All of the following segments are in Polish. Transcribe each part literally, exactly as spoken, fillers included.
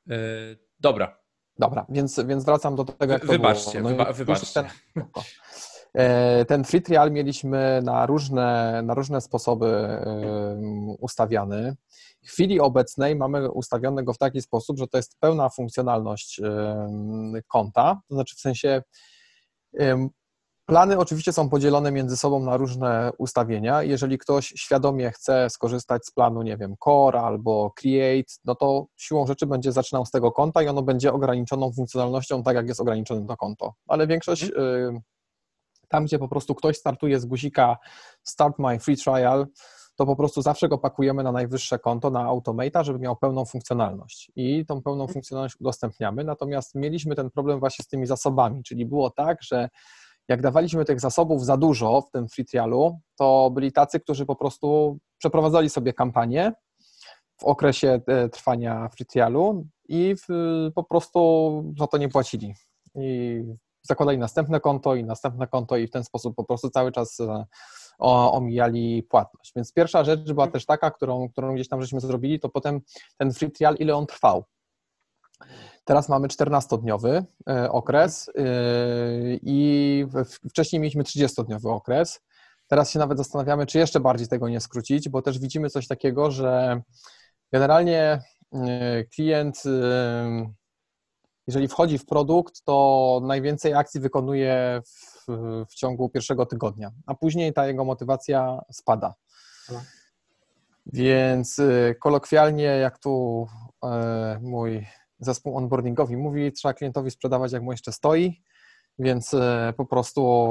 Yy, dobra. Dobra, więc, więc wracam do tego, jak Wy, to wybaczcie, było. No wyba, i wybaczcie. ten, ten free trial mieliśmy na różne, na różne sposoby ustawiany. W chwili obecnej mamy ustawione go w taki sposób, że to jest pełna funkcjonalność konta, to znaczy w sensie plany oczywiście są podzielone między sobą na różne ustawienia. Jeżeli ktoś świadomie chce skorzystać z planu, nie wiem, Core albo Create, no to siłą rzeczy będzie zaczynał z tego konta i ono będzie ograniczoną funkcjonalnością, tak jak jest ograniczone to konto. Ale większość, hmm. tam gdzie po prostu ktoś startuje z guzika Start My Free Trial, to po prostu zawsze go pakujemy na najwyższe konto, na Automate'a, żeby miał pełną funkcjonalność. I tą pełną funkcjonalność udostępniamy, natomiast mieliśmy ten problem właśnie z tymi zasobami, czyli było tak, że jak dawaliśmy tych zasobów za dużo w tym free trialu, to byli tacy, którzy po prostu przeprowadzali sobie kampanię w okresie trwania free trialu i w, po prostu za to nie płacili. I zakładali następne konto i następne konto i w ten sposób po prostu cały czas omijali płatność. Więc pierwsza rzecz była też taka, którą, którą gdzieś tam żeśmy zrobili, to potem ten free trial, ile on trwał. Teraz mamy czternastodniowy okres i wcześniej mieliśmy trzydziestodniowy okres. Teraz się nawet zastanawiamy, czy jeszcze bardziej tego nie skrócić, bo też widzimy coś takiego, że generalnie klient, jeżeli wchodzi w produkt, to najwięcej akcji wykonuje w, w ciągu pierwszego tygodnia, a później ta jego motywacja spada. Więc kolokwialnie, jak tu mój zespół onboardingowi mówi, trzeba klientowi sprzedawać, jak mu jeszcze stoi, więc po prostu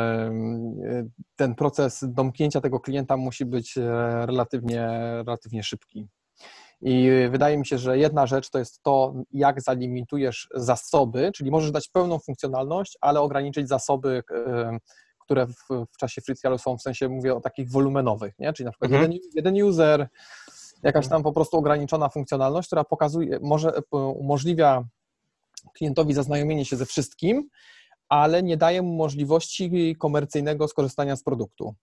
ten proces domknięcia tego klienta musi być relatywnie, relatywnie szybki. I wydaje mi się, że jedna rzecz to jest to, jak zalimitujesz zasoby, czyli możesz dać pełną funkcjonalność, ale ograniczyć zasoby, które w, w czasie free trialu są, w sensie mówię o takich wolumenowych, nie? Czyli na przykład mhm. jeden, jeden user, jakaś tam po prostu ograniczona funkcjonalność, która pokazuje, może umożliwia klientowi zaznajomienie się ze wszystkim, ale nie daje mu możliwości komercyjnego skorzystania z produktu.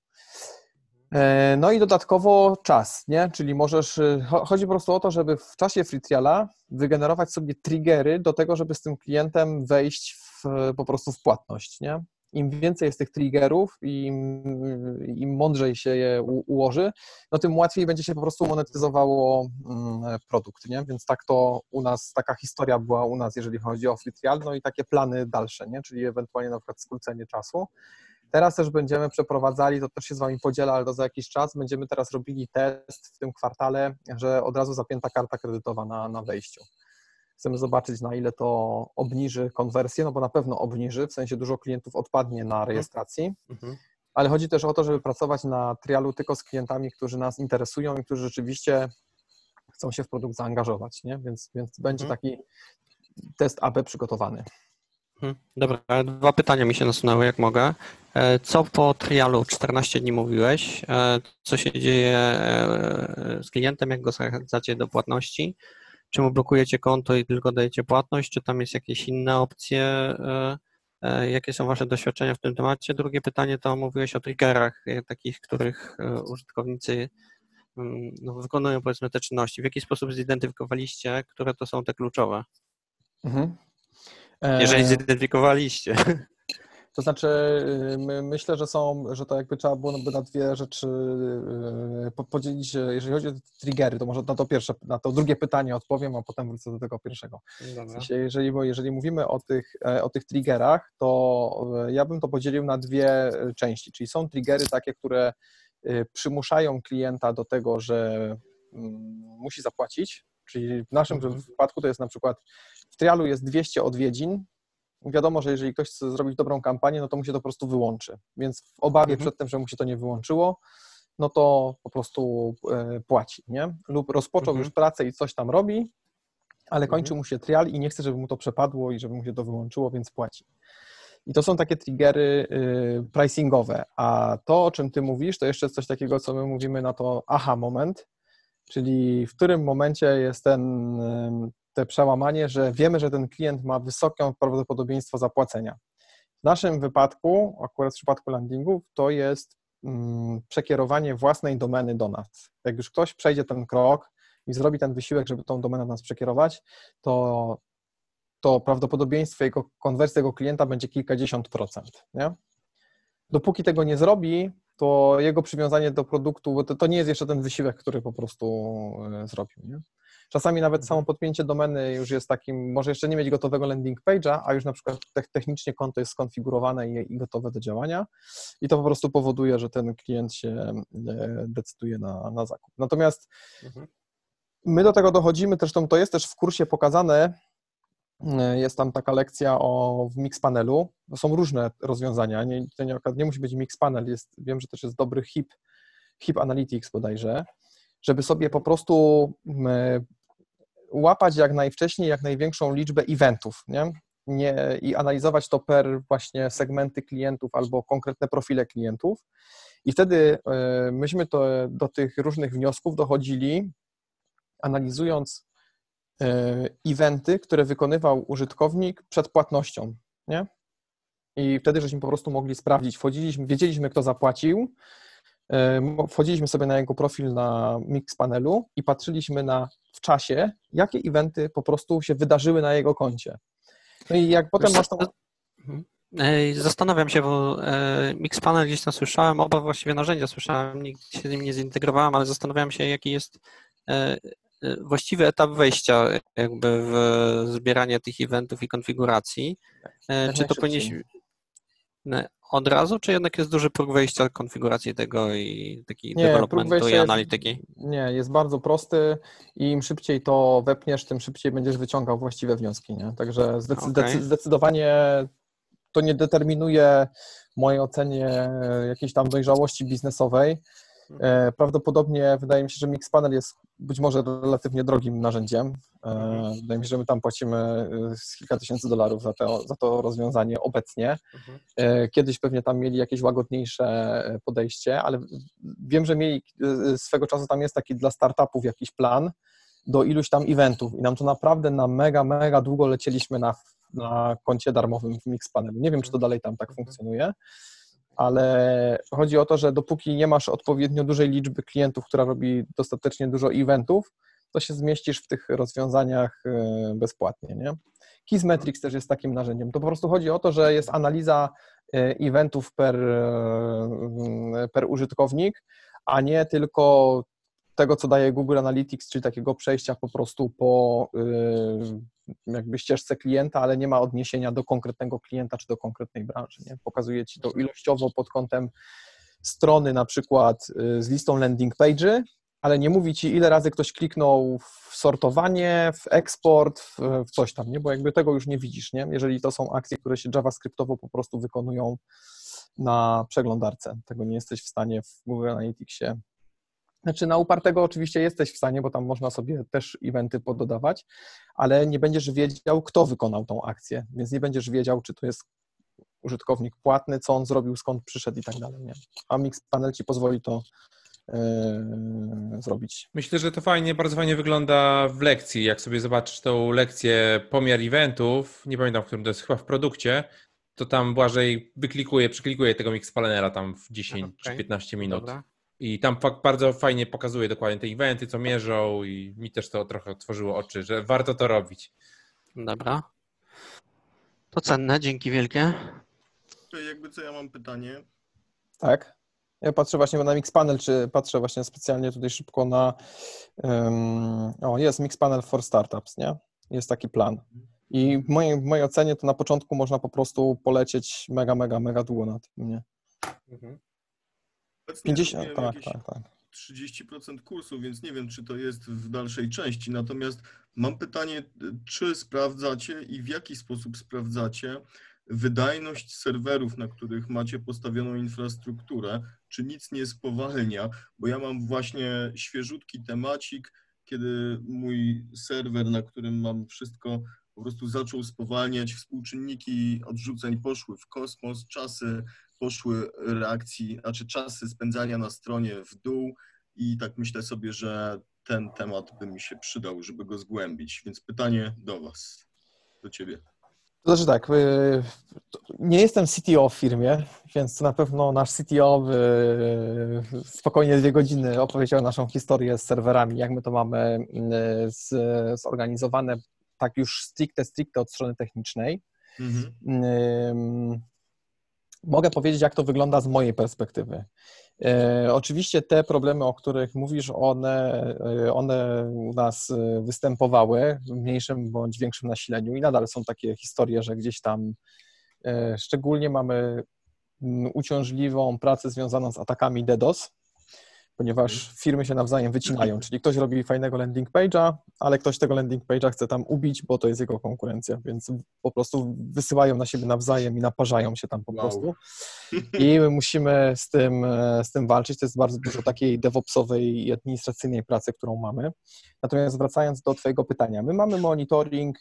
No i dodatkowo czas, nie? Czyli możesz, chodzi po prostu o to, żeby w czasie free triala wygenerować sobie triggery do tego, żeby z tym klientem wejść w, po prostu w płatność, nie? Im więcej jest tych triggerów, im, im mądrzej się je u, ułoży, no tym łatwiej będzie się po prostu monetyzowało produkt, nie? Więc tak to u nas, taka historia była u nas, jeżeli chodzi o free trial, no i takie plany dalsze, nie? Czyli ewentualnie na przykład skrócenie czasu. Teraz też będziemy przeprowadzali, to też się z Wami podzielę, ale to za jakiś czas, będziemy teraz robili test w tym kwartale, że od razu zapięta karta kredytowa na, na wejściu. Chcemy zobaczyć, na ile to obniży konwersję, no bo na pewno obniży, w sensie dużo klientów odpadnie na rejestracji, mhm. ale chodzi też o to, żeby pracować na trialu tylko z klientami, którzy nas interesują i którzy rzeczywiście chcą się w produkt zaangażować, nie? Więc, więc będzie mhm. taki test A B przygotowany. Dobra, dwa pytania mi się nasunęły, jak mogę. Co po trialu czternaście dni mówiłeś? Co się dzieje z klientem, jak go zachęcacie do płatności? Czy mu blokujecie konto i tylko dajecie płatność, czy tam jest jakieś inne opcje? Jakie są Wasze doświadczenia w tym temacie? Drugie pytanie to mówiłeś o triggerach, takich, których użytkownicy no, wykonują, powiedzmy, te czynności. W jaki sposób zidentyfikowaliście, które to są te kluczowe? Mhm. Jeżeli zidentyfikowaliście. To znaczy, my, myślę, że są, że to jakby trzeba było na dwie rzeczy podzielić, jeżeli chodzi o triggery, to może na to pierwsze, na to drugie pytanie odpowiem, a potem wrócę do tego pierwszego. W sensie, jeżeli, jeżeli mówimy o tych, o tych triggerach, to ja bym to podzielił na dwie części, czyli są triggery takie, które przymuszają klienta do tego, że musi zapłacić, czyli w naszym mhm. wypadku to jest na przykład w trialu jest dwieście odwiedzin. Wiadomo, że jeżeli ktoś chce zrobić dobrą kampanię, no to mu się to po prostu wyłączy. Więc w obawie mhm. przed tym, że mu się to nie wyłączyło, no to po prostu e, płaci, nie? Lub rozpoczął mhm. już pracę i coś tam robi, ale kończy mhm. mu się trial i nie chce, żeby mu to przepadło i żeby mu się to wyłączyło, więc płaci. I to są takie triggery y, pricingowe. A to, o czym ty mówisz, to jeszcze jest coś takiego, co my mówimy na to aha moment, czyli w którym momencie jest ten... Y, te przełamanie, że wiemy, że ten klient ma wysokie prawdopodobieństwo zapłacenia. W naszym wypadku, akurat w przypadku landingów, to jest mm, przekierowanie własnej domeny do nas. Jak już ktoś przejdzie ten krok, i zrobi ten wysiłek, żeby tą domenę nas przekierować, to, to prawdopodobieństwo jego konwersji tego klienta będzie kilkadziesiąt procent, nie? Dopóki tego nie zrobi, to jego przywiązanie do produktu, bo to, to nie jest jeszcze ten wysiłek, który po prostu zrobił, nie? Czasami nawet samo podpięcie domeny już jest takim, może jeszcze nie mieć gotowego landing page'a, a już na przykład technicznie konto jest skonfigurowane i, i gotowe do działania i to po prostu powoduje, że ten klient się decyduje na, na zakup. Natomiast mhm. my do tego dochodzimy, zresztą to jest też w kursie pokazane, jest tam taka lekcja o w Mixpanelu, są różne rozwiązania, nie, to nie, nie musi być Mixpanel, jest, wiem, że też jest dobry HIP, HIP Analytics bodajże, żeby sobie po prostu łapać jak najwcześniej, jak największą liczbę eventów, nie? Nie, i analizować to per właśnie segmenty klientów albo konkretne profile klientów i wtedy myśmy to do tych różnych wniosków dochodzili, analizując eventy, które wykonywał użytkownik przed płatnością, nie? I wtedy żeśmy po prostu mogli sprawdzić, wchodziliśmy, wiedzieliśmy, kto zapłacił, wchodziliśmy sobie na jego profil na Mixpanelu i patrzyliśmy na, w czasie, jakie eventy po prostu się wydarzyły na jego koncie. No i jak potem masz tą... Zastanawiam się, bo Mixpanel gdzieś tam słyszałem, oba właściwie narzędzia słyszałem, nigdy się z nim nie zintegrowałem, ale zastanawiam się, jaki jest właściwy etap wejścia jakby w zbieranie tych eventów i konfiguracji. Jak Czy to powinien od razu, czy jednak jest duży próg wejścia konfiguracji tego i taki nie, developmentu i jest, analityki? Nie, jest bardzo prosty i im szybciej to wepniesz, tym szybciej będziesz wyciągał właściwe wnioski, nie? Także zdecyd okay. zdecydowanie to nie determinuje w mojej ocenie jakiejś tam dojrzałości biznesowej. Prawdopodobnie wydaje mi się, że Mixpanel jest być może relatywnie drogim narzędziem. Mhm. Wydaje mi się, że my tam płacimy kilka tysięcy dolarów za to, za to rozwiązanie obecnie. Mhm. Kiedyś pewnie tam mieli jakieś łagodniejsze podejście, ale wiem, że mieli swego czasu, tam jest taki dla startupów jakiś plan do iluś tam eventów i nam to naprawdę na mega, mega długo lecieliśmy na, na koncie darmowym w Mixpanelu. Nie wiem, czy to dalej tam tak funkcjonuje, ale chodzi o to, że dopóki nie masz odpowiednio dużej liczby klientów, która robi dostatecznie dużo eventów, to się zmieścisz w tych rozwiązaniach bezpłatnie, nie? Kizmetrics też jest takim narzędziem. To po prostu chodzi o to, że jest analiza eventów per, per użytkownik, a nie tylko tego, co daje Google Analytics, czyli takiego przejścia po prostu po jakby ścieżce klienta, ale nie ma odniesienia do konkretnego klienta czy do konkretnej branży, nie? Pokazuje Ci to ilościowo pod kątem strony na przykład z listą landing page'y, ale nie mówi Ci, ile razy ktoś kliknął w sortowanie, w eksport, w, w coś tam, nie? Bo jakby tego już nie widzisz, nie? Jeżeli to są akcje, które się javascriptowo po prostu wykonują na przeglądarce. Tego nie jesteś w stanie w Google Analyticsie. Znaczy na upartego oczywiście jesteś w stanie, bo tam można sobie też eventy pododawać, ale nie będziesz wiedział, kto wykonał tą akcję, więc nie będziesz wiedział, czy to jest użytkownik płatny, co on zrobił, skąd przyszedł i tak dalej, nie? A Mixpanel Ci pozwoli to Yy, zrobić. Myślę, że to fajnie, bardzo fajnie wygląda w lekcji. Jak sobie zobaczysz tą lekcję pomiar eventów, nie pamiętam, w którym to jest, chyba w produkcie, to tam Błażej wyklikuje, przyklikuje tego Mixpanela tam w dziesięć okay. czy piętnaście minut. Dobra. I tam bardzo fajnie pokazuje dokładnie te eventy, co mierzą i mi też to trochę otworzyło oczy, że warto to robić. Dobra. To cenne, dzięki wielkie. Jakby co, ja mam pytanie. Tak. Ja patrzę właśnie na Mixpanel, czy patrzę właśnie specjalnie tutaj szybko na um, o, jest Mixpanel for Startups, nie? Jest taki plan. I w mojej, w mojej ocenie to na początku można po prostu polecieć mega, mega, mega długo na tym, nie? Mhm. pięćdziesiąt, tak, tak, tak. trzydzieści procent kursu, więc nie wiem, czy to jest w dalszej części. Natomiast mam pytanie, czy sprawdzacie i w jaki sposób sprawdzacie wydajność serwerów, na których macie postawioną infrastrukturę, czy nic nie spowalnia, bo ja mam właśnie świeżutki temacik, kiedy mój serwer, na którym mam wszystko, po prostu zaczął spowalniać, współczynniki odrzuceń poszły w kosmos, czasy poszły reakcji, znaczy czasy spędzania na stronie w dół i tak myślę sobie, że ten temat by mi się przydał, żeby go zgłębić, więc pytanie do Was, do Ciebie. To znaczy tak, nie jestem C T O w firmie, więc na pewno nasz C T O by spokojnie dwie godziny opowiedział naszą historię z serwerami, jak my to mamy z, zorganizowane tak już stricte, stricte od strony technicznej. Mhm. Mogę powiedzieć, jak to wygląda z mojej perspektywy. E, oczywiście te problemy, o których mówisz, one, one u nas występowały w mniejszym bądź większym nasileniu i nadal są takie historie, że gdzieś tam e, szczególnie mamy uciążliwą pracę związaną z atakami DDoS, ponieważ firmy się nawzajem wycinają, czyli ktoś robi fajnego landing page'a, ale ktoś tego landing page'a chce tam ubić, bo to jest jego konkurencja, więc po prostu wysyłają na siebie nawzajem i naparzają się tam po Wow. prostu. I my musimy z tym, z tym walczyć. To jest bardzo dużo takiej DevOpsowej i administracyjnej pracy, którą mamy. Natomiast wracając do twojego pytania, my mamy monitoring.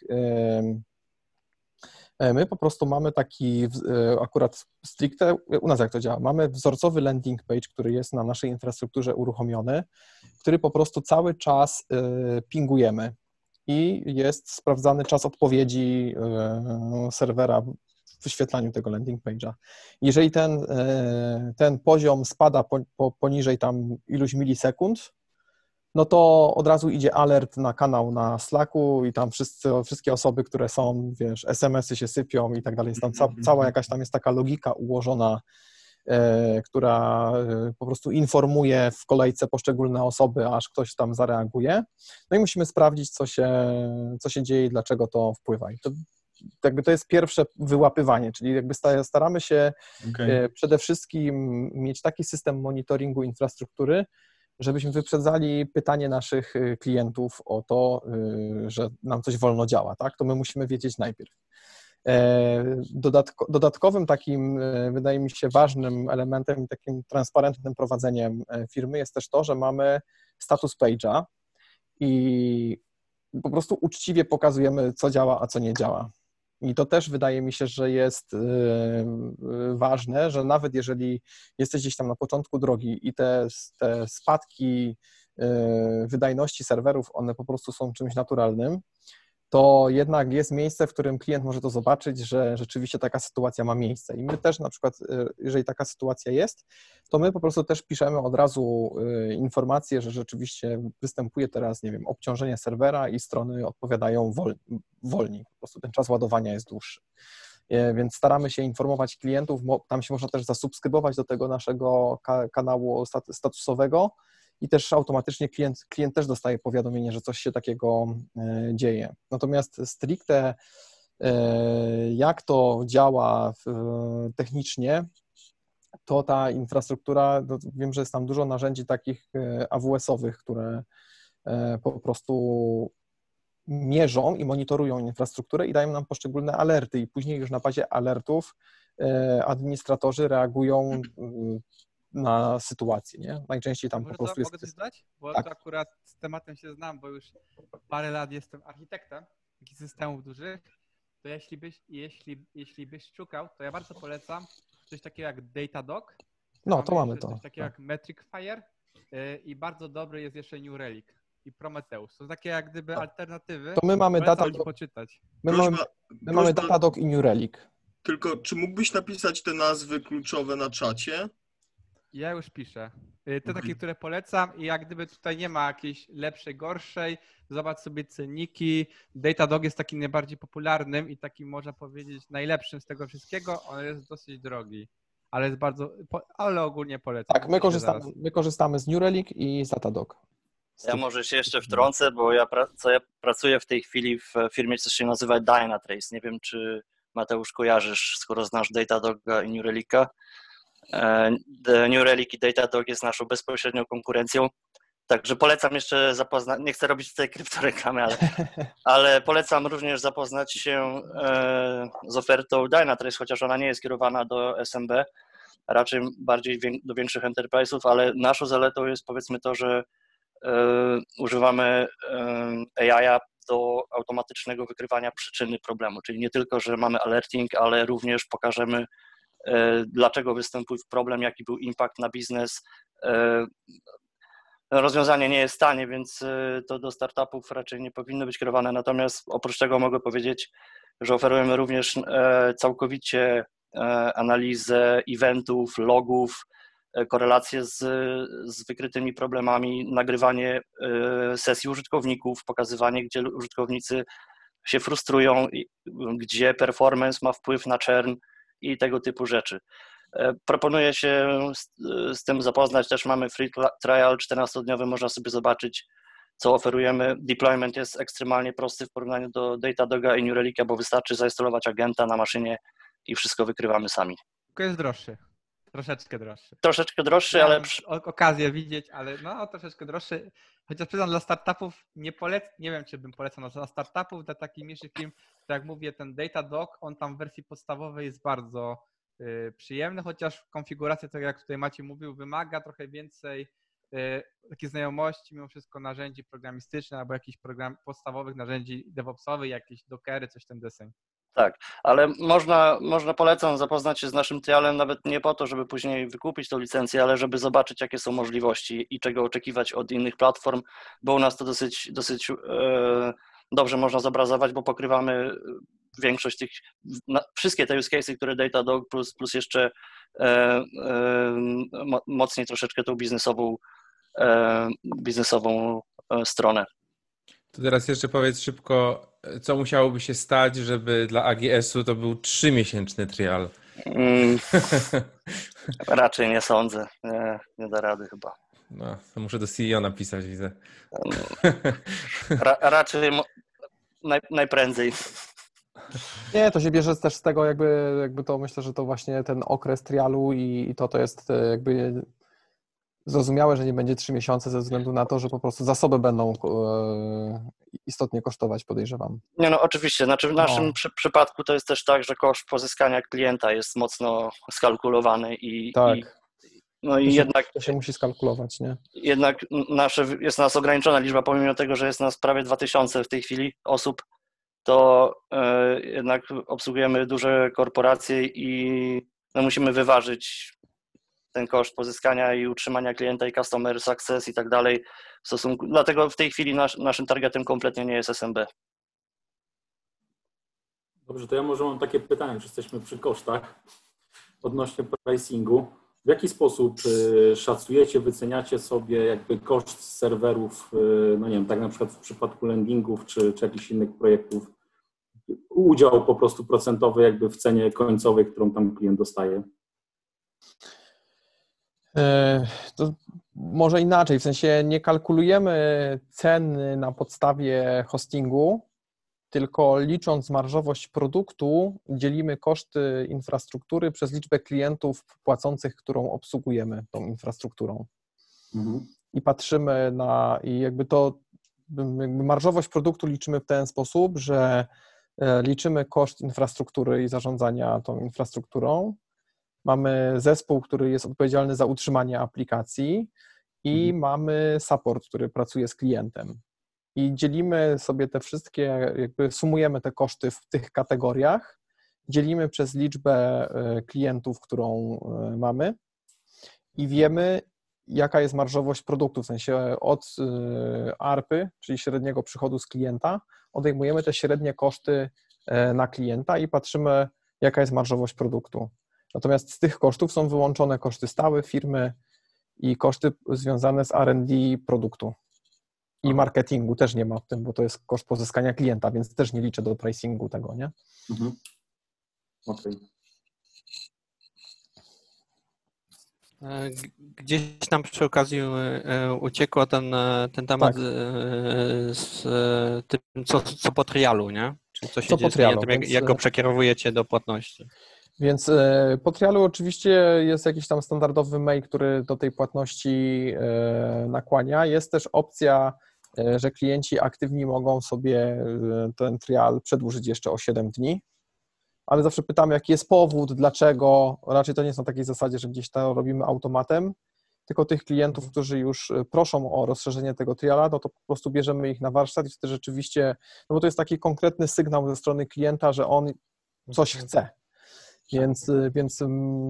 My po prostu mamy taki akurat stricte, u nas jak to działa, mamy wzorcowy landing page, który jest na naszej infrastrukturze uruchomiony, który po prostu cały czas pingujemy i jest sprawdzany czas odpowiedzi serwera w wyświetlaniu tego landing page'a. Jeżeli ten, ten poziom spada po, po, poniżej tam iluś milisekund, no to od razu idzie alert na kanał na Slacku i tam wszyscy, wszystkie osoby, które są, wiesz, es em esy się sypią i tak dalej. Jest tam ca, cała jakaś tam jest taka logika ułożona, e, która e, po prostu informuje w kolejce poszczególne osoby, aż ktoś tam zareaguje. No i musimy sprawdzić, co się, co się dzieje i dlaczego to wpływa. I to, jakby to jest pierwsze wyłapywanie, czyli jakby staramy się okay. e, przede wszystkim mieć taki system monitoringu infrastruktury, żebyśmy wyprzedzali pytanie naszych klientów o to, że nam coś wolno działa, tak? To my musimy wiedzieć najpierw. Dodatko, dodatkowym takim, wydaje mi się, ważnym elementem i takim transparentnym prowadzeniem firmy jest też to, że mamy status page'a i po prostu uczciwie pokazujemy, co działa, a co nie działa. I to też wydaje mi się, że jest ważne, że nawet jeżeli jesteś gdzieś tam na początku drogi i te, te spadki wydajności serwerów, one po prostu są czymś naturalnym, to jednak jest miejsce, w którym klient może to zobaczyć, że rzeczywiście taka sytuacja ma miejsce. I my też na przykład, jeżeli taka sytuacja jest, to my po prostu też piszemy od razu informację, że rzeczywiście występuje teraz, nie wiem, obciążenie serwera i strony odpowiadają wol, wolniej. Po prostu ten czas ładowania jest dłuższy. Więc staramy się informować klientów, tam się można też zasubskrybować do tego naszego kanału statusowego, i też automatycznie klient, klient też dostaje powiadomienie, że coś się takiego dzieje. Natomiast stricte jak to działa technicznie, to ta infrastruktura, to wiem, że jest tam dużo narzędzi takich A W S-owych, które po prostu mierzą i monitorują infrastrukturę i dają nam poszczególne alerty i później już na bazie alertów administratorzy reagują na sytuację, nie? Najczęściej tam Może po prostu to jest... mogę coś dodać? Bo tak. to akurat z tematem się znam, bo już parę lat jestem architektem takich systemów dużych, to jeśli byś, jeśli, jeśli byś szukał, to ja bardzo polecam coś takiego jak Datadog. No, to mamy to. Coś takiego jak Metricfire yy, i bardzo dobry jest jeszcze New Relic i Prometheus. To są takie jak gdyby alternatywy. To my mamy Datadog. Poczytać. My mamy, my mamy Datadog i New Relic. Tylko czy mógłbyś napisać te nazwy kluczowe na czacie? Ja już piszę. Te takie, które polecam i jak gdyby tutaj nie ma jakiejś lepszej, gorszej, zobacz sobie cenniki. Datadog jest takim najbardziej popularnym i takim można powiedzieć najlepszym z tego wszystkiego. On jest dosyć drogi, ale jest bardzo, ale ogólnie polecam. Tak, my korzystamy, my korzystamy z New Relic i z Datadog. Ja może się jeszcze wtrącę, bo ja, co ja pracuję w tej chwili w firmie, co się nazywa Dynatrace. Nie wiem, czy Mateusz kojarzysz, skoro znasz Datadoga i New Relica. New Relic i Datadog jest naszą bezpośrednią konkurencją, także polecam jeszcze zapoznać, nie chcę robić tutaj kryptoreklamy, ale, ale polecam również zapoznać się z ofertą Dynatrace, chociaż ona nie jest kierowana do S M B, raczej bardziej do większych enterprise'ów, ale naszą zaletą jest powiedzmy to, że używamy A I do automatycznego wykrywania przyczyny problemu, czyli nie tylko, że mamy alerting, ale również pokażemy, dlaczego wystąpił problem, jaki był impact na biznes. Rozwiązanie nie jest tanie, więc to do startupów raczej nie powinno być kierowane, natomiast oprócz tego mogę powiedzieć, że oferujemy również całkowicie analizę eventów, logów, korelacje z, z wykrytymi problemami, nagrywanie sesji użytkowników, pokazywanie, gdzie użytkownicy się frustrują, gdzie performance ma wpływ na churn i tego typu rzeczy. Proponuję się z, z tym zapoznać, też mamy free trial czternastodniowy, można sobie zobaczyć, co oferujemy. Deployment jest ekstremalnie prosty w porównaniu do Datadoga i New Relica, bo wystarczy zainstalować agenta na maszynie i wszystko wykrywamy sami. Tylko jest droższy. Troszeczkę droższy. Troszeczkę droższy, Miałem ale... okazję widzieć, ale no troszeczkę droższy. Chociaż przyznam, dla startupów nie polecam, nie wiem, czy bym polecał dla startupów, dla takich mniejszych firm, to jak mówię, ten Datadog, on tam w wersji podstawowej jest bardzo y, przyjemny, chociaż konfiguracja, tak jak tutaj Maciej mówił, wymaga trochę więcej y, takiej znajomości, mimo wszystko narzędzi programistycznych albo jakichś program, podstawowych narzędzi DevOpsowych, jakieś dockery, coś ten deseń. Tak, ale można, można polecam zapoznać się z naszym trialem nawet nie po to, żeby później wykupić tą licencję, ale żeby zobaczyć, jakie są możliwości i czego oczekiwać od innych platform, bo u nas to dosyć, dosyć e, dobrze można zobrazować, bo pokrywamy większość tych, na, wszystkie te use cases, które Datadog plus, plus jeszcze e, e, mocniej troszeczkę tą biznesową, e, biznesową stronę. To teraz jeszcze powiedz szybko, co musiałoby się stać, żeby dla A G S-u to był trzymiesięczny trial? Mm, raczej nie sądzę. Nie, nie da rady chyba. No, to muszę do C E O napisać, widzę. Ra, raczej naj, najprędzej. Nie, to się bierze też z tego jakby, jakby to myślę, że to właśnie ten okres trialu i, i to to jest jakby zrozumiałe, że nie będzie trzy miesiące ze względu na to, że po prostu zasoby będą e, istotnie kosztować, podejrzewam. Nie, no oczywiście, znaczy w naszym no. przy, przypadku to jest też tak, że koszt pozyskania klienta jest mocno skalkulowany i, tak. i no i to się, jednak to się musi skalkulować, nie? Jednak nasze, jest nas ograniczona liczba, pomimo tego, że jest nas prawie dwa tysiące w tej chwili osób, to e, jednak obsługujemy duże korporacje i no, musimy wyważyć ten koszt pozyskania i utrzymania klienta i customer success i tak dalej w stosunku, dlatego w tej chwili nasz, naszym targetem kompletnie nie jest S M B. Dobrze, to ja może mam takie pytanie, już jesteśmy przy kosztach odnośnie pricingu. W jaki sposób y, szacujecie, wyceniacie sobie jakby koszt serwerów, y, no nie wiem, tak na przykład w przypadku landingów czy, czy jakichś innych projektów, udział po prostu procentowy jakby w cenie końcowej, którą tam klient dostaje? To może inaczej, w sensie nie kalkulujemy ceny na podstawie hostingu, tylko licząc marżowość produktu, dzielimy koszty infrastruktury przez liczbę klientów płacących, którą obsługujemy tą infrastrukturą. Mhm. I patrzymy na, i jakby to, jakby marżowość produktu liczymy w ten sposób, że liczymy koszt infrastruktury i zarządzania tą infrastrukturą. Mamy zespół, który jest odpowiedzialny za utrzymanie aplikacji i mhm. mamy support, który pracuje z klientem. I dzielimy sobie te wszystkie, jakby sumujemy te koszty w tych kategoriach, dzielimy przez liczbę klientów, którą mamy i wiemy, jaka jest marżowość produktu, w sensie od A R P-y, czyli średniego przychodu z klienta, odejmujemy te średnie koszty na klienta i patrzymy, jaka jest marżowość produktu. Natomiast z tych kosztów są wyłączone koszty stałe firmy i koszty związane z R and D produktu. I marketingu też nie ma w tym, bo to jest koszt pozyskania klienta, więc też nie liczę do pricingu tego, nie? Mhm. Okej. Gdzieś tam przy okazji uciekło ten, ten temat tak. z tym, co, co po trialu, nie? Czyli co się co dzieje z klientem, jak, jak go przekierowujecie do płatności. Więc po trialu oczywiście jest jakiś tam standardowy mail, który do tej płatności nakłania. Jest też opcja, że klienci aktywni mogą sobie ten trial przedłużyć jeszcze o siedem dni, ale zawsze pytamy, jaki jest powód, dlaczego. Raczej to nie jest na takiej zasadzie, że gdzieś to robimy automatem, tylko tych klientów, którzy już proszą o rozszerzenie tego triala, no to po prostu bierzemy ich na warsztat i wtedy rzeczywiście, no bo to jest taki konkretny sygnał ze strony klienta, że on coś chce. Więc, więc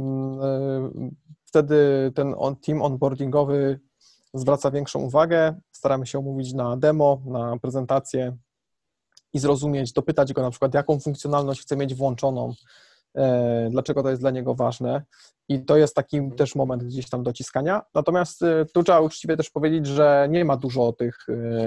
wtedy ten on, team onboardingowy zwraca większą uwagę, staramy się umówić na demo, na prezentację i i zrozumieć, dopytać go na przykład, jaką funkcjonalność chce mieć włączoną, dlaczego to jest dla niego ważne i to jest taki też moment gdzieś tam dociskania. Natomiast tu trzeba uczciwie też powiedzieć, że nie ma dużo tych,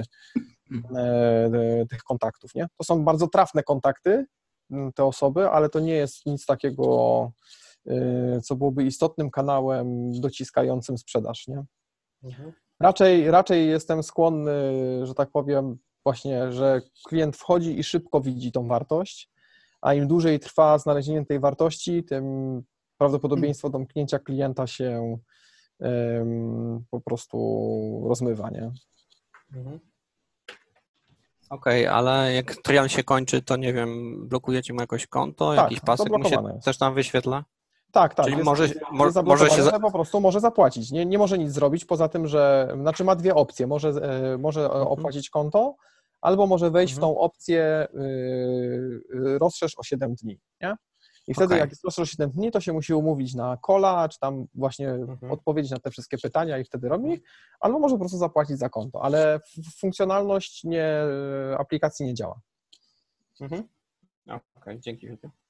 tych kontaktów, nie? To są bardzo trafne kontakty, te osoby, ale to nie jest nic takiego, co byłoby istotnym kanałem dociskającym sprzedaż, nie? Mhm. Raczej, raczej jestem skłonny, że tak powiem, właśnie, że klient wchodzi i szybko widzi tą wartość, a im dłużej trwa znalezienie tej wartości, tym prawdopodobieństwo domknięcia klienta się um, po prostu rozmywa, nie? Mhm. Okej, okay, ale jak trial się kończy, to nie wiem, blokujecie mu jakoś konto, tak, jakiś pasek mu się jest. też tam wyświetla? Tak, tak. Czyli jest, może, jest mo, może się... Za... po prostu może zapłacić. Nie, nie może nic zrobić, poza tym, że znaczy ma dwie opcje. Może, może mhm. opłacić konto, albo może wejść mhm. w tą opcję yy, rozszerz o siedem dni, nie? I wtedy okay. jak jest rozszerz o siedem dni, to się musi umówić na calla, czy tam właśnie mhm. odpowiedzieć na te wszystkie pytania i wtedy robi, albo może po prostu zapłacić za konto, ale funkcjonalność nie, aplikacji nie działa. Mhm. Okej, okay, dzięki.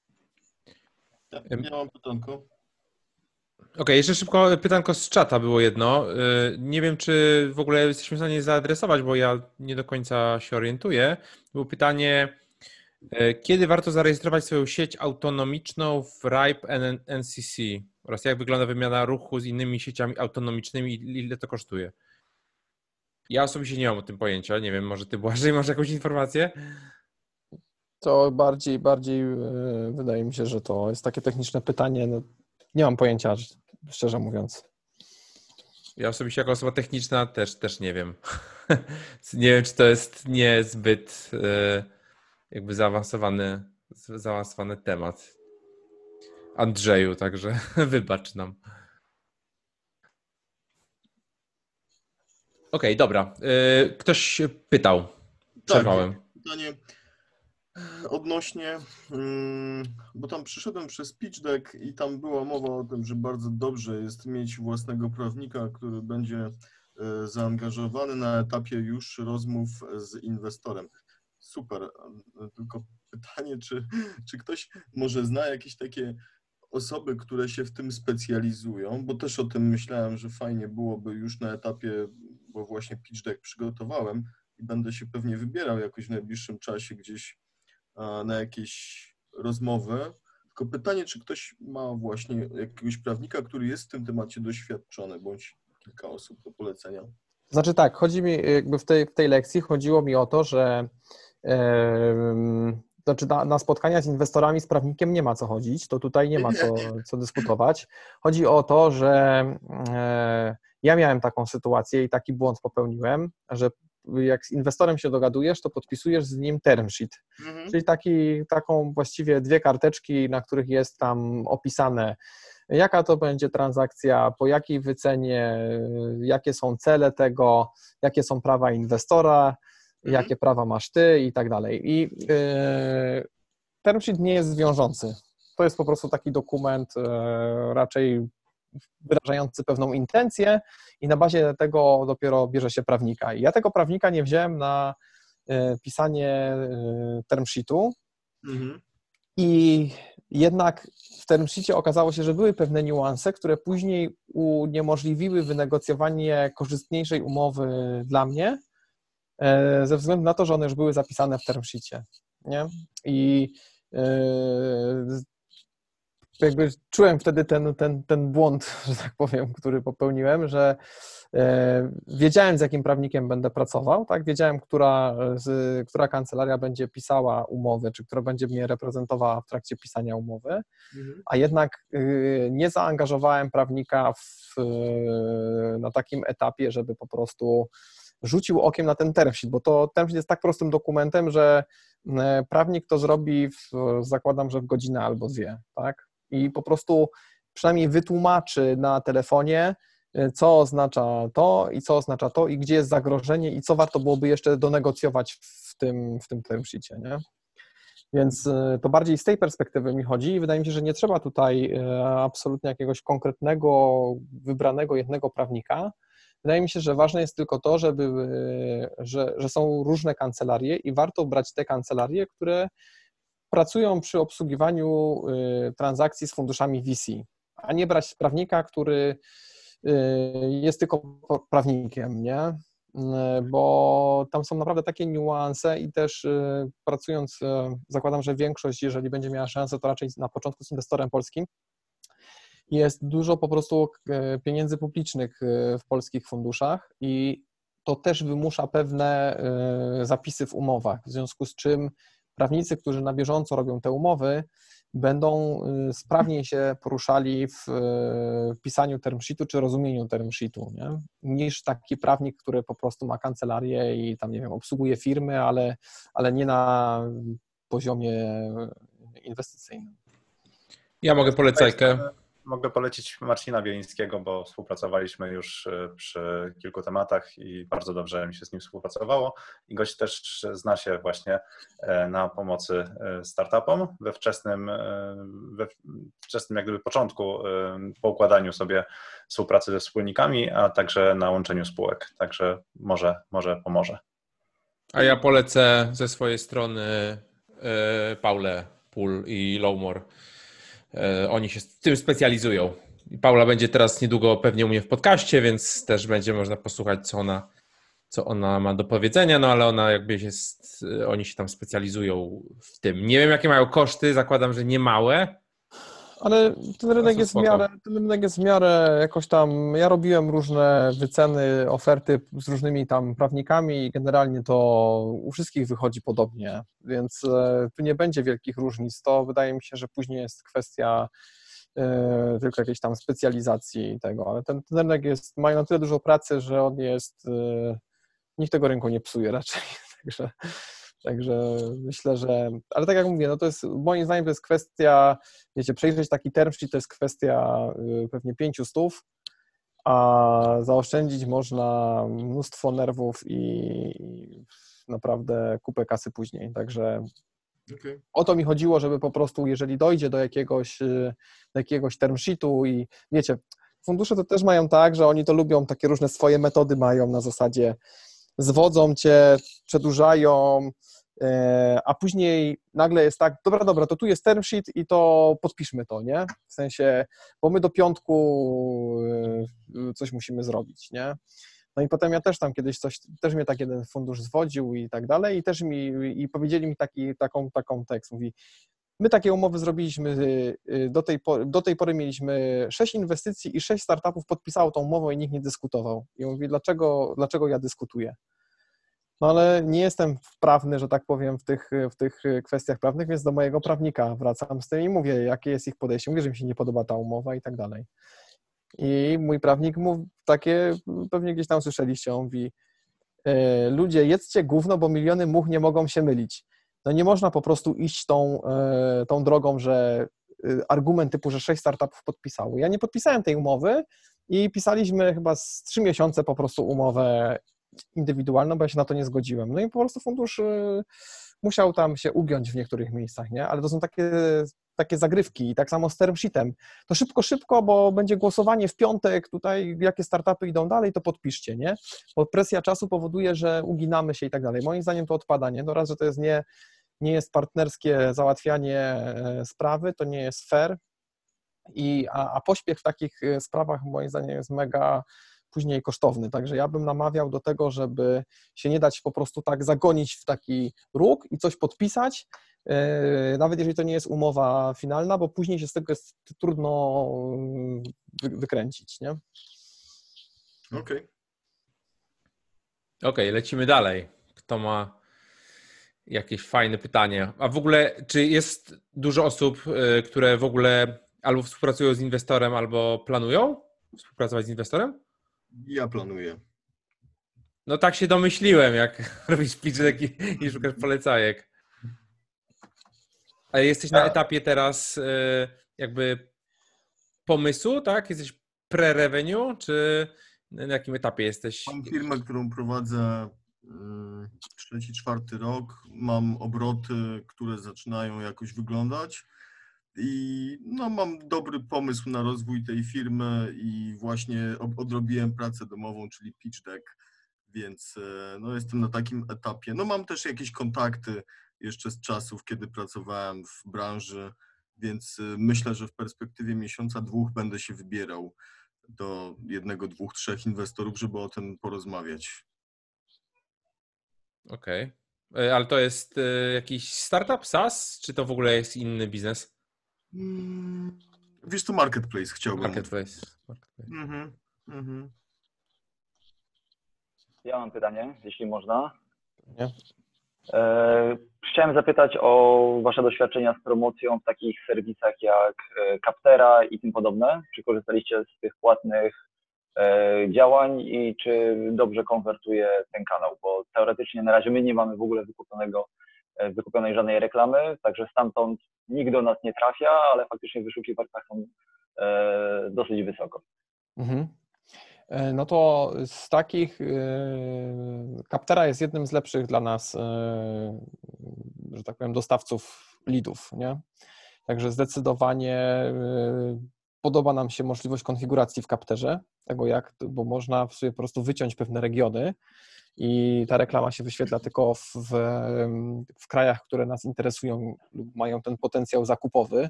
Ja mam pytanko. Okej, okay, jeszcze szybko pytanko z czata było jedno. Nie wiem, czy w ogóle jesteśmy w stanie zaadresować, bo ja nie do końca się orientuję. Było pytanie, kiedy warto zarejestrować swoją sieć autonomiczną w R I P N C C oraz jak wygląda wymiana ruchu z innymi sieciami autonomicznymi i ile to kosztuje? Ja osobiście nie mam o tym pojęcia, nie wiem, może ty, Błażej, masz jakąś informację? To bardziej, bardziej wydaje mi się, że to jest takie techniczne pytanie. No, nie mam pojęcia, szczerze mówiąc. Ja osobiście jako osoba techniczna też, też nie wiem. Nie wiem, czy to jest niezbyt jakby zaawansowany, zaawansowany temat. Andrzeju, także wybacz nam. Okej, okay, dobra. Ktoś pytał. Przerwałem. Tak, pytanie odnośnie, bo tam przyszedłem przez pitch deck i tam była mowa o tym, że bardzo dobrze jest mieć własnego prawnika, który będzie zaangażowany na etapie już rozmów z inwestorem. Super, tylko pytanie, czy, czy ktoś może zna jakieś takie osoby, które się w tym specjalizują, bo też o tym myślałem, że fajnie byłoby już na etapie, bo właśnie pitch deck przygotowałem i będę się pewnie wybierał jakoś w najbliższym czasie gdzieś na jakieś rozmowy. Tylko pytanie, czy ktoś ma właśnie jakiegoś prawnika, który jest w tym temacie doświadczony, bądź kilka osób do polecenia. Znaczy tak, chodzi mi jakby w tej, w tej lekcji chodziło mi o to, że yy, znaczy na, na spotkania z inwestorami, z prawnikiem nie ma co chodzić, to tutaj nie ma co, co dyskutować. Chodzi o to, że yy, ja miałem taką sytuację i taki błąd popełniłem, że jak z inwestorem się dogadujesz, to podpisujesz z nim term sheet, mhm. czyli taki, taką właściwie dwie karteczki, na których jest tam opisane, jaka to będzie transakcja, po jakiej wycenie, jakie są cele tego, jakie są prawa inwestora, mhm. jakie prawa masz ty i tak dalej. I yy, term sheet nie jest wiążący. To jest po prostu taki dokument yy, raczej wyrażający pewną intencję i na bazie tego dopiero bierze się prawnika. I ja tego prawnika nie wziąłem na y, pisanie y, term sheetu mhm. i jednak w term sheetie okazało się, że były pewne niuanse, które później uniemożliwiły wynegocjowanie korzystniejszej umowy dla mnie y, ze względu na to, że one już były zapisane w term sheetie, nie? I y, jakby czułem wtedy ten, ten, ten błąd, że tak powiem, który popełniłem, że e, wiedziałem, z jakim prawnikiem będę pracował, tak? Wiedziałem, która, z, która kancelaria będzie pisała umowę, czy która będzie mnie reprezentowała w trakcie pisania umowy, mhm. a jednak y, nie zaangażowałem prawnika w, y, na takim etapie, żeby po prostu rzucił okiem na ten term sheet, bo to term sheet jest tak prostym dokumentem, że prawnik to zrobi, w, zakładam, że w godzinę albo dwie, tak? I po prostu przynajmniej wytłumaczy na telefonie, co oznacza to i co oznacza to i gdzie jest zagrożenie i co warto byłoby jeszcze donegocjować w tym, w tym term sheetie, nie? Więc to bardziej z tej perspektywy mi chodzi i wydaje mi się, że nie trzeba tutaj absolutnie jakiegoś konkretnego, wybranego jednego prawnika, Wydaje mi się, że ważne jest tylko to, żeby, że, że są różne kancelarie i warto brać te kancelarie, które pracują przy obsługiwaniu transakcji z funduszami V C, a nie brać prawnika, który jest tylko prawnikiem, nie? Bo tam są naprawdę takie niuanse i też pracując, zakładam, że większość, jeżeli będzie miała szansę, to raczej na początku z inwestorem polskim, jest dużo po prostu pieniędzy publicznych w polskich funduszach i to też wymusza pewne zapisy w umowach, w związku z czym prawnicy, którzy na bieżąco robią te umowy, będą sprawniej się poruszali w pisaniu term sheetu czy rozumieniu term sheetu, nie? Niż taki prawnik, który po prostu ma kancelarię i tam, nie wiem, obsługuje firmy, ale, ale nie na poziomie inwestycyjnym. Ja mogę polecajkę. Mogę polecić Marcina Bielińskiego, bo współpracowaliśmy już przy kilku tematach i bardzo dobrze mi się z nim współpracowało. I gość też zna się właśnie na pomocy startupom we wczesnym, we wczesnym jak gdyby początku, po układaniu sobie współpracy ze wspólnikami, a także na łączeniu spółek. Także może, może pomoże. A ja polecę ze swojej strony Paulę Pool i Lowmore. Oni się tym specjalizują. I Paula będzie teraz niedługo pewnie u mnie w podcaście, więc też będzie można posłuchać, co ona, co ona ma do powiedzenia, no ale ona jakby jest, oni się tam specjalizują w tym. Nie wiem, jakie mają koszty, zakładam, że nie małe. Ale ten rynek jest w miarę, ten rynek jest w miarę jakoś tam, ja robiłem różne wyceny, oferty z różnymi tam prawnikami i generalnie to u wszystkich wychodzi podobnie, więc tu nie będzie wielkich różnic. To wydaje mi się, że później jest kwestia e, tylko jakiejś tam specjalizacji tego, ale ten, ten rynek jest, mają na tyle dużo pracy, że on jest, e, nikt tego rynku nie psuje raczej, także... Także myślę, że, ale tak jak mówię, no to jest, moim zdaniem to jest kwestia, wiecie, przejrzeć taki term sheet to jest kwestia pewnie pięciu stów, a zaoszczędzić można mnóstwo nerwów i naprawdę kupę kasy później, także okay. O to mi chodziło, żeby po prostu, jeżeli dojdzie do jakiegoś, do jakiegoś term sheetu i wiecie, fundusze to też mają tak, że oni to lubią, takie różne swoje metody mają na zasadzie zwodzą cię, przedłużają, a później nagle jest tak, dobra, dobra, to tu jest term sheet i to podpiszmy to, nie? W sensie, bo my do piątku coś musimy zrobić, nie? No i potem ja też tam kiedyś coś, też mnie tak jeden fundusz zwodził i tak dalej i też mi, i powiedzieli mi taki, taką, taką tekst, mówi, my takie umowy zrobiliśmy, do tej, pory, do tej pory mieliśmy sześć inwestycji i sześć startupów podpisało tą umowę i nikt nie dyskutował. I mówi, dlaczego, dlaczego ja dyskutuję? No ale nie jestem wprawny, że tak powiem, w tych, w tych kwestiach prawnych, więc do mojego prawnika wracam z tym i mówię, jakie jest ich podejście. Mówię, że mi się nie podoba ta umowa i tak dalej. I mój prawnik mówi takie, pewnie gdzieś tam słyszeliście, on mówi, ludzie, jedzcie gówno, bo miliony much nie mogą się mylić. No nie można po prostu iść tą, tą drogą, że argument typu, że sześć startupów podpisało. Ja nie podpisałem tej umowy i pisaliśmy chyba z trzy miesiące po prostu umowę indywidualną, bo ja się na to nie zgodziłem. No i po prostu fundusz musiał tam się ugiąć w niektórych miejscach, nie? Ale to są takie, takie zagrywki i tak samo z term sheetem. To szybko, szybko, bo będzie głosowanie w piątek, tutaj jakie startupy idą dalej, to podpiszcie, nie? Bo presja czasu powoduje, że uginamy się i tak dalej. Moim zdaniem to odpada, nie? No raz, że to jest nie, nie jest partnerskie załatwianie sprawy, to nie jest fair, i, a, a pośpiech w takich sprawach moim zdaniem jest mega później kosztowny, także ja bym namawiał do tego, żeby się nie dać po prostu tak zagonić w taki róg i coś podpisać, yy, nawet jeżeli to nie jest umowa finalna, bo później się z tego jest trudno wy, wykręcić, nie? Okej. Okay. Okej, okay, lecimy dalej. Kto ma jakieś fajne pytanie? A w ogóle, czy jest dużo osób, yy, które w ogóle albo współpracują z inwestorem, albo planują współpracować z inwestorem? Ja planuję. No tak się domyśliłem, jak robisz pitch i, i szukasz polecajek. Ale jesteś na etapie teraz jakby pomysłu, tak? Jesteś pre-revenue, czy na jakim etapie jesteś? Mam firmę, którą prowadzę trzeci, czwarty rok. Mam obroty, które zaczynają jakoś wyglądać. i no, mam dobry pomysł na rozwój tej firmy i właśnie odrobiłem pracę domową, czyli pitch deck, więc no, jestem na takim etapie. No mam też jakieś kontakty jeszcze z czasów, kiedy pracowałem w branży, więc myślę, że w perspektywie miesiąca, dwóch będę się wybierał do jednego, dwóch, trzech inwestorów, żeby o tym porozmawiać. Okej. Okay. Ale to jest jakiś startup, SaaS, czy to w ogóle jest inny biznes? Hmm. Wiesz, to marketplace chciałbym. Marketplace. marketplace. Mhm. Mhm. Ja mam pytanie, jeśli można. Nie? E, chciałem zapytać o Wasze doświadczenia z promocją w takich serwisach jak Captera i tym podobne. Czy korzystaliście z tych płatnych e, działań i czy dobrze konwertuje ten kanał? Bo teoretycznie na razie my nie mamy w ogóle wykupionego, wykupionej żadnej reklamy, także stamtąd nikt do nas nie trafia, ale faktycznie w wyszukiwarkach są e, dosyć wysoko. Mhm. No to z takich Captera jest jednym z lepszych dla nas, że tak powiem, dostawców leadów, nie? Także zdecydowanie podoba nam się możliwość konfiguracji w Capterze, tego jak, bo można sobie po prostu wyciąć pewne regiony i ta reklama się wyświetla tylko w, w, w krajach, które nas interesują lub mają ten potencjał zakupowy.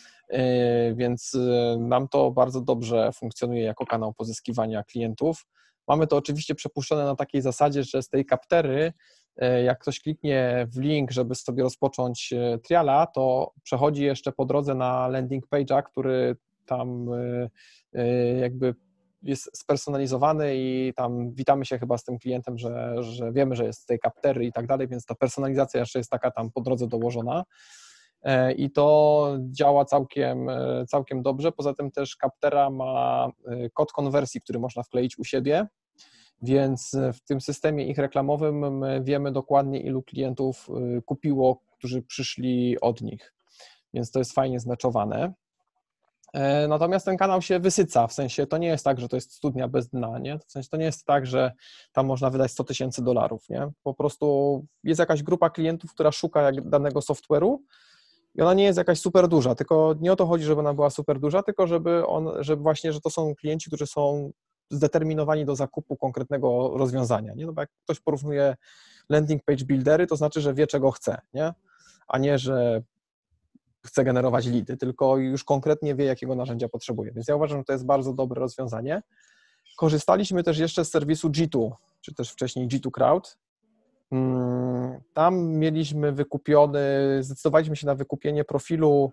Więc nam to bardzo dobrze funkcjonuje jako kanał pozyskiwania klientów. Mamy to oczywiście przepuszczone na takiej zasadzie, że z tej Captery, jak ktoś kliknie w link, żeby sobie rozpocząć triala, to przechodzi jeszcze po drodze na landing page'a, który tam jakby jest spersonalizowany i tam witamy się chyba z tym klientem, że, że wiemy, że jest z tej Captery i tak dalej, więc ta personalizacja jeszcze jest taka tam po drodze dołożona. I to działa całkiem, całkiem dobrze. Poza tym też Captera ma kod konwersji, który można wkleić u siebie, więc w tym systemie ich reklamowym my wiemy dokładnie, ilu klientów kupiło, którzy przyszli od nich, więc to jest fajnie zmeczowane. Natomiast ten kanał się wysyca, w sensie to nie jest tak, że to jest studnia bez dna, nie? W sensie to nie jest tak, że tam można wydać sto tysięcy dolarów, nie? Po prostu jest jakaś grupa klientów, która szuka danego software'u, i ona nie jest jakaś super duża, tylko nie o to chodzi, żeby ona była super duża, tylko żeby on, żeby właśnie, że to są klienci, którzy są zdeterminowani do zakupu konkretnego rozwiązania, nie? No bo jak ktoś porównuje landing page buildery, to znaczy, że wie, czego chce, nie? A nie, że chce generować leady, tylko już konkretnie wie, jakiego narzędzia potrzebuje. Więc ja uważam, że to jest bardzo dobre rozwiązanie. Korzystaliśmy też jeszcze z serwisu G dwa, czy też wcześniej G dwa Crowd. Tam mieliśmy wykupiony, zdecydowaliśmy się na wykupienie profilu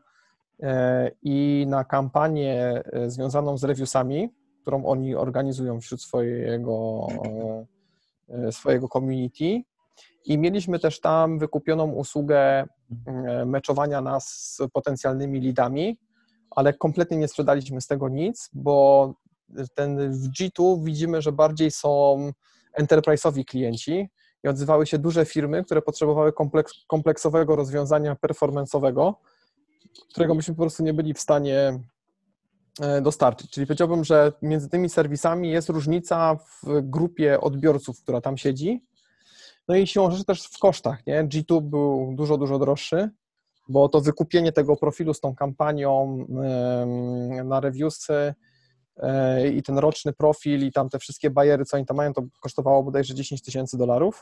i na kampanię związaną z reviewsami, którą oni organizują wśród swojego, swojego community i mieliśmy też tam wykupioną usługę meczowania nas z potencjalnymi leadami, ale kompletnie nie sprzedaliśmy z tego nic, bo ten w G dwa widzimy, że bardziej są enterprise'owi klienci i odzywały się duże firmy, które potrzebowały kompleks, kompleksowego rozwiązania performance'owego, którego myśmy po prostu nie byli w stanie dostarczyć. Czyli powiedziałbym, że między tymi serwisami jest różnica w grupie odbiorców, która tam siedzi. No i siłą rzeczy też w kosztach, nie? G dwa był dużo, dużo droższy, bo to wykupienie tego profilu z tą kampanią na reviewsy i ten roczny profil i tam te wszystkie bariery, co oni tam mają, to kosztowało bodajże dziesięć tysięcy dolarów.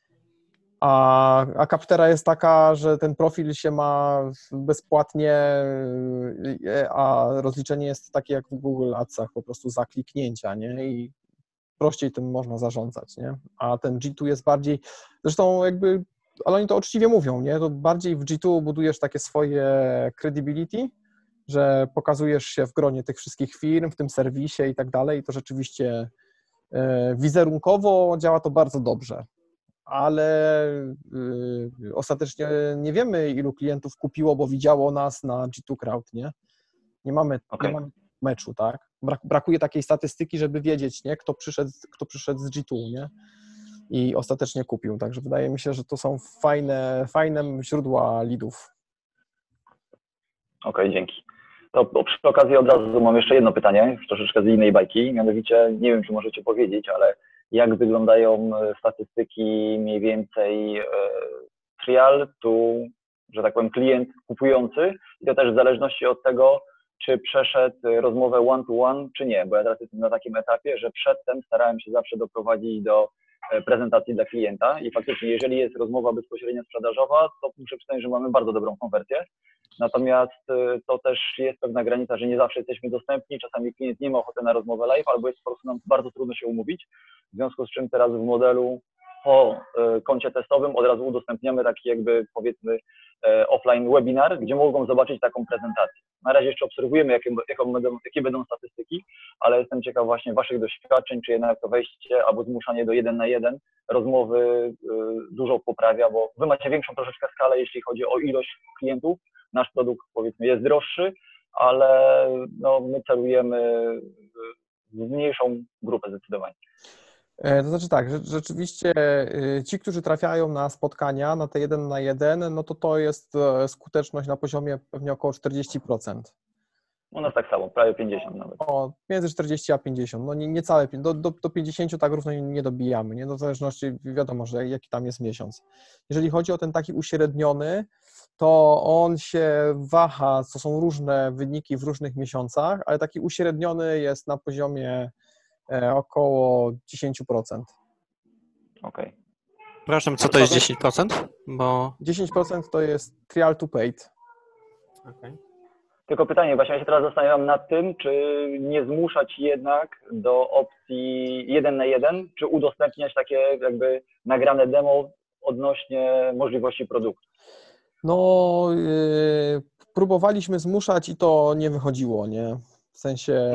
A, a Captera jest taka, że ten profil się ma bezpłatnie, a rozliczenie jest takie jak w Google Adsach, po prostu za kliknięcia, nie? I prościej tym można zarządzać, nie? A ten G dwa jest bardziej, zresztą jakby, ale oni to uczciwie mówią, nie? To bardziej w G dwa budujesz takie swoje credibility, że pokazujesz się w gronie tych wszystkich firm, w tym serwisie i tak dalej i to rzeczywiście wizerunkowo działa to bardzo dobrze, ale ostatecznie nie wiemy, ilu klientów kupiło, bo widziało nas na G dwa Crowd, nie? Nie mamy, okay. nie mamy meczu, tak? Brakuje takiej statystyki, żeby wiedzieć, nie? Kto przyszedł, kto przyszedł z G dwa, nie? I ostatecznie kupił, także wydaje mi się, że to są fajne, fajne źródła leadów. Okej, okay, dzięki. To przy okazji od razu mam jeszcze jedno pytanie, troszeczkę z innej bajki, mianowicie nie wiem, czy możecie powiedzieć, ale jak wyglądają statystyki mniej więcej trial to że tak powiem, klient kupujący i to też w zależności od tego, czy przeszedł rozmowę one-to-one, czy nie, bo ja teraz jestem na takim etapie, że przedtem starałem się zawsze doprowadzić do prezentacji dla klienta i faktycznie, jeżeli jest rozmowa bezpośrednio sprzedażowa, to muszę przyznać, że mamy bardzo dobrą konwersję. Natomiast to też jest pewna granica, że nie zawsze jesteśmy dostępni, czasami klient nie ma ochoty na rozmowę live, albo jest po prostu nam bardzo trudno się umówić, w związku z czym teraz w modelu po koncie testowym od razu udostępniamy taki jakby powiedzmy offline webinar, gdzie mogą zobaczyć taką prezentację. Na razie jeszcze obserwujemy, jakie, jakie, będą, jakie będą statystyki, ale jestem ciekaw właśnie Waszych doświadczeń, czy jednak to wejście albo zmuszanie do jeden na jeden rozmowy dużo poprawia, bo Wy macie większą troszeczkę skalę, jeśli chodzi o ilość klientów. Nasz produkt powiedzmy jest droższy, ale no, my celujemy w mniejszą grupę zdecydowanie. To znaczy tak, że rzeczywiście ci, którzy trafiają na spotkania, na te jeden na jeden, no to to jest skuteczność na poziomie pewnie około czterdzieści procent. U nas tak samo, prawie pięćdziesiąt nawet. O, między czterdzieści a pięćdziesiąt, no nie, nie całe, do, do, do pięćdziesięciu tak równo nie dobijamy, nie? No w zależności, wiadomo, że jaki tam jest miesiąc. Jeżeli chodzi o ten taki uśredniony, to on się waha, to są różne wyniki w różnych miesiącach, ale taki uśredniony jest na poziomie około dziesięć procent. Okej. Okay. Przepraszam, co to jest dziesięć procent? Bo... dziesięć procent to jest trial to paid. Okay. Tylko pytanie, właśnie ja się teraz zastanawiam nad tym, czy nie zmuszać jednak do opcji jeden na jeden, czy udostępniać takie jakby nagrane demo odnośnie możliwości produktu. No, yy, próbowaliśmy zmuszać i to nie wychodziło, nie? W sensie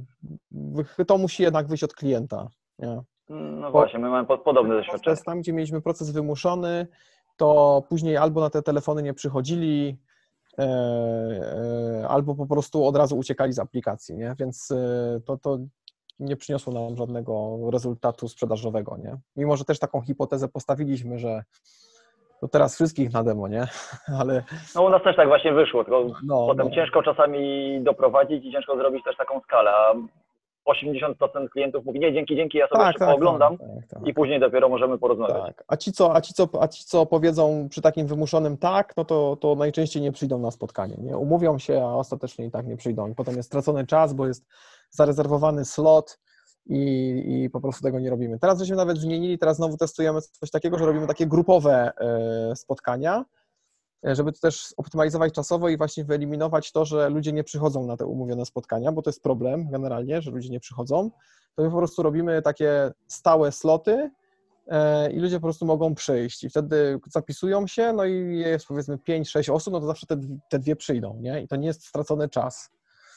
to musi jednak wyjść od klienta. Nie? No właśnie, my mamy podobne doświadczenie. Tam, gdzie mieliśmy proces wymuszony, to później albo na te telefony nie przychodzili, e, e, albo po prostu od razu uciekali z aplikacji, nie? Więc e, to, to nie przyniosło nam żadnego rezultatu sprzedażowego, nie? Mimo że też taką hipotezę postawiliśmy, że to teraz wszystkich na demo, nie? Ale... No u nas też tak właśnie wyszło, tylko no, potem no. ciężko czasami doprowadzić i ciężko zrobić też taką skalę, a osiemdziesiąt procent klientów mówi nie, dzięki, dzięki, ja sobie tak, jeszcze tak, pooglądam tak, tak, tak. i później dopiero możemy porozmawiać. Tak. A, ci, co, a, ci, co, a ci, co powiedzą przy takim wymuszonym tak, no to, to najczęściej nie przyjdą na spotkanie, nie? Umówią się, a ostatecznie i tak nie przyjdą. I potem jest stracony czas, bo jest zarezerwowany slot i, i po prostu tego nie robimy. Teraz żeśmy nawet zmienili, teraz znowu testujemy coś takiego, że robimy takie grupowe y, spotkania, żeby to też optymalizować czasowo i właśnie wyeliminować to, że ludzie nie przychodzą na te umówione spotkania, bo to jest problem generalnie, że ludzie nie przychodzą. To my po prostu robimy takie stałe sloty i ludzie po prostu mogą przyjść i wtedy zapisują się, no i jest powiedzmy pięć sześć osób, no to zawsze te, te dwie przyjdą, nie? I to nie jest stracony czas.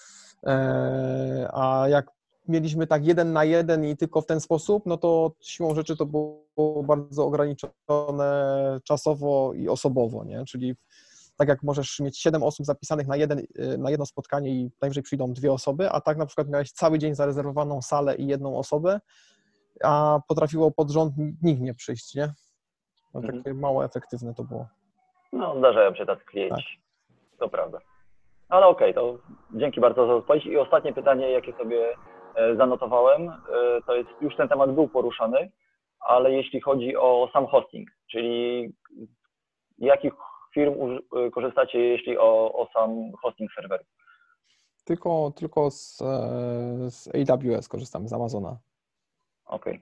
A jak mieliśmy tak jeden na jeden i tylko w ten sposób, no to siłą rzeczy to było bardzo ograniczone czasowo i osobowo, nie? Czyli tak jak możesz mieć siedem osób zapisanych na, jeden, na jedno spotkanie i najwyżej przyjdą dwie osoby, a tak na przykład miałeś cały dzień zarezerwowaną salę i jedną osobę, a potrafiło pod rząd nikt nie przyjść, nie? No, takie mhm. mało efektywne to było. No, zdarzają się tacy klienci, tak. To prawda. Ale okej, okay, to dzięki bardzo za odpowiedź. I ostatnie pytanie, jakie sobie zanotowałem, to jest, już ten temat był poruszany, ale jeśli chodzi o sam hosting, czyli jakich firm korzystacie, jeśli o, o sam hosting serwerów? Tylko, tylko z, z A W S korzystamy, z Amazona. Okej.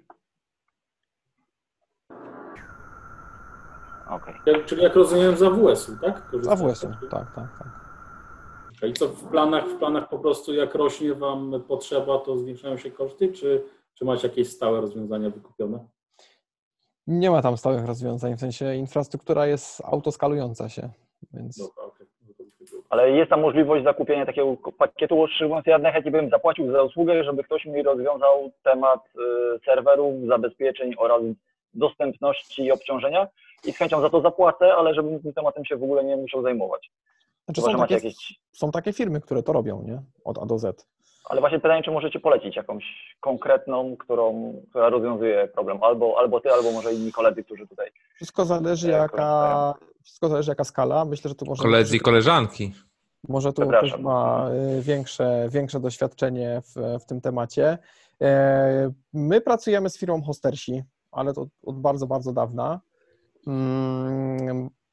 Okay. Okay. Czyli jak rozumiem z A W S-u, tak? Z A W S-u, tak, tak, tak. I co w planach, w planach po prostu jak rośnie Wam potrzeba, to zwiększają się koszty, czy, czy macie jakieś stałe rozwiązania wykupione? Nie ma tam stałych rozwiązań, w sensie infrastruktura jest autoskalująca się, więc... Dobra, okay. Ale jest tam możliwość zakupienia takiego pakietu utrzymującego. Ja najchętniej bym zapłacił za usługę, żeby ktoś mi rozwiązał temat serwerów, zabezpieczeń oraz dostępności i obciążenia i z chęcią za to zapłacę, ale żebym tym tematem się w ogóle nie musiał zajmować. Znaczy są takie, jakieś... są takie firmy, które to robią, nie? Od A do Z. Ale właśnie pytanie, czy możecie polecić jakąś konkretną, którą, która rozwiązuje problem. Albo, albo ty, albo może inni koledzy, którzy tutaj... Wszystko zależy jaka, wszystko zależy jaka skala. Myślę, że tu może... Koledzy i koleżanki. Może tu ktoś ma większe, większe doświadczenie w, w tym temacie. My pracujemy z firmą Hostersi, ale to od bardzo, bardzo dawna.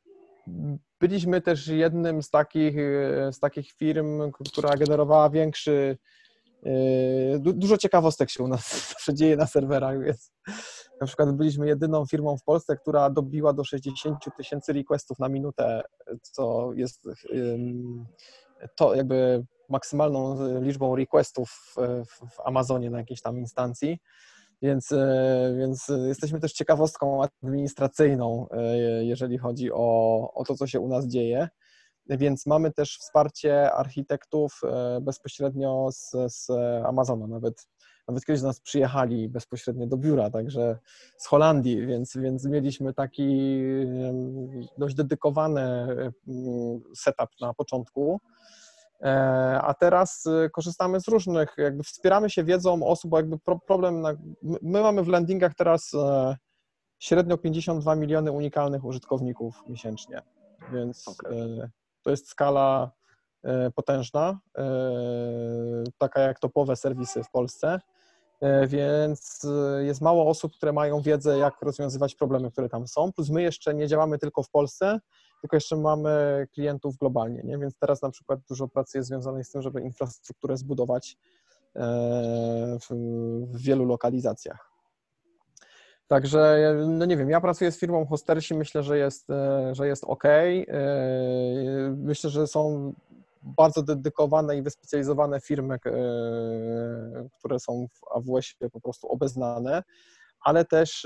byliśmy też jednym z takich, z takich firm, która generowała większy, dużo ciekawostek się u nas zawsze dzieje na serwerach, więc na przykład byliśmy jedyną firmą w Polsce, która dobiła do sześćdziesiąt tysięcy requestów na minutę, co jest to jakby maksymalną liczbą requestów w, w Amazonie na jakiejś tam instancji, więc, więc jesteśmy też ciekawostką administracyjną, jeżeli chodzi o, o to, co się u nas dzieje, więc mamy też wsparcie architektów bezpośrednio z, z Amazonu, nawet, nawet kiedyś do nas przyjechali bezpośrednio do biura, także z Holandii, więc, więc mieliśmy taki dość dedykowany setup na początku. A teraz korzystamy z różnych, jakby wspieramy się wiedzą osób, bo jakby problem, na, my mamy w landingach teraz średnio pięćdziesiąt dwa miliony unikalnych użytkowników miesięcznie, więc okay. To jest skala potężna, taka jak topowe serwisy w Polsce, więc jest mało osób, które mają wiedzę, jak rozwiązywać problemy, które tam są, plus my jeszcze nie działamy tylko w Polsce, tylko jeszcze mamy klientów globalnie, nie? Więc teraz na przykład dużo pracy jest związanej z tym, żeby infrastrukturę zbudować w, w wielu lokalizacjach. Także, no nie wiem, ja pracuję z firmą Hostersi, myślę, że jest, że jest ok. Myślę, że są bardzo dedykowane i wyspecjalizowane firmy, które są w A W S-ie po prostu obeznane, ale też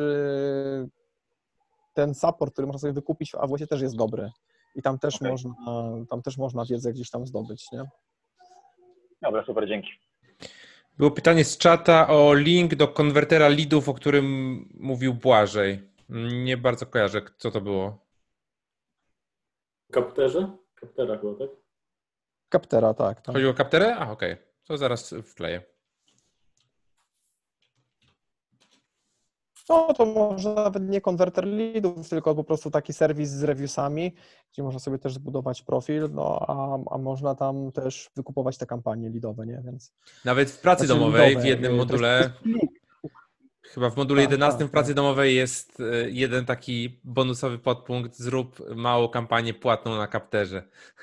ten support, który można sobie wykupić w A W S-ie, też jest dobry i tam też, okay. można, tam też można wiedzę gdzieś tam zdobyć, nie? Dobra, super, dzięki. Było pytanie z czata o link do konwertera leadów, o którym mówił Błażej. Nie bardzo kojarzę, co to było. Kapterze? Kaptera chyba, tak? Kaptera, tak. tak. Chodziło o Kapterę? A, okej. Okay. To zaraz wkleję. No to może nawet nie konwerter leadów, tylko po prostu taki serwis z reviewsami, gdzie można sobie też zbudować profil, no a, a można tam też wykupować te kampanie leadowe, nie? Więc nawet w pracy znaczy domowej leadowe, w jednym module, chyba w module tak, jedenastym tak, w pracy tak. domowej jest jeden taki bonusowy podpunkt, zrób małą kampanię płatną na Kapterze.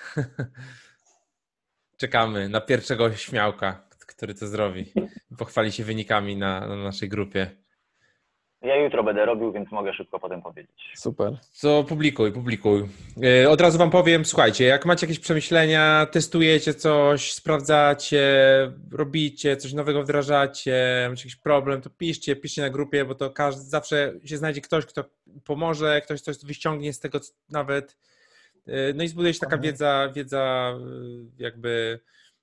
Czekamy na pierwszego śmiałka, który to zrobi. Pochwali się wynikami na, na naszej grupie. Ja jutro będę robił, więc mogę szybko potem powiedzieć. Super. To publikuj, publikuj. Od razu wam powiem, słuchajcie, jak macie jakieś przemyślenia, testujecie coś, sprawdzacie, robicie, coś nowego wdrażacie, macie jakiś problem, to piszcie, piszcie na grupie, bo to każdy, zawsze się znajdzie ktoś, kto pomoże, ktoś coś wyściągnie z tego nawet. No i zbuduje się taka wiedza, wiedza jakby,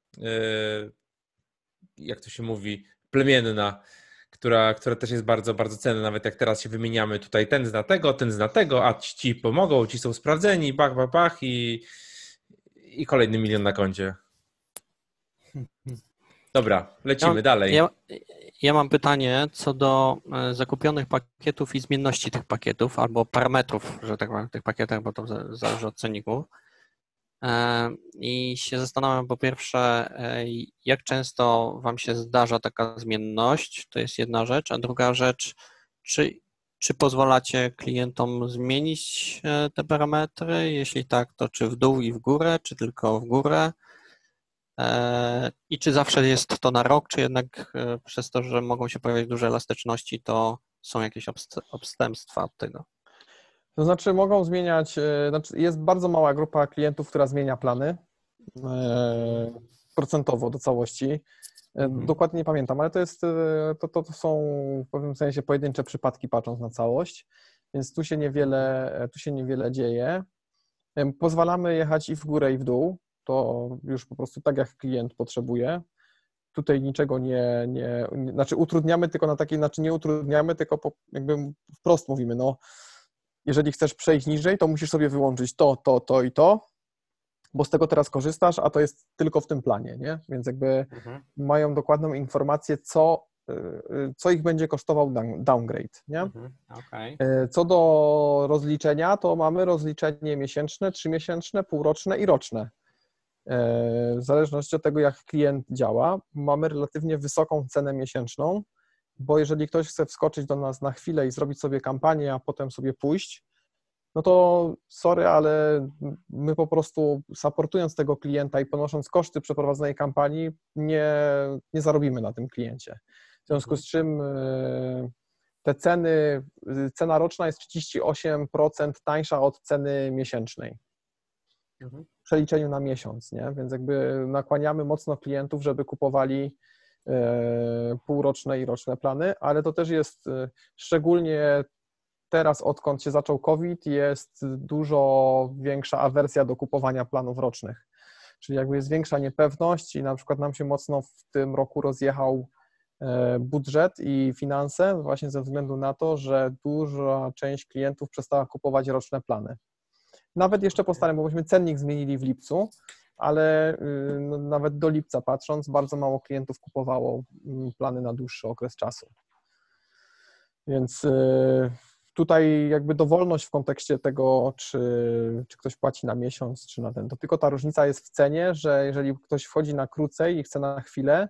jak to się mówi, plemienna, która, która też jest bardzo, bardzo cenna, nawet jak teraz się wymieniamy tutaj, ten zna tego, ten zna tego, a ci, ci pomogą, ci są sprawdzeni, bach, bach, bach i, i kolejny milion na koncie. Dobra, lecimy ja, dalej. Ja, ja mam pytanie co do zakupionych pakietów i zmienności tych pakietów, albo parametrów, że tak powiem, w tych pakietach, bo to zależy od cenników. I się zastanawiam po pierwsze, jak często wam się zdarza taka zmienność, to jest jedna rzecz, a druga rzecz, czy, czy pozwalacie klientom zmienić te parametry, jeśli tak, to czy w dół i w górę, czy tylko w górę i czy zawsze jest to na rok, czy jednak przez to, że mogą się pojawiać duże elastyczności, to są jakieś odstępstwa od tego? To znaczy mogą zmieniać, znaczy jest bardzo mała grupa klientów, która zmienia plany procentowo do całości. Dokładnie nie pamiętam, ale to jest, to, to, to są w pewnym sensie pojedyncze przypadki, patrząc na całość, więc tu się niewiele, tu się niewiele dzieje. Pozwalamy jechać i w górę, i w dół, to już po prostu tak, jak klient potrzebuje. Tutaj niczego nie, nie, znaczy utrudniamy tylko na takiej, znaczy nie utrudniamy, tylko po, jakby wprost mówimy, no jeżeli chcesz przejść niżej, to musisz sobie wyłączyć to, to, to i to, bo z tego teraz korzystasz, a to jest tylko w tym planie, nie? Więc jakby mhm. mają dokładną informację, co, co ich będzie kosztował downgrade, nie? Mhm. Okay. Co do rozliczenia, to mamy rozliczenie miesięczne, trzymiesięczne, półroczne i roczne. W zależności od tego, jak klient działa, mamy relatywnie wysoką cenę miesięczną, bo jeżeli ktoś chce wskoczyć do nas na chwilę i zrobić sobie kampanię, a potem sobie pójść, no to sorry, ale my po prostu supportując tego klienta i ponosząc koszty przeprowadzonej kampanii, nie, nie zarobimy na tym kliencie. W związku z czym te ceny, cena roczna jest trzydzieści osiem procent tańsza od ceny miesięcznej. W przeliczeniu na miesiąc, nie? Więc jakby nakłaniamy mocno klientów, żeby kupowali półroczne i roczne plany, ale to też jest szczególnie teraz, odkąd się zaczął COVID, jest dużo większa awersja do kupowania planów rocznych. Czyli jakby jest większa niepewność i na przykład nam się mocno w tym roku rozjechał budżet i finanse właśnie ze względu na to, że duża część klientów przestała kupować roczne plany. Nawet jeszcze po staremu, bo myśmy cennik zmienili w lipcu, ale no, nawet do lipca patrząc, bardzo mało klientów kupowało plany na dłuższy okres czasu. Więc tutaj jakby dowolność w kontekście tego, czy, czy ktoś płaci na miesiąc, czy na ten, to tylko ta różnica jest w cenie, że jeżeli ktoś wchodzi na krócej i chce na chwilę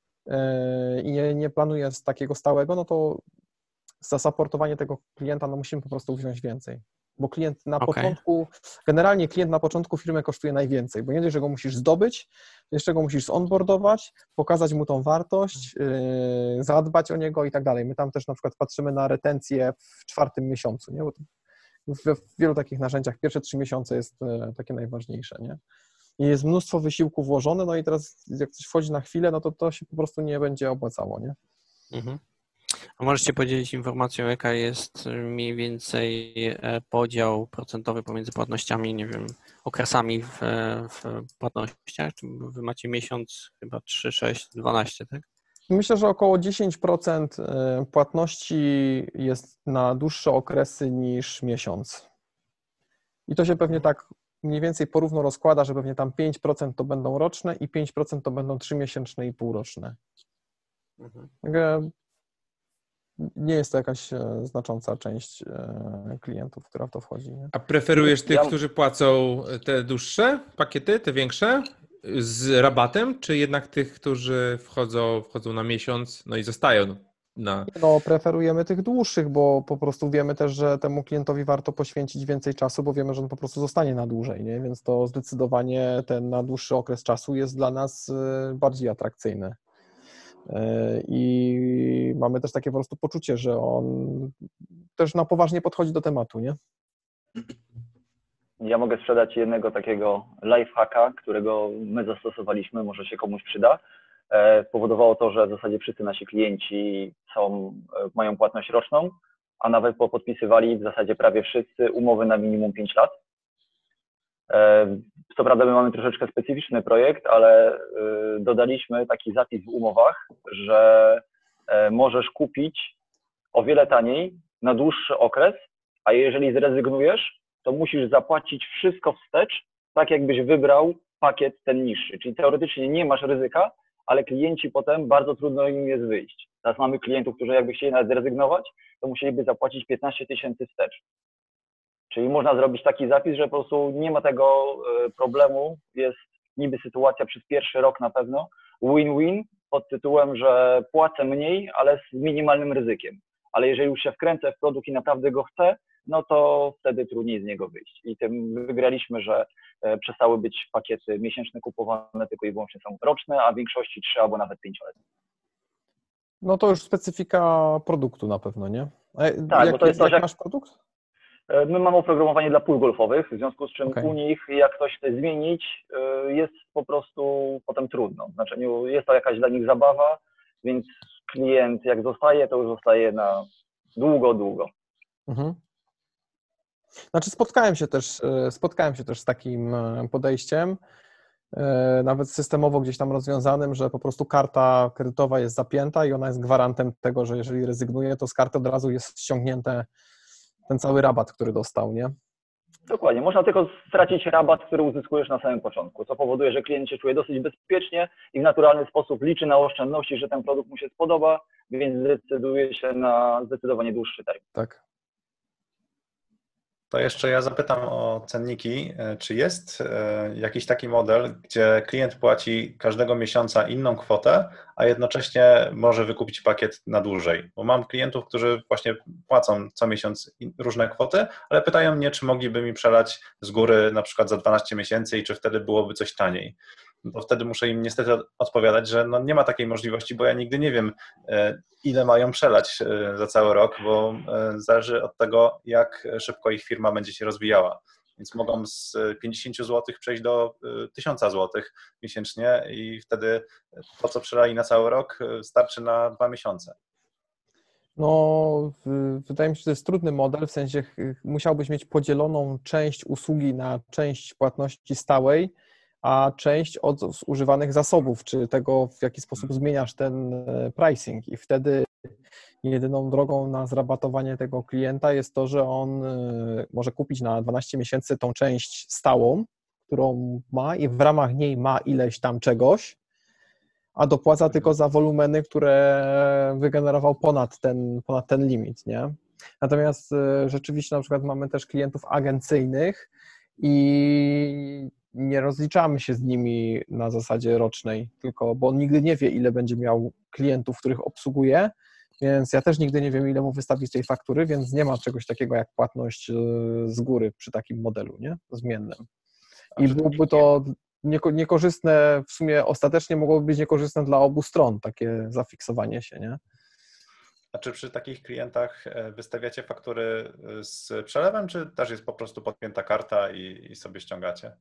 i nie, nie planuje z takiego stałego, no to za supportowanie tego klienta no musimy po prostu wziąć więcej. Bo klient na okay. początku, generalnie klient na początku firmy kosztuje najwięcej, bo nie dość, że go musisz zdobyć, jeszcze go musisz zonboardować, pokazać mu tą wartość, yy, zadbać o niego i tak dalej. My tam też na przykład patrzymy na retencję w czwartym miesiącu, nie? Bo w, w wielu takich narzędziach pierwsze trzy miesiące jest yy, takie najważniejsze, nie? I jest mnóstwo wysiłku włożone, no i teraz jak coś wchodzi na chwilę, no to to się po prostu nie będzie opłacało, nie? Mhm. A możecie podzielić informacją, jaka jest mniej więcej podział procentowy pomiędzy płatnościami, nie wiem, okresami w, w płatnościach? Wy macie miesiąc, chyba trzy, sześć, dwanaście, tak? Myślę, że około dziesięć procent płatności jest na dłuższe okresy niż miesiąc. I to się pewnie tak mniej więcej porówno rozkłada, że pewnie tam pięć procent to będą roczne i pięć procent to będą trzymiesięczne i półroczne. Mhm. Nie jest to jakaś znacząca część klientów, która w to wchodzi. Nie? A preferujesz tych, Ja... którzy płacą te dłuższe pakiety, te większe, z rabatem, czy jednak tych, którzy wchodzą, wchodzą na miesiąc, no i zostają na... No, preferujemy tych dłuższych, bo po prostu wiemy też, że temu klientowi warto poświęcić więcej czasu, bo wiemy, że on po prostu zostanie na dłużej, nie? Więc to zdecydowanie ten na dłuższy okres czasu jest dla nas bardziej atrakcyjny. I mamy też takie po prostu poczucie, że on też na poważnie podchodzi do tematu, nie? Ja mogę sprzedać jednego takiego lifehacka, którego my zastosowaliśmy, może się komuś przyda. Spowodowało to, że w zasadzie wszyscy nasi klienci są, mają płatność roczną, a nawet podpisywali w zasadzie prawie wszyscy umowy na minimum pięć lat. Co prawda my mamy troszeczkę specyficzny projekt, ale dodaliśmy taki zapis w umowach, że możesz kupić o wiele taniej na dłuższy okres, a jeżeli zrezygnujesz, to musisz zapłacić wszystko wstecz, tak jakbyś wybrał pakiet ten niższy. Czyli teoretycznie nie masz ryzyka, ale klienci potem bardzo trudno im jest wyjść. Teraz mamy klientów, którzy jakby chcieli nawet zrezygnować, to musieliby zapłacić piętnaście tysięcy wstecz. Czyli można zrobić taki zapis, że po prostu nie ma tego problemu, jest niby sytuacja przez pierwszy rok na pewno win-win pod tytułem, że płacę mniej, ale z minimalnym ryzykiem. Ale jeżeli już się wkręcę w produkt i naprawdę go chcę, no to wtedy trudniej z niego wyjść. I tym wygraliśmy, że przestały być pakiety miesięczne kupowane, tylko i wyłącznie są roczne, a w większości trzy albo nawet pięcioletnie. No to już specyfika produktu na pewno, nie? A tak, jak, bo to jest jak coś, jak... masz produkt? My mamy oprogramowanie dla pól golfowych, w związku z czym okay. u nich, jak ktoś chce zmienić, jest po prostu potem trudno. Znaczy, jest to jakaś dla nich zabawa, więc klient jak zostaje, to już zostaje na długo, długo. Mhm. Znaczy spotkałem się też, spotkałem się też z takim podejściem, nawet systemowo gdzieś tam rozwiązanym, że po prostu karta kredytowa jest zapięta i ona jest gwarantem tego, że jeżeli rezygnuje, to z karty od razu jest ściągnięte ten cały rabat, który dostał, nie? Dokładnie. Można tylko stracić rabat, który uzyskujesz na samym początku, co powoduje, że klient się czuje dosyć bezpiecznie i w naturalny sposób liczy na oszczędności, że ten produkt mu się spodoba, więc zdecyduje się na zdecydowanie dłuższy termin. Tak. To jeszcze ja zapytam o cenniki. Czy jest jakiś taki model, gdzie klient płaci każdego miesiąca inną kwotę, a jednocześnie może wykupić pakiet na dłużej? Bo mam klientów, którzy właśnie płacą co miesiąc różne kwoty, ale pytają mnie, czy mogliby mi przelać z góry na przykład za dwanaście miesięcy i czy wtedy byłoby coś taniej. To wtedy muszę im niestety odpowiadać, że no nie ma takiej możliwości, bo ja nigdy nie wiem, ile mają przelać za cały rok, bo zależy od tego, jak szybko ich firma będzie się rozwijała. Więc mogą z pięćdziesiąt złotych przejść do tysiąc złotych miesięcznie i wtedy to, co przelali na cały rok, starczy na dwa miesiące. No, wydaje mi się, że to jest trudny model, w sensie musiałbyś mieć podzieloną część usługi na część płatności stałej, a część od zużywanych zasobów, czy tego, w jaki sposób zmieniasz ten pricing i wtedy jedyną drogą na zrabatowanie tego klienta jest to, że on może kupić na dwanaście miesięcy tą część stałą, którą ma i w ramach niej ma ileś tam czegoś, a dopłaca tylko za wolumeny, które wygenerował ponad ten, ponad ten limit, nie? Natomiast rzeczywiście na przykład mamy też klientów agencyjnych i nie rozliczamy się z nimi na zasadzie rocznej, tylko bo on nigdy nie wie, ile będzie miał klientów, których obsługuje, więc ja też nigdy nie wiem, ile mu wystawić tej faktury, więc nie ma czegoś takiego jak płatność z góry przy takim modelu, nie? Zmiennym. I byłoby to niekorzystne, w sumie ostatecznie mogłoby być niekorzystne dla obu stron, takie zafiksowanie się, nie? A czy przy takich klientach wystawiacie faktury z przelewem, czy też jest po prostu podpięta karta i, i sobie ściągacie?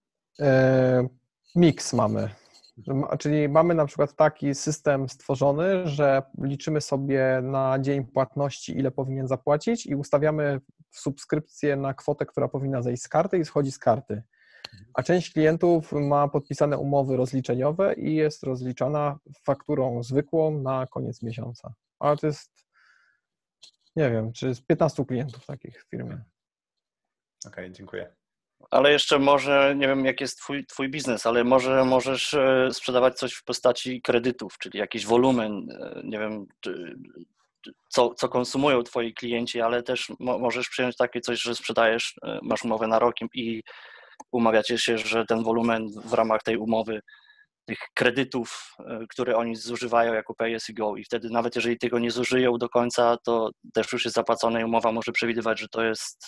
E, mix mamy. Czyli mamy na przykład taki system stworzony, że liczymy sobie na dzień płatności, ile powinien zapłacić i ustawiamy subskrypcję na kwotę, która powinna zejść z karty i schodzi z karty. A część klientów ma podpisane umowy rozliczeniowe i jest rozliczana fakturą zwykłą na koniec miesiąca. Ale to jest, nie wiem, czy z piętnastu klientów takich w firmie. Okej, okay, dziękuję. Ale jeszcze może, nie wiem, jak jest twój, twój biznes, ale może możesz sprzedawać coś w postaci kredytów, czyli jakiś wolumen, nie wiem, czy, co, co konsumują twoi klienci, ale też mo, możesz przyjąć takie coś, że sprzedajesz, masz umowę na rok i umawiacie się, że ten wolumen w ramach tej umowy, tych kredytów, które oni zużywają jako pay as you go i wtedy nawet jeżeli tego nie zużyją do końca, to też już jest zapłacone i umowa może przewidywać, że to jest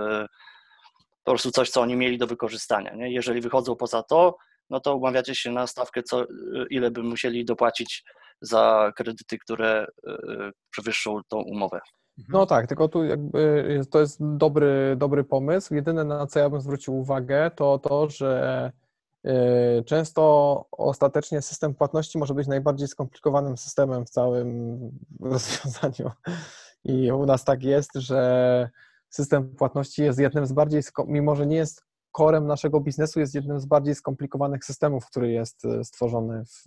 po prostu coś, co oni mieli do wykorzystania. Nie? Jeżeli wychodzą poza to, no to umawiacie się na stawkę, co, ile by musieli dopłacić za kredyty, które przewyższą tą umowę. No tak, tylko tu jakby to jest dobry, dobry pomysł. Jedyne, na co ja bym zwrócił uwagę, to to, że często ostatecznie system płatności może być najbardziej skomplikowanym systemem w całym rozwiązaniu. I u nas tak jest, że system płatności jest jednym z bardziej, mimo że nie jest corem naszego biznesu, jest jednym z bardziej skomplikowanych systemów, który jest stworzony w,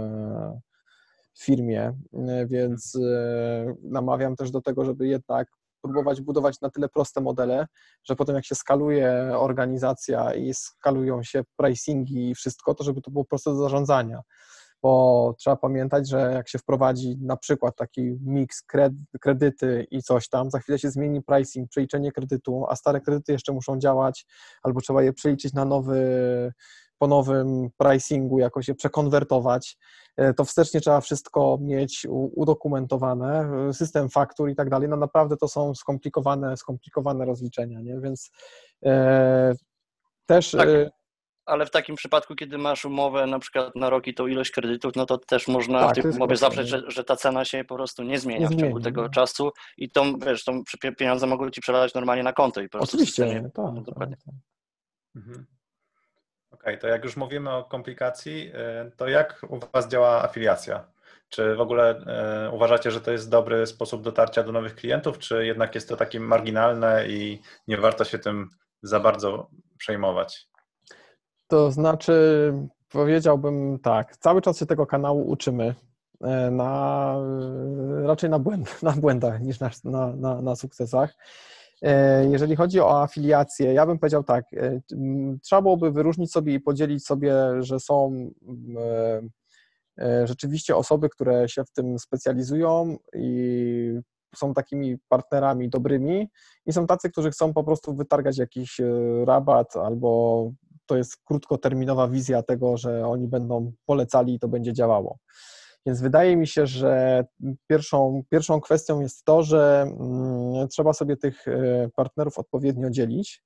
w firmie, więc namawiam też do tego, żeby jednak próbować budować na tyle proste modele, że potem jak się skaluje organizacja i skalują się pricingi i wszystko, to żeby to było proste do zarządzania. Bo trzeba pamiętać, że jak się wprowadzi na przykład taki miks kredyty i coś tam, za chwilę się zmieni pricing, przeliczenie kredytu, a stare kredyty jeszcze muszą działać, albo trzeba je przeliczyć na nowy, po nowym pricingu, jakoś je przekonwertować, to wstecznie trzeba wszystko mieć udokumentowane, system faktur i tak dalej, no naprawdę to są skomplikowane, skomplikowane rozliczenia, nie? Więc e, też... Tak. Ale w takim przypadku, kiedy masz umowę na przykład na rok i tą ilość kredytów, no to też można tak, w tej umowie zawrzeć, że, że ta cena się po prostu nie zmienia nie w ciągu zmieni, tego no. czasu i tą, wiesz, tą pieniądze mogą ci przelać normalnie na konto. I po prostu oczywiście, systemie, tak, no, dokładnie. tak, tak. Mhm. Okej, okay, to jak już mówimy o komplikacji, to jak u was działa afiliacja? Czy w ogóle uważacie, że to jest dobry sposób dotarcia do nowych klientów, czy jednak jest to takie marginalne i nie warto się tym za bardzo przejmować? To znaczy, powiedziałbym tak, cały czas się tego kanału uczymy, na, raczej na, błęd, na błędach niż na, na, na, na sukcesach. Jeżeli chodzi o afiliację, ja bym powiedział tak, trzeba byłoby wyróżnić sobie i podzielić sobie, że są rzeczywiście osoby, które się w tym specjalizują i są takimi partnerami dobrymi i są tacy, którzy chcą po prostu wytargać jakiś rabat albo to jest krótkoterminowa wizja tego, że oni będą polecali i to będzie działało. Więc wydaje mi się, że pierwszą, pierwszą kwestią jest to, że mm, trzeba sobie tych partnerów odpowiednio dzielić.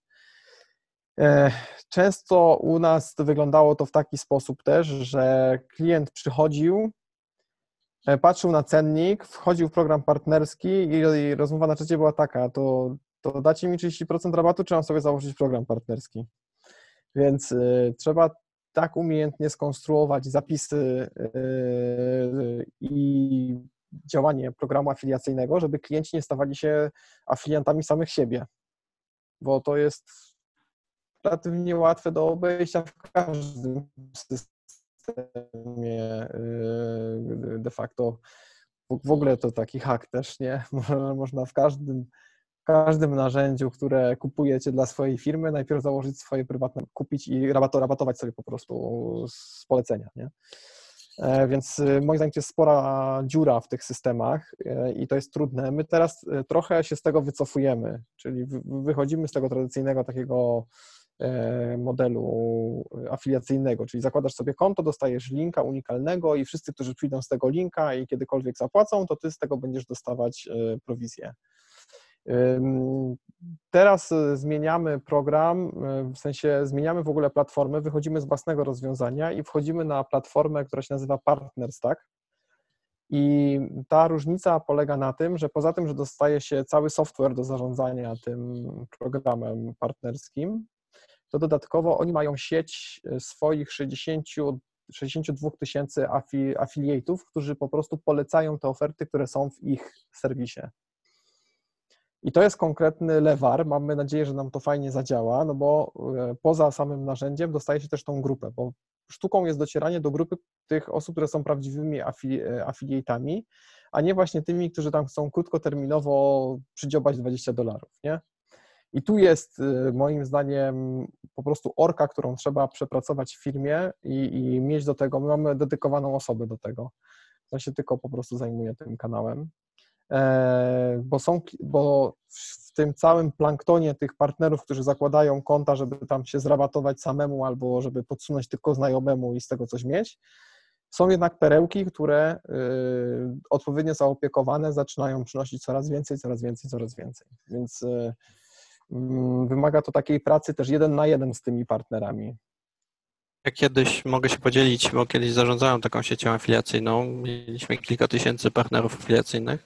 Często u nas wyglądało to w taki sposób też, że klient przychodził, patrzył na cennik, wchodził w program partnerski i rozmowa na czacie była taka, to, to dacie mi trzydzieści procent rabatu, czy mam sobie założyć program partnerski? Więc y, trzeba tak umiejętnie skonstruować zapisy y, i działanie programu afiliacyjnego, żeby klienci nie stawali się afiliantami samych siebie, bo to jest relatywnie łatwe do obejścia w każdym systemie y, de facto. W ogóle to taki hack też, nie? Można w każdym W każdym narzędziu, które kupujecie dla swojej firmy, najpierw założyć swoje prywatne, kupić i rabatować sobie po prostu z polecenia, nie? Więc moim zdaniem to jest spora dziura w tych systemach i to jest trudne. My teraz trochę się z tego wycofujemy, czyli wychodzimy z tego tradycyjnego takiego modelu afiliacyjnego, czyli zakładasz sobie konto, dostajesz linka unikalnego i wszyscy, którzy przyjdą z tego linka i kiedykolwiek zapłacą, to ty z tego będziesz dostawać prowizję. Teraz zmieniamy program, w sensie zmieniamy w ogóle platformę, wychodzimy z własnego rozwiązania i wchodzimy na platformę, która się nazywa PartnerStack. I ta różnica polega na tym, że poza tym, że dostaje się cały software do zarządzania tym programem partnerskim, to dodatkowo oni mają sieć swoich sześćdziesięciu, sześćdziesięciu dwóch tysięcy afiliatów, którzy po prostu polecają te oferty, które są w ich serwisie. I to jest konkretny lewar, mamy nadzieję, że nam to fajnie zadziała, no bo poza samym narzędziem dostaje się też tą grupę, bo sztuką jest docieranie do grupy tych osób, które są prawdziwymi afiliatami, a nie właśnie tymi, którzy tam chcą krótkoterminowo przydziobać dwadzieścia dolarów, nie? I tu jest moim zdaniem po prostu orka, którą trzeba przepracować w firmie i, i mieć do tego, my mamy dedykowaną osobę do tego, która się tylko po prostu zajmuje tym kanałem. Bo, są, bo w tym całym planktonie tych partnerów, którzy zakładają konta, żeby tam się zrabatować samemu albo żeby podsunąć tylko znajomemu i z tego coś mieć, są jednak perełki, które y, odpowiednio zaopiekowane zaczynają przynosić coraz więcej, coraz więcej, coraz więcej. Więc y, y, wymaga to takiej pracy też jeden na jeden z tymi partnerami. Ja kiedyś mogę się podzielić, bo kiedyś zarządzałem taką siecią afiliacyjną, mieliśmy kilka tysięcy partnerów afiliacyjnych.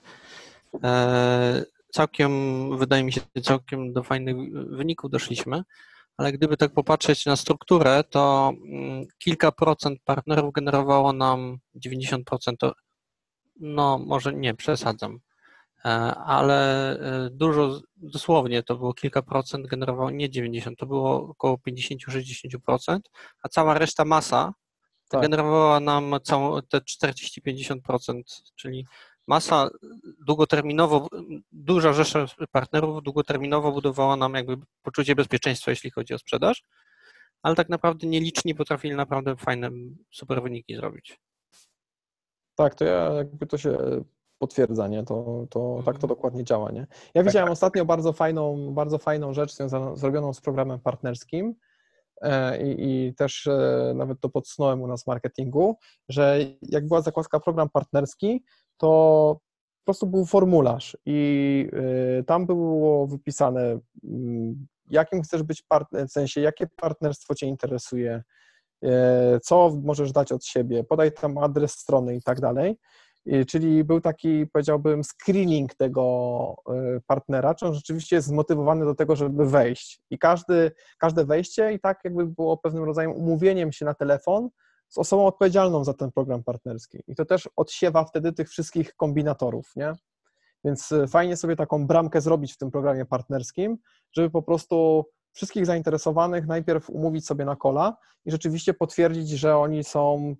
Całkiem, wydaje mi się, całkiem do fajnych wyników doszliśmy, ale gdyby tak popatrzeć na strukturę, to kilka procent partnerów generowało nam dziewięćdziesiąt procent, no może nie, przesadzam, ale dużo, dosłownie to było kilka procent generowało, nie dziewięćdziesiąt, to było około pięćdziesiąt do sześćdziesięciu procent, a cała reszta masa tak. generowała nam całą te czterdzieści do pięćdziesięciu procent, czyli masa długoterminowo, duża rzesza partnerów długoterminowo budowała nam jakby poczucie bezpieczeństwa, jeśli chodzi o sprzedaż, ale tak naprawdę nieliczni potrafili naprawdę fajne, super wyniki zrobić. Tak, to ja jakby to się potwierdza, nie? To, to tak to dokładnie działa, nie? Ja widziałem ostatnio bardzo fajną, bardzo fajną rzecz związaną, zrobioną z programem partnerskim i, i też nawet to podsunąłem u nas w marketingu, że jak była zakładka program partnerski, to po prostu był formularz i tam było wypisane, jakim chcesz być partnerem, w sensie jakie partnerstwo Cię interesuje, co możesz dać od siebie, podaj tam adres strony i tak dalej. Czyli był taki, powiedziałbym, screening tego partnera, czy on rzeczywiście jest zmotywowany do tego, żeby wejść. I każdy, każde wejście i tak jakby było pewnym rodzajem umówieniem się na telefon z osobą odpowiedzialną za ten program partnerski. I to też odsiewa wtedy tych wszystkich kombinatorów, nie? Więc fajnie sobie taką bramkę zrobić w tym programie partnerskim, żeby po prostu wszystkich zainteresowanych najpierw umówić sobie na calla i rzeczywiście potwierdzić, że oni są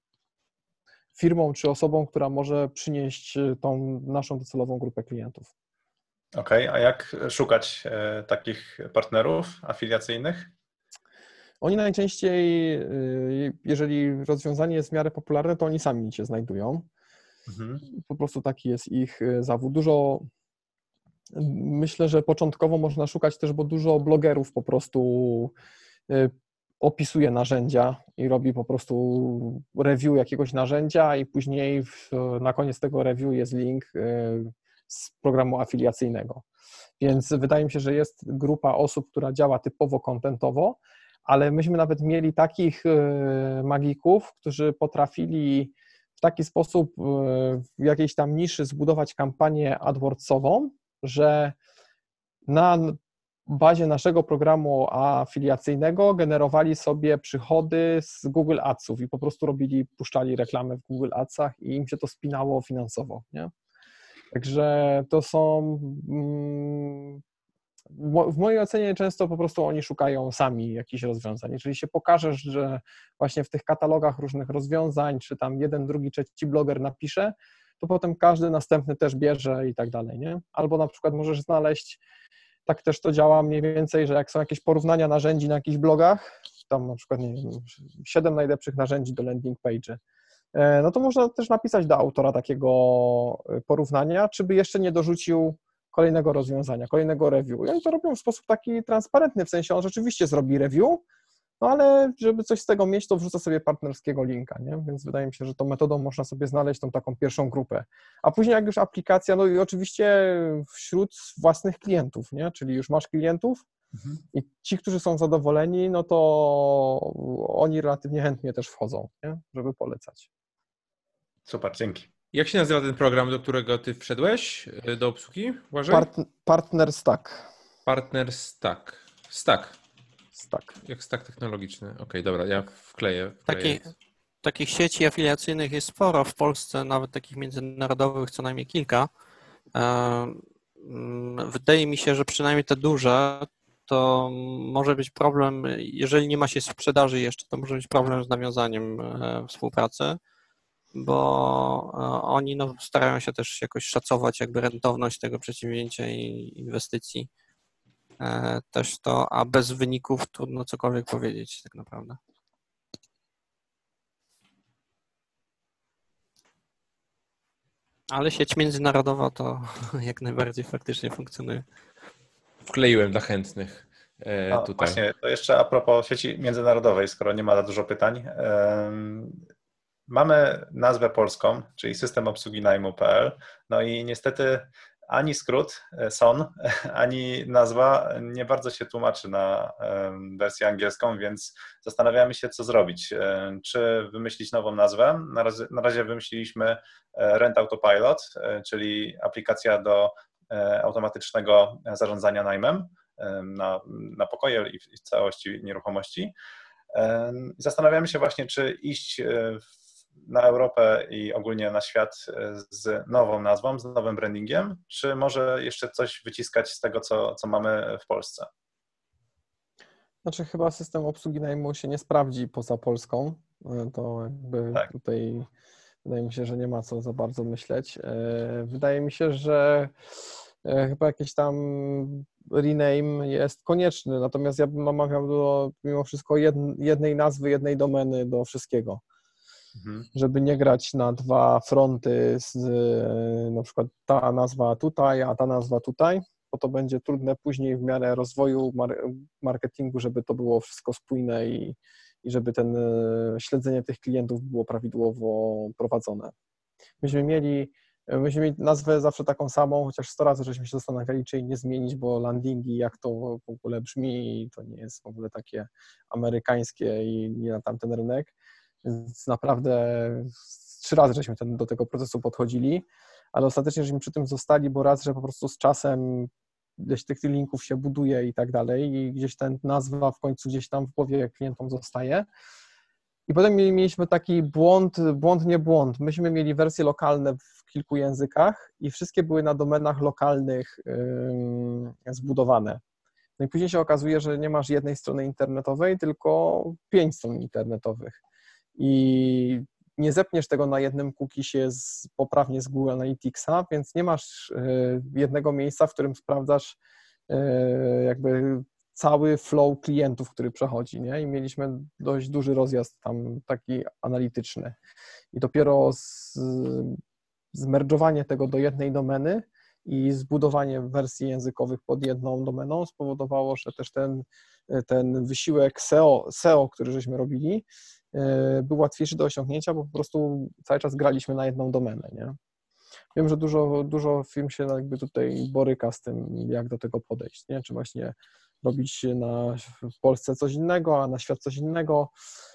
firmą czy osobą, która może przynieść tą naszą docelową grupę klientów. Okej, okay, a jak szukać takich partnerów afiliacyjnych? Oni najczęściej, jeżeli rozwiązanie jest w miarę popularne, to oni sami cię znajdują. Mhm. Po prostu taki jest ich zawód. Dużo, myślę, że początkowo można szukać też, bo dużo blogerów po prostu opisuje narzędzia i robi po prostu review jakiegoś narzędzia i później w, na koniec tego review jest link z programu afiliacyjnego. Więc wydaje mi się, że jest grupa osób, która działa typowo kontentowo, ale myśmy nawet mieli takich magików, którzy potrafili w taki sposób w jakiejś tam niszy zbudować kampanię AdWordsową, że na bazie naszego programu afiliacyjnego generowali sobie przychody z Google Adsów i po prostu robili, puszczali reklamę w Google Adsach i im się to spinało finansowo, nie? Także to są, w mojej ocenie często po prostu oni szukają sami jakichś rozwiązań. Jeżeli się pokażesz, że właśnie w tych katalogach różnych rozwiązań, czy tam jeden, drugi, trzeci bloger napisze, to potem każdy następny też bierze i tak dalej, nie? Albo na przykład możesz znaleźć, tak też to działa mniej więcej, że jak są jakieś porównania narzędzi na jakichś blogach, tam na przykład, nie wiem, siedem najlepszych narzędzi do landing page'y, no to można też napisać do autora takiego porównania, czy by jeszcze nie dorzucił kolejnego rozwiązania, kolejnego review. I oni to robią w sposób taki transparentny, w sensie on rzeczywiście zrobi review, no ale żeby coś z tego mieć, to wrzuca sobie partnerskiego linka, nie? Więc wydaje mi się, że tą metodą można sobie znaleźć tą taką pierwszą grupę. A później jak już aplikacja, no i oczywiście wśród własnych klientów, nie? Czyli już masz klientów mhm. i ci, którzy są zadowoleni, no to oni relatywnie chętnie też wchodzą, nie? Żeby polecać. Super, dzięki. Jak się nazywa ten program, do którego ty wszedłeś do obsługi? Part, partner Stack. Partner Stack. Stack. Stack. Jak stack technologiczny. Okej, okay, dobra, ja wkleję. wkleję. Taki, takich sieci afiliacyjnych jest sporo w Polsce, nawet takich międzynarodowych co najmniej kilka. Wydaje mi się, że przynajmniej te duże, to może być problem, jeżeli nie ma się sprzedaży jeszcze, to może być problem z nawiązaniem współpracy, bo oni no, starają się też jakoś szacować jakby rentowność tego przedsięwzięcia i inwestycji. Też to, a bez wyników trudno cokolwiek powiedzieć tak naprawdę. Ale sieć międzynarodowa to jak najbardziej faktycznie funkcjonuje. Wkleiłem dla chętnych e, no, tutaj. Właśnie, to jeszcze a propos sieci międzynarodowej, skoro nie ma za dużo pytań. Um, mamy nazwę polską, czyli System Obsługi Najmu kropka p l, no i niestety ani skrót S O N, ani nazwa nie bardzo się tłumaczy na wersję angielską, więc zastanawiamy się, co zrobić. Czy wymyślić nową nazwę? Na razie, na razie wymyśliliśmy Rent Autopilot, czyli aplikacja do automatycznego zarządzania najmem na, na pokoje i w całości nieruchomości. Zastanawiamy się właśnie, czy iść w na Europę i ogólnie na świat z nową nazwą, z nowym brandingiem, czy może jeszcze coś wyciskać z tego, co, co mamy w Polsce? Znaczy chyba system obsługi najmu się nie sprawdzi poza Polską, to jakby tak. Tutaj wydaje mi się, że nie ma co za bardzo myśleć. Wydaje mi się, że chyba jakiś tam rename jest konieczny, natomiast ja bym namawiał do mimo wszystko jednej nazwy, jednej domeny do wszystkiego. Mhm. Żeby nie grać na dwa fronty, z, na przykład ta nazwa tutaj, a ta nazwa tutaj, bo to będzie trudne później w miarę rozwoju marketingu, żeby to było wszystko spójne i, i żeby ten śledzenie tych klientów było prawidłowo prowadzone. Myśmy mieli, myśmy mieli nazwę zawsze taką samą, chociaż sto razy żeśmy się zastanawiali, czy jej nie zmienić, bo landingi, jak to w ogóle brzmi, to nie jest w ogóle takie amerykańskie i nie na tamten rynek. Więc naprawdę trzy razy żeśmy ten, do tego procesu podchodzili, ale ostatecznie żeśmy przy tym zostali, bo raz, że po prostu z czasem gdzieś tych linków się buduje i tak dalej i gdzieś ta nazwa w końcu gdzieś tam w głowie klientom zostaje. I potem mieliśmy taki błąd, błąd nie błąd. Myśmy mieli wersje lokalne w kilku językach i wszystkie były na domenach lokalnych yy, zbudowane. No i później się okazuje, że nie masz jednej strony internetowej, tylko pięć stron internetowych. I nie zepniesz tego na jednym cookisie z, poprawnie z Google Analyticsa, więc nie masz jednego miejsca, w którym sprawdzasz jakby cały flow klientów, który przechodzi, nie? I mieliśmy dość duży rozjazd tam taki analityczny. I dopiero z, zmerdżowanie tego do jednej domeny i zbudowanie wersji językowych pod jedną domeną spowodowało, że też ten, ten wysiłek S E O, S E O, który żeśmy robili, był łatwiejszy do osiągnięcia, bo po prostu cały czas graliśmy na jedną domenę, nie? Wiem, że dużo, dużo firm się jakby tutaj boryka z tym, jak do tego podejść, nie? Czy właśnie robić na, w Polsce coś innego, a na świat coś innego.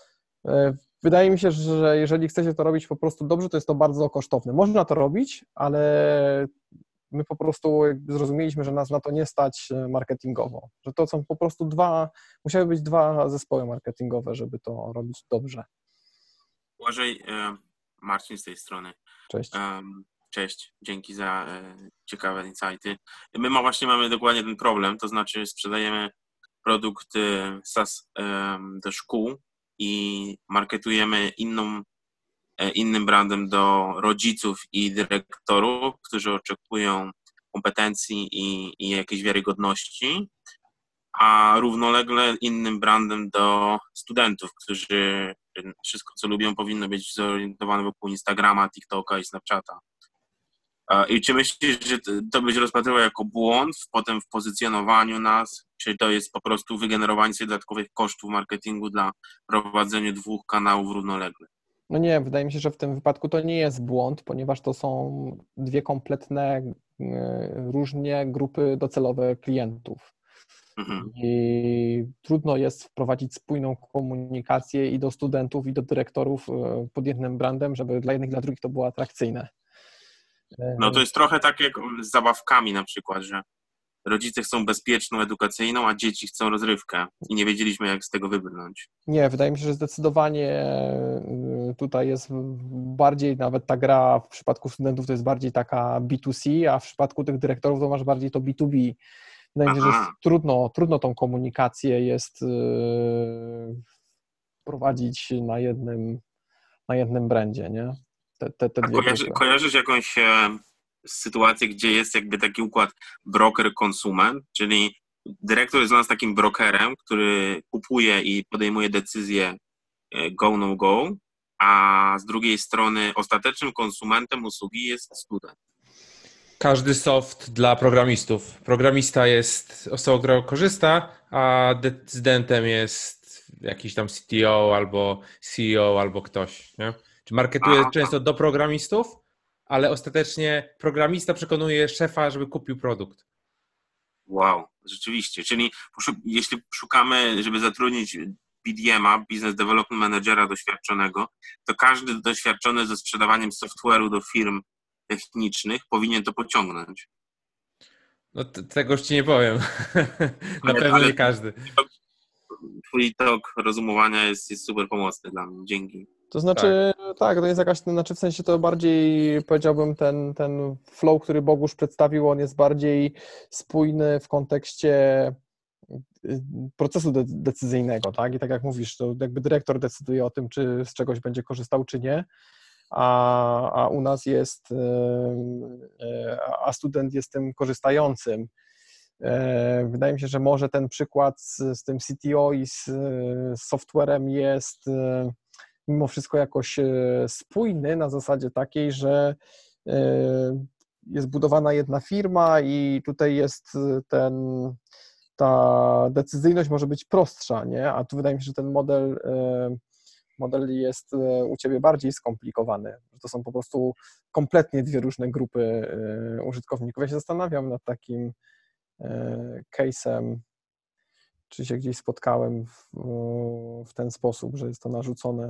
Wydaje mi się, że jeżeli chcecie to robić po prostu dobrze, to jest to bardzo kosztowne. Można to robić, ale my po prostu zrozumieliśmy, że nas na to nie stać marketingowo, że to są po prostu dwa, musiały być dwa zespoły marketingowe, żeby to robić dobrze. Błażej, Marcin z tej strony. Cześć. Cześć, dzięki za ciekawe insighty. My ma właśnie mamy dokładnie ten problem, to znaczy sprzedajemy produkt SaaS do szkół i marketujemy inną, innym brandem do rodziców i dyrektorów, którzy oczekują kompetencji i, i jakiejś wiarygodności, a równolegle innym brandem do studentów, którzy wszystko, co lubią, powinno być zorientowane wokół Instagrama, TikToka i Snapchata. I czy myślisz, że to byś rozpatrywał jako błąd potem w pozycjonowaniu nas, czy to jest po prostu wygenerowanie sobie dodatkowych kosztów marketingu dla prowadzenia dwóch kanałów równolegle? No nie, wydaje mi się, że w tym wypadku to nie jest błąd, ponieważ to są dwie kompletne, różnie grupy docelowe klientów. Mhm. I trudno jest wprowadzić spójną komunikację i do studentów, i do dyrektorów pod jednym brandem, żeby dla jednych, dla drugich to było atrakcyjne. No to jest trochę tak jak z zabawkami na przykład, że rodzice chcą bezpieczną, edukacyjną, a dzieci chcą rozrywkę i nie wiedzieliśmy, jak z tego wybrnąć. Nie, wydaje mi się, że zdecydowanie tutaj jest bardziej, nawet ta gra w przypadku studentów to jest bardziej taka B dwa C, a w przypadku tych dyrektorów to masz bardziej to B dwa B. Wydaje mi się, że jest trudno, trudno tą komunikację jest prowadzić na jednym, na jednym brandzie, nie? Te, te, te A kojarzy, kojarzysz jakąś e, sytuację, gdzie jest jakby taki układ broker-konsument, czyli dyrektor jest dla nas takim brokerem, który kupuje i podejmuje decyzje e, go, no go, a z drugiej strony ostatecznym konsumentem usługi jest student. Każdy soft dla programistów. Programista jest osobą, która korzysta, a decydentem jest jakiś tam C T O albo C E O albo ktoś, nie? Czy marketuje Aha. często do programistów, ale ostatecznie programista przekonuje szefa, żeby kupił produkt. Wow, rzeczywiście. Czyli jeśli szukamy, żeby zatrudnić B D M-a, Business Development Managera doświadczonego, to każdy doświadczony ze sprzedawaniem software'u do firm technicznych powinien to pociągnąć. No t- tego już ci nie powiem. Na ale, pewno ale nie każdy. Twój tok rozumowania jest, jest super pomocny dla mnie. Dzięki. To znaczy, tak. tak, to jest jakaś, znaczy w sensie to bardziej, powiedziałbym, ten, ten flow, który Bogusz przedstawił, on jest bardziej spójny w kontekście procesu de- decyzyjnego, tak? I tak jak mówisz, to jakby dyrektor decyduje o tym, czy z czegoś będzie korzystał, czy nie, a, a u nas jest, a student jest tym korzystającym. Wydaje mi się, że może ten przykład z, z tym C T O i z, z softwarem jest mimo wszystko jakoś spójny na zasadzie takiej, że jest budowana jedna firma i tutaj jest ten, ta decyzyjność może być prostsza, nie? A tu wydaje mi się, że ten model, model jest u Ciebie bardziej skomplikowany, że to są po prostu kompletnie dwie różne grupy użytkowników. Ja się zastanawiam nad takim case'em, czy się gdzieś spotkałem w, w ten sposób, że jest to narzucone.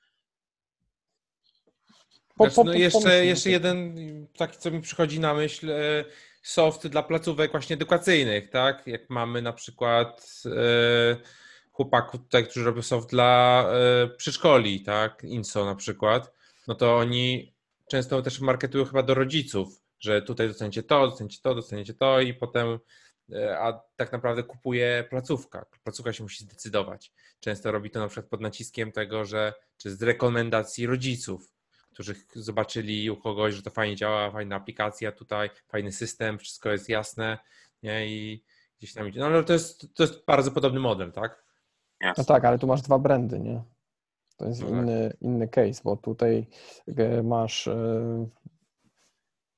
Po, po, no jeszcze, jeszcze jeden taki, co mi przychodzi na myśl, soft dla placówek właśnie edukacyjnych, tak? Jak mamy na przykład chłopaków tutaj, którzy robią soft dla przedszkoli, tak? Inso na przykład, no to oni często też marketują chyba do rodziców, że tutaj dostaniecie to, dostaniecie to, dostaniecie to i potem, a tak naprawdę kupuje placówka. Placówka się musi zdecydować. Często robi to na przykład pod naciskiem tego, że czy z rekomendacji rodziców, którzy zobaczyli u kogoś, że to fajnie działa, fajna aplikacja tutaj, fajny system, wszystko jest jasne, nie? I gdzieś tam idzie. No ale to jest, to jest bardzo podobny model, tak? Jasne. No tak, ale tu masz dwa brandy, nie? To jest no inny, tak. inny case, bo tutaj masz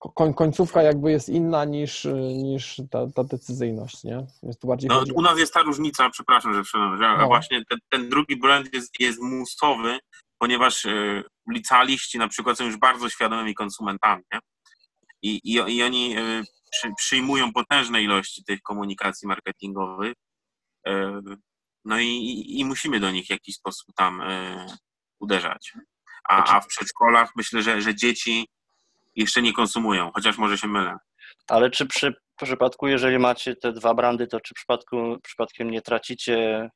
koń, końcówka jakby jest inna niż, niż ta, ta decyzyjność, nie? Jest tu bardziej No, chodzi o... u nas jest ta różnica, przepraszam, że wszedłem, że No. właśnie ten, ten drugi brand jest, jest musowy, ponieważ y, licealiści na przykład są już bardzo świadomymi konsumentami, nie? I, i, i oni y, przy, przyjmują potężne ilości tych komunikacji marketingowych, y, no i, i, i musimy do nich w jakiś sposób tam y, uderzać. A, a w przedszkolach myślę, że, że dzieci jeszcze nie konsumują, chociaż może się mylę. Ale czy przy w przypadku, jeżeli macie te dwa brandy, to czy w przypadku, przypadkiem nie tracicie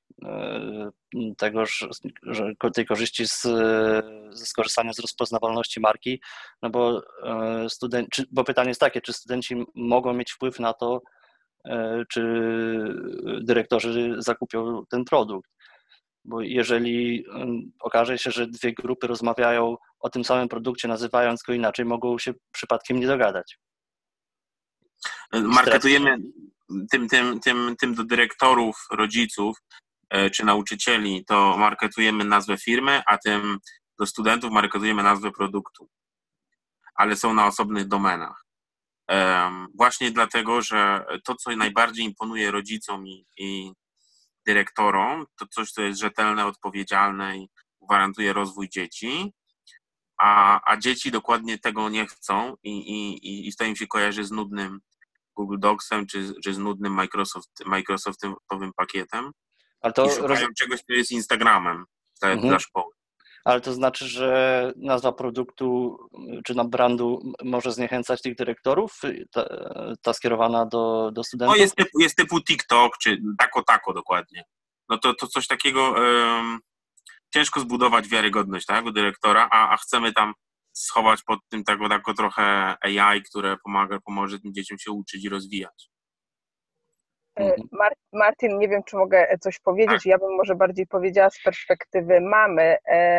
tego, że tej korzyści z, ze skorzystania z rozpoznawalności marki? No bo studenci, bo pytanie jest takie, czy studenci mogą mieć wpływ na to, czy dyrektorzy zakupią ten produkt? Bo jeżeli okaże się, że dwie grupy rozmawiają o tym samym produkcie, nazywając go inaczej, mogą się przypadkiem nie dogadać. Marketujemy tym, tym, tym, tym do dyrektorów, rodziców czy nauczycieli, to marketujemy nazwę firmy, a tym do studentów marketujemy nazwę produktu, ale są na osobnych domenach. Właśnie dlatego, że to, co najbardziej imponuje rodzicom i, i dyrektorom, to coś, co jest rzetelne, odpowiedzialne i gwarantuje rozwój dzieci, a, a dzieci dokładnie tego nie chcą i, i, i to im się kojarzy z nudnym Google Docsem czy, czy z nudnym Microsoft, Microsoftowym pakietem. Ale to i szukają roz... czegoś, co jest Instagramem dla, mhm. dla szkoły. Ale to znaczy, że nazwa produktu czy na brandu może zniechęcać tych dyrektorów, ta, ta skierowana do, do studentów? No jest typu, jest typu TikTok, czy tako tako dokładnie. No to, to coś takiego um, ciężko zbudować wiarygodność, tak, u dyrektora, a, a chcemy tam schować pod tym tak, tak trochę A I, które pomaga, pomoże tym dzieciom się uczyć i rozwijać. Mar- Martin, nie wiem, czy mogę coś powiedzieć. Ja bym może bardziej powiedziała z perspektywy mamy.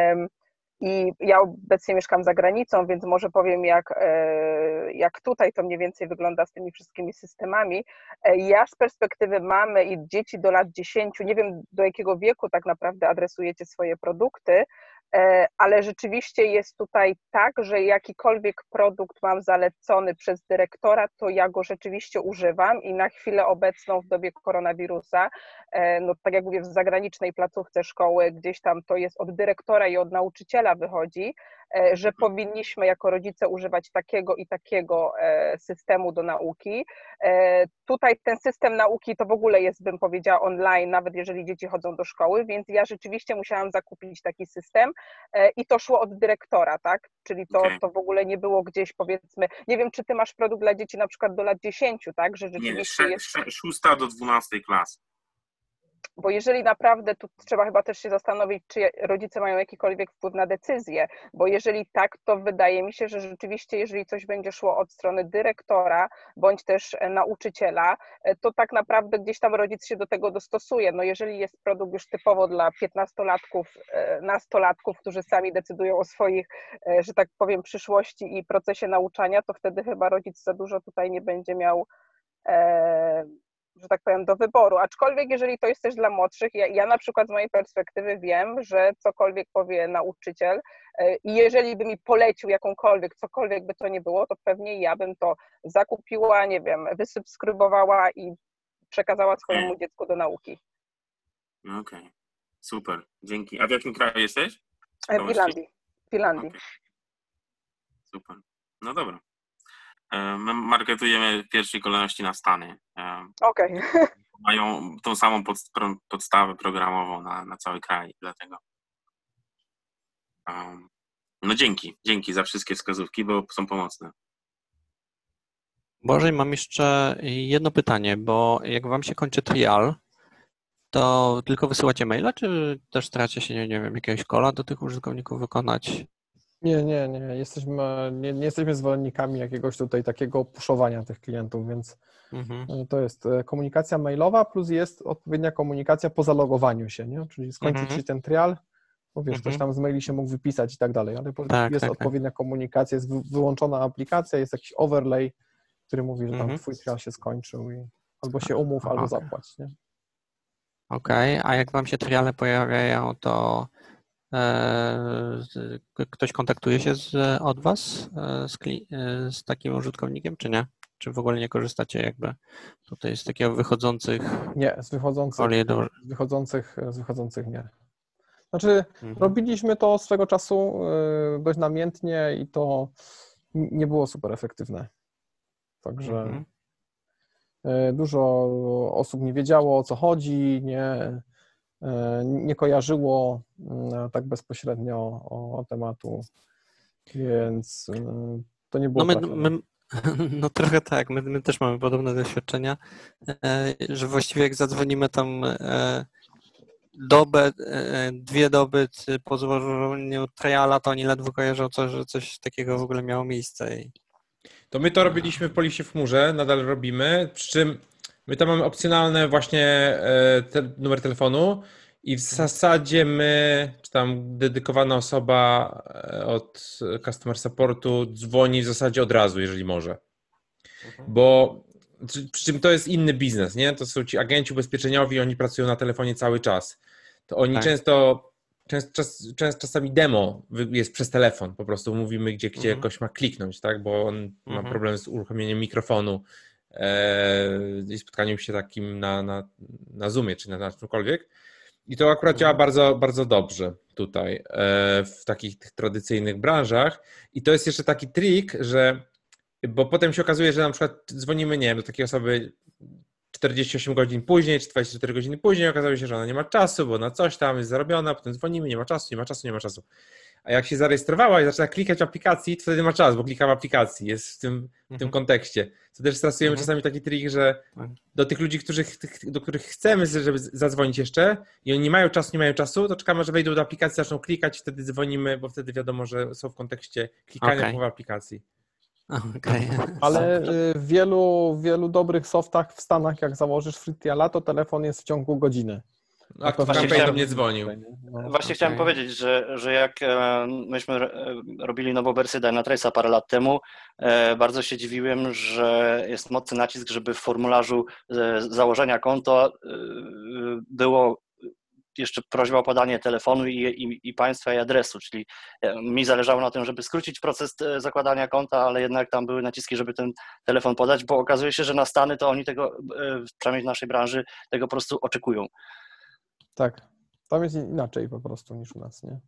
I ja obecnie mieszkam za granicą, więc może powiem, jak, jak tutaj to mniej więcej wygląda z tymi wszystkimi systemami. Ja z perspektywy mamy i dzieci do lat dziesięciu, nie wiem do jakiego wieku tak naprawdę adresujecie swoje produkty, ale rzeczywiście jest tutaj tak, że jakikolwiek produkt mam zalecony przez dyrektora, to ja go rzeczywiście używam i na chwilę obecną w dobie koronawirusa, no tak jak mówię, w zagranicznej placówce szkoły, gdzieś tam to jest od dyrektora i od nauczyciela wychodzi, że powinniśmy jako rodzice używać takiego i takiego systemu do nauki. Tutaj ten system nauki to w ogóle jest, bym powiedziała, online, nawet jeżeli dzieci chodzą do szkoły, więc ja rzeczywiście musiałam zakupić taki system i to szło od dyrektora, tak? Czyli to, to w ogóle nie było gdzieś, powiedzmy, nie wiem, czy ty masz produkt dla dzieci na przykład do lat dziesięciu, tak? Że rzeczywiście nie, jest... szósta do dwunastej klasy. Bo jeżeli naprawdę, tu trzeba chyba też się zastanowić, czy rodzice mają jakikolwiek wpływ na decyzję, bo jeżeli tak, to wydaje mi się, że rzeczywiście, jeżeli coś będzie szło od strony dyrektora, bądź też nauczyciela, to tak naprawdę gdzieś tam rodzic się do tego dostosuje. No jeżeli jest produkt już typowo dla piętnastolatków, nastolatków, którzy sami decydują o swoich, że tak powiem, przyszłości i procesie nauczania, to wtedy chyba rodzic za dużo tutaj nie będzie miał e, że tak powiem, do wyboru, aczkolwiek jeżeli to jest też dla młodszych, ja, ja na przykład z mojej perspektywy wiem, że cokolwiek powie nauczyciel i jeżeli by mi polecił jakąkolwiek, cokolwiek by to nie było, to pewnie ja bym to zakupiła, nie wiem, wysubskrybowała i przekazała swojemu dziecku do nauki. Okej, okay. Super, dzięki. A w jakim kraju jesteś? W Irlandii. W Irlandii. Okay. Super, no dobra. My marketujemy w pierwszej kolejności na Stany. Okej. Okay. Mają tą samą pod, podstawę programową na, na cały kraj, dlatego. Um, no dzięki, dzięki za wszystkie wskazówki, bo są pomocne. Bożej, mam jeszcze jedno pytanie, bo jak wam się kończy trial, to tylko wysyłacie maila, czy też staracie się, nie, nie wiem, jakiegoś calla do tych użytkowników wykonać? Nie, nie, nie. Jesteśmy, nie, nie jesteśmy zwolennikami jakiegoś tutaj takiego puszowania tych klientów, więc mhm. to jest komunikacja mailowa plus jest odpowiednia komunikacja po zalogowaniu się, nie? Czyli skończyć mhm. się ten trial, bo wiesz, mhm. ktoś tam z maili się mógł wypisać i tak dalej, ale tak, jest tak, odpowiednia tak. komunikacja, jest wyłączona aplikacja, jest jakiś overlay, który mówi, że tam mhm. twój trial się skończył i albo się umów, albo okay. zapłać, nie? Okej, okay. A jak wam się triale pojawiają, to Ktoś kontaktuje się z, od Was z, z takim użytkownikiem, czy nie? Czy w ogóle nie korzystacie jakby tutaj z takiego wychodzących? Nie, z wychodzących, do... z wychodzących, z wychodzących nie. Znaczy, mhm. robiliśmy to swego czasu dość namiętnie i to nie było super efektywne. Także mhm. dużo osób nie wiedziało, o co chodzi, nie, nie kojarzyło tak bezpośrednio o, o tematu, więc to nie było no my, my, no trochę tak, my, my też mamy podobne doświadczenia, że właściwie jak zadzwonimy tam dobę, dwie doby po złożeniu triala, to oni ledwo kojarzą, co, że coś takiego w ogóle miało miejsce. I... To my to robiliśmy w Polisie w chmurze, nadal robimy, przy czym my tam mamy opcjonalne właśnie te, numer telefonu i w zasadzie my, czy tam dedykowana osoba od customer supportu dzwoni w zasadzie od razu, jeżeli może. Bo przy czym to jest inny biznes, nie? To są ci agenci ubezpieczeniowi, oni pracują na telefonie cały czas. To oni tak. często, często, czas, często czasami demo jest przez telefon, po prostu mówimy, gdzie, gdzie mhm. ktoś ma kliknąć, tak? Bo on mhm. ma problem z uruchomieniem mikrofonu e, i spotkaniem się takim na, na, na Zoomie, czy na, na czymkolwiek. I to akurat mhm. działa bardzo, bardzo dobrze tutaj e, w takich tych tradycyjnych branżach. I to jest jeszcze taki trik, że bo potem się okazuje, że na przykład dzwonimy, nie wiem, do takiej osoby czterdzieści osiem godzin później, czy dwadzieścia cztery godziny później, okazało się, że ona nie ma czasu, bo na coś tam jest zarobiona, potem dzwonimy, nie ma czasu, nie ma czasu, nie ma czasu. A jak się zarejestrowała i zaczyna klikać w aplikacji, to wtedy ma czas, bo klika w aplikacji, jest w tym, w tym mhm. kontekście. To też stosujemy mhm. czasami taki trik, że do tych ludzi, którzy, do których chcemy, żeby zadzwonić jeszcze i oni nie mają czasu, nie mają czasu, to czekamy, że wejdą do aplikacji, zaczną klikać, wtedy dzwonimy, bo wtedy wiadomo, że są w kontekście klikania okay. w aplikacji. Okay. Ale w wielu, wielu dobrych softach w Stanach, jak założysz free triala, to telefon jest w ciągu godziny. A to właśnie chciałem, nie dzwonił. No, właśnie okay. chciałem powiedzieć, że, że jak myśmy robili nową wersję Dynatrace'a parę lat temu, bardzo się dziwiłem, że jest mocny nacisk, żeby w formularzu założenia konta było jeszcze prośba o podanie telefonu i, i, i państwa i adresu, czyli mi zależało na tym, żeby skrócić proces zakładania konta, ale jednak tam były naciski, żeby ten telefon podać, bo okazuje się, że na Stany to oni tego, przynajmniej w naszej branży, tego po prostu oczekują. Tak, tam jest inaczej po prostu niż u nas, nie?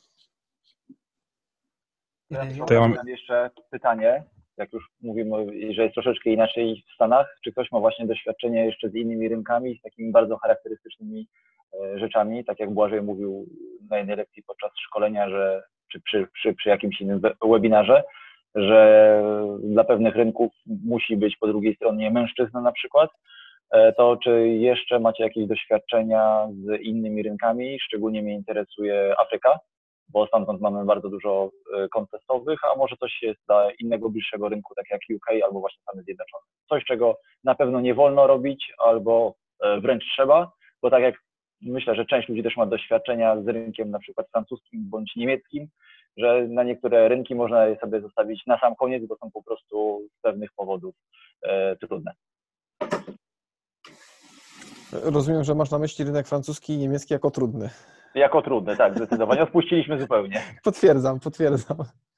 To ja mam jeszcze pytanie, jak już mówimy, że jest troszeczkę inaczej w Stanach, czy ktoś ma właśnie doświadczenie jeszcze z innymi rynkami, z takimi bardzo charakterystycznymi rzeczami, tak jak Błażej mówił na jednej lekcji podczas szkolenia, że czy przy, przy, przy jakimś innym webinarze, że dla pewnych rynków musi być po drugiej stronie mężczyzna na przykład, to czy jeszcze macie jakieś doświadczenia z innymi rynkami? Szczególnie mnie interesuje Afryka, bo stamtąd mamy bardzo dużo kont testowych, a może coś jest dla innego bliższego rynku, tak jak U K albo właśnie Stany Zjednoczone. Coś, czego na pewno nie wolno robić albo wręcz trzeba, bo tak jak myślę, że część ludzi też ma doświadczenia z rynkiem na przykład francuskim bądź niemieckim, że na niektóre rynki można je sobie zostawić na sam koniec, bo są po prostu z pewnych powodów e, trudne. Rozumiem, że masz na myśli rynek francuski i niemiecki jako trudny. Jako trudny, tak, zdecydowanie. Odpuściliśmy zupełnie. Potwierdzam, potwierdzam.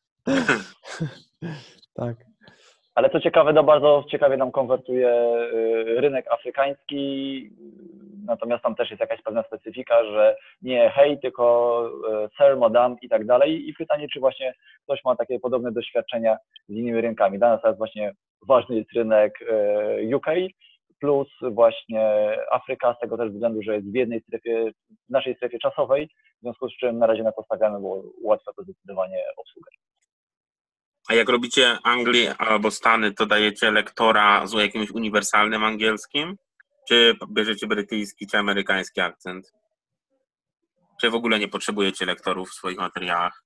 Tak. Ale co ciekawe, no bardzo ciekawie nam konwertuje rynek afrykański, natomiast tam też jest jakaś pewna specyfika, że nie hej, tylko sir, madam i tak dalej. I pytanie, czy właśnie ktoś ma takie podobne doświadczenia z innymi rynkami. Dla nas właśnie ważny jest rynek U K plus właśnie Afryka, z tego też względu, że jest w jednej strefie, w naszej strefie czasowej, w związku z czym na razie na to stawiamy, bo ułatwia to zdecydowanie obsługę. A jak robicie Anglię albo Stany, to dajecie lektora z jakimś uniwersalnym angielskim? Czy bierzecie brytyjski czy amerykański akcent? Czy w ogóle nie potrzebujecie lektorów w swoich materiałach?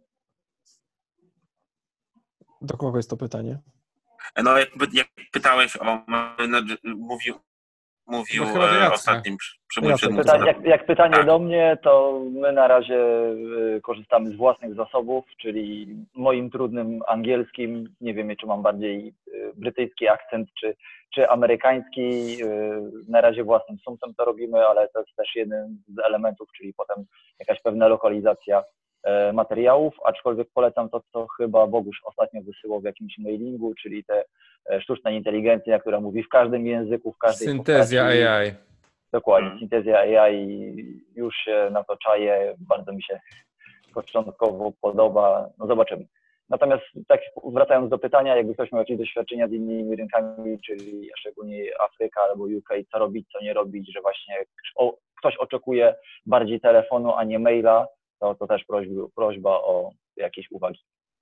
Do kogo jest to pytanie? No jak, jak pytałeś o... Mówił, mówił no, ostatnim przy moim przedmówcy. Jak, jak pytanie tak. do mnie, to my na razie korzystamy z własnych zasobów, czyli moim trudnym angielskim, nie wiem, czy mam bardziej brytyjski akcent, czy, czy amerykański. Na razie własnym sumcem to robimy, ale to jest też jeden z elementów, czyli potem jakaś pewna lokalizacja materiałów, aczkolwiek polecam to, co chyba Bogusz ostatnio wysyłał w jakimś mailingu, czyli te sztuczna inteligencja, która mówi w każdym języku, w każdej Syntezja postaci. A I. Dokładnie, Hmm. syntezja A I, już się na to czaję, bardzo mi się początkowo podoba, no zobaczymy. Natomiast tak wracając do pytania, jakby ktoś miał jakieś doświadczenia z innymi rynkami, czyli szczególnie Afryka albo U K, co robić, co nie robić, że właśnie o, ktoś oczekuje bardziej telefonu, a nie maila, to, to też prośba, prośba o jakieś uwagi.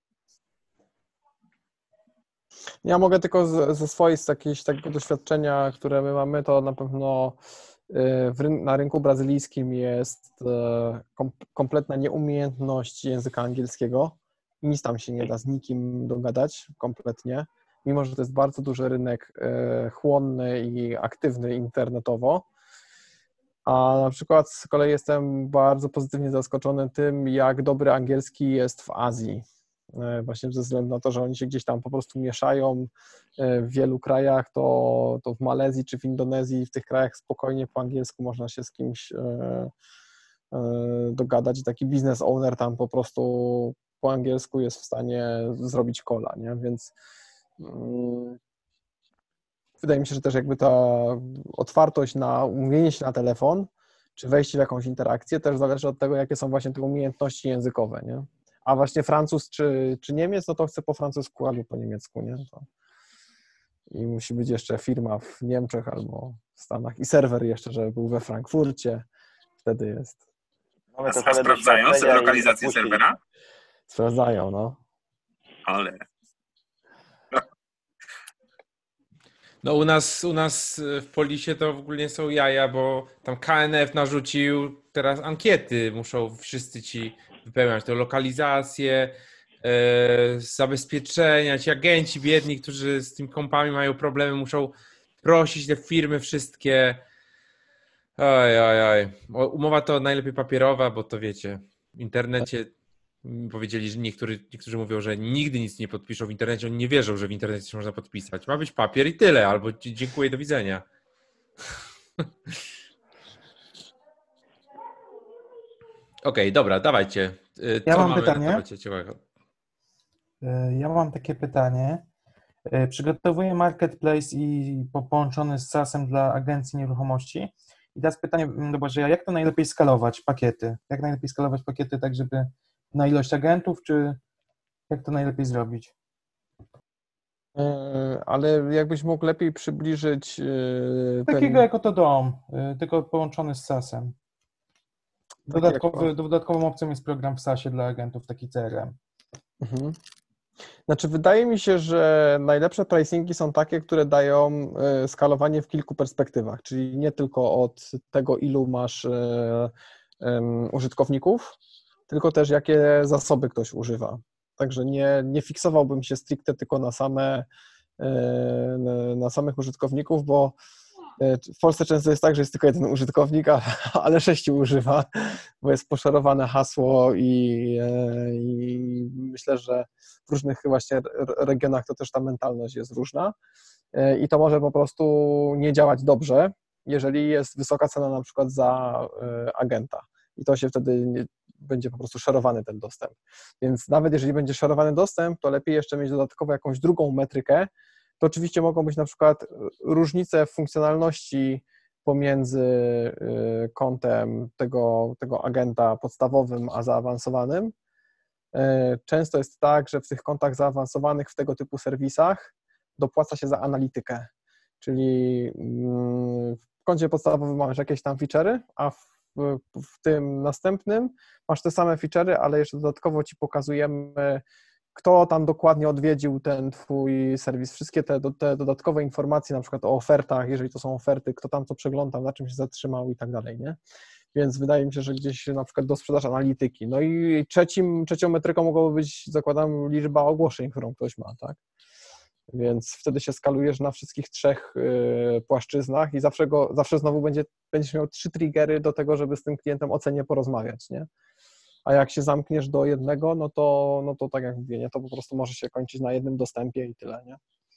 Ja mogę tylko z, ze swojej, z jakiegoś takiego doświadczenia, które my mamy, to na pewno w ryn na rynku brazylijskim jest kom kompletna nieumiejętność języka angielskiego. Nic tam się nie da z nikim dogadać kompletnie, mimo że to jest bardzo duży rynek chłonny i aktywny internetowo. A na przykład z kolei jestem bardzo pozytywnie zaskoczony tym, jak dobry angielski jest w Azji. Właśnie ze względu na to, że oni się gdzieś tam po prostu mieszają w wielu krajach, to, to w Malezji czy w Indonezji, w tych krajach spokojnie po angielsku można się z kimś dogadać i taki business owner tam po prostu po angielsku jest w stanie zrobić kola, nie? Więc wydaje mi się, że też jakby ta otwartość na umówienie się na telefon, czy wejście w jakąś interakcję też zależy od tego, jakie są właśnie te umiejętności językowe, nie? A właśnie Francuz czy, czy Niemiec, no to chce po francusku albo po niemiecku, nie? To i musi być jeszcze firma w Niemczech albo w Stanach i serwer jeszcze, żeby był we Frankfurcie, wtedy jest. A, a sprawdzają lokalizację serwera? Sprawdzają, no. Ale... No u nas, u nas w Polisie to w ogóle są jaja, bo tam K N F narzucił teraz ankiety, muszą wszyscy ci wypełniać tę lokalizację, e, zabezpieczenia, ci agenci biedni, którzy z tymi kompami mają problemy, muszą prosić te firmy wszystkie. Oj, oj, oj. Umowa to najlepiej papierowa, bo to wiecie, w internecie powiedzieli, że niektórzy, niektórzy mówią, że nigdy nic nie podpiszą w internecie, oni nie wierzą, że w internecie się można podpisać. Ma być papier i tyle, albo dziękuję, do widzenia. Okej, okay, dobra, dawajcie. Co ja mam mamy pytanie. na ciekawego? Ja mam takie pytanie. Przygotowuję marketplace i połączony z SaaS-em dla agencji nieruchomości. I teraz pytanie do Błażeja, jak to najlepiej skalować pakiety? Jak najlepiej skalować pakiety tak, żeby na ilość agentów, czy jak to najlepiej zrobić? Ale jakbyś mógł lepiej przybliżyć... Takiego ten... jako to dom, tylko połączony z SaaS-em. Dodatkowy, jak... Dodatkową opcją jest program w SaaS-ie dla agentów, taki C R M. Mhm. Znaczy wydaje mi się, że najlepsze pricingi są takie, które dają skalowanie w kilku perspektywach, czyli nie tylko od tego, ilu masz użytkowników, tylko też jakie zasoby ktoś używa. Także nie, nie fiksowałbym się stricte tylko na same na samych użytkowników, bo w Polsce często jest tak, że jest tylko jeden użytkownik, ale sześciu używa, bo jest poszerowane hasło i, i myślę, że w różnych właśnie regionach to też ta mentalność jest różna i to może po prostu nie działać dobrze, jeżeli jest wysoka cena na przykład za agenta i to się wtedy nie, będzie po prostu szerowany ten dostęp. Więc nawet jeżeli będzie szerowany dostęp, to lepiej jeszcze mieć dodatkowo jakąś drugą metrykę. To oczywiście mogą być na przykład różnice w funkcjonalności pomiędzy kontem tego, tego agenta podstawowym a zaawansowanym. Często jest tak, że w tych kontach zaawansowanych w tego typu serwisach dopłaca się za analitykę, czyli w koncie podstawowym masz jakieś tam feature'y, a w, w tym następnym masz te same feature'y, ale jeszcze dodatkowo ci pokazujemy, kto tam dokładnie odwiedził ten twój serwis, wszystkie te, te dodatkowe informacje, na przykład o ofertach, jeżeli to są oferty, kto tam co przeglądał, na czym się zatrzymał i tak dalej, nie? Więc wydaje mi się, że gdzieś na przykład do sprzedaż analityki. No i trzecim, trzecią metryką mogłoby być, zakładam, liczba ogłoszeń, którą ktoś ma, tak? Więc wtedy się skalujesz na wszystkich trzech y, płaszczyznach i zawsze, go, zawsze znowu będzie, będziesz miał trzy triggery do tego, żeby z tym klientem o cenie porozmawiać, nie? A jak się zamkniesz do jednego, no to, no to tak jak mówię, nie, to po prostu może się kończyć na jednym dostępie i tyle, nie?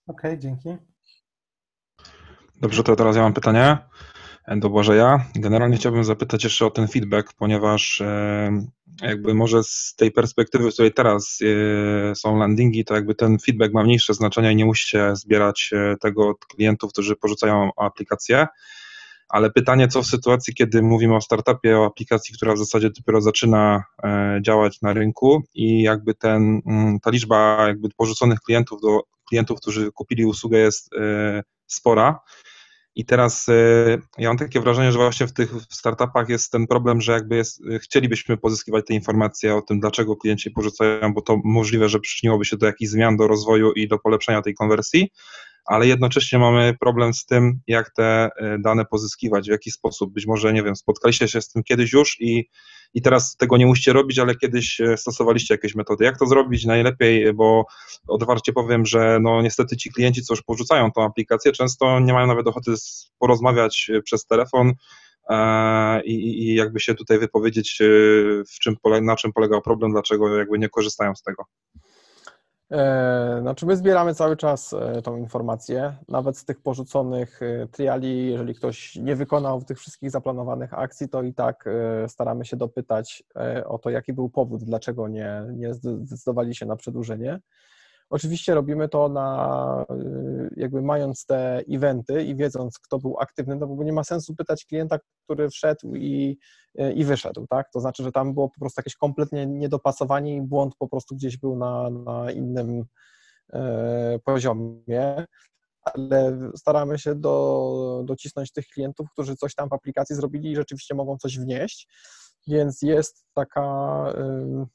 Okej, okay, dzięki. Dobrze, to teraz ja mam pytanie do Błażeja. Generalnie chciałbym zapytać jeszcze o ten feedback, ponieważ jakby może z tej perspektywy, w której teraz są landingi, to jakby ten feedback ma mniejsze znaczenie i nie musicie zbierać tego od klientów, którzy porzucają aplikację. Ale pytanie, co w sytuacji, kiedy mówimy o startupie, o aplikacji, która w zasadzie dopiero zaczyna działać na rynku i jakby ten, ta liczba jakby porzuconych klientów do klientów, którzy kupili usługę, jest spora. I teraz ja mam takie wrażenie, że właśnie w tych startupach jest ten problem, że jakby jest, chcielibyśmy pozyskiwać te informacje o tym, dlaczego klienci porzucają, bo to możliwe, że przyczyniłoby się do jakichś zmian, do rozwoju i do polepszenia tej konwersji, ale jednocześnie mamy problem z tym, jak te dane pozyskiwać, w jaki sposób. Być może, nie wiem, spotkaliście się z tym kiedyś już i, i teraz tego nie musicie robić, ale kiedyś stosowaliście jakieś metody. Jak to zrobić najlepiej, bo otwarcie powiem, że no niestety ci klienci, co już porzucają tą aplikację, często nie mają nawet ochoty porozmawiać przez telefon e, i, i jakby się tutaj wypowiedzieć, w czym pole, na czym polegał problem, dlaczego jakby nie korzystają z tego. Znaczy my zbieramy cały czas tą informację, nawet z tych porzuconych triali, jeżeli ktoś nie wykonał tych wszystkich zaplanowanych akcji, to i tak staramy się dopytać o to, jaki był powód, dlaczego nie, nie zdecydowali się na przedłużenie. Oczywiście robimy to na, jakby mając te eventy i wiedząc, kto był aktywny, no bo nie ma sensu pytać klienta, który wszedł i, i wyszedł, tak? To znaczy, że tam było po prostu jakieś kompletnie niedopasowanie i błąd po prostu gdzieś był na, na innym e, poziomie, ale staramy się do, docisnąć tych klientów, którzy coś tam w aplikacji zrobili i rzeczywiście mogą coś wnieść, więc jest taka... Y,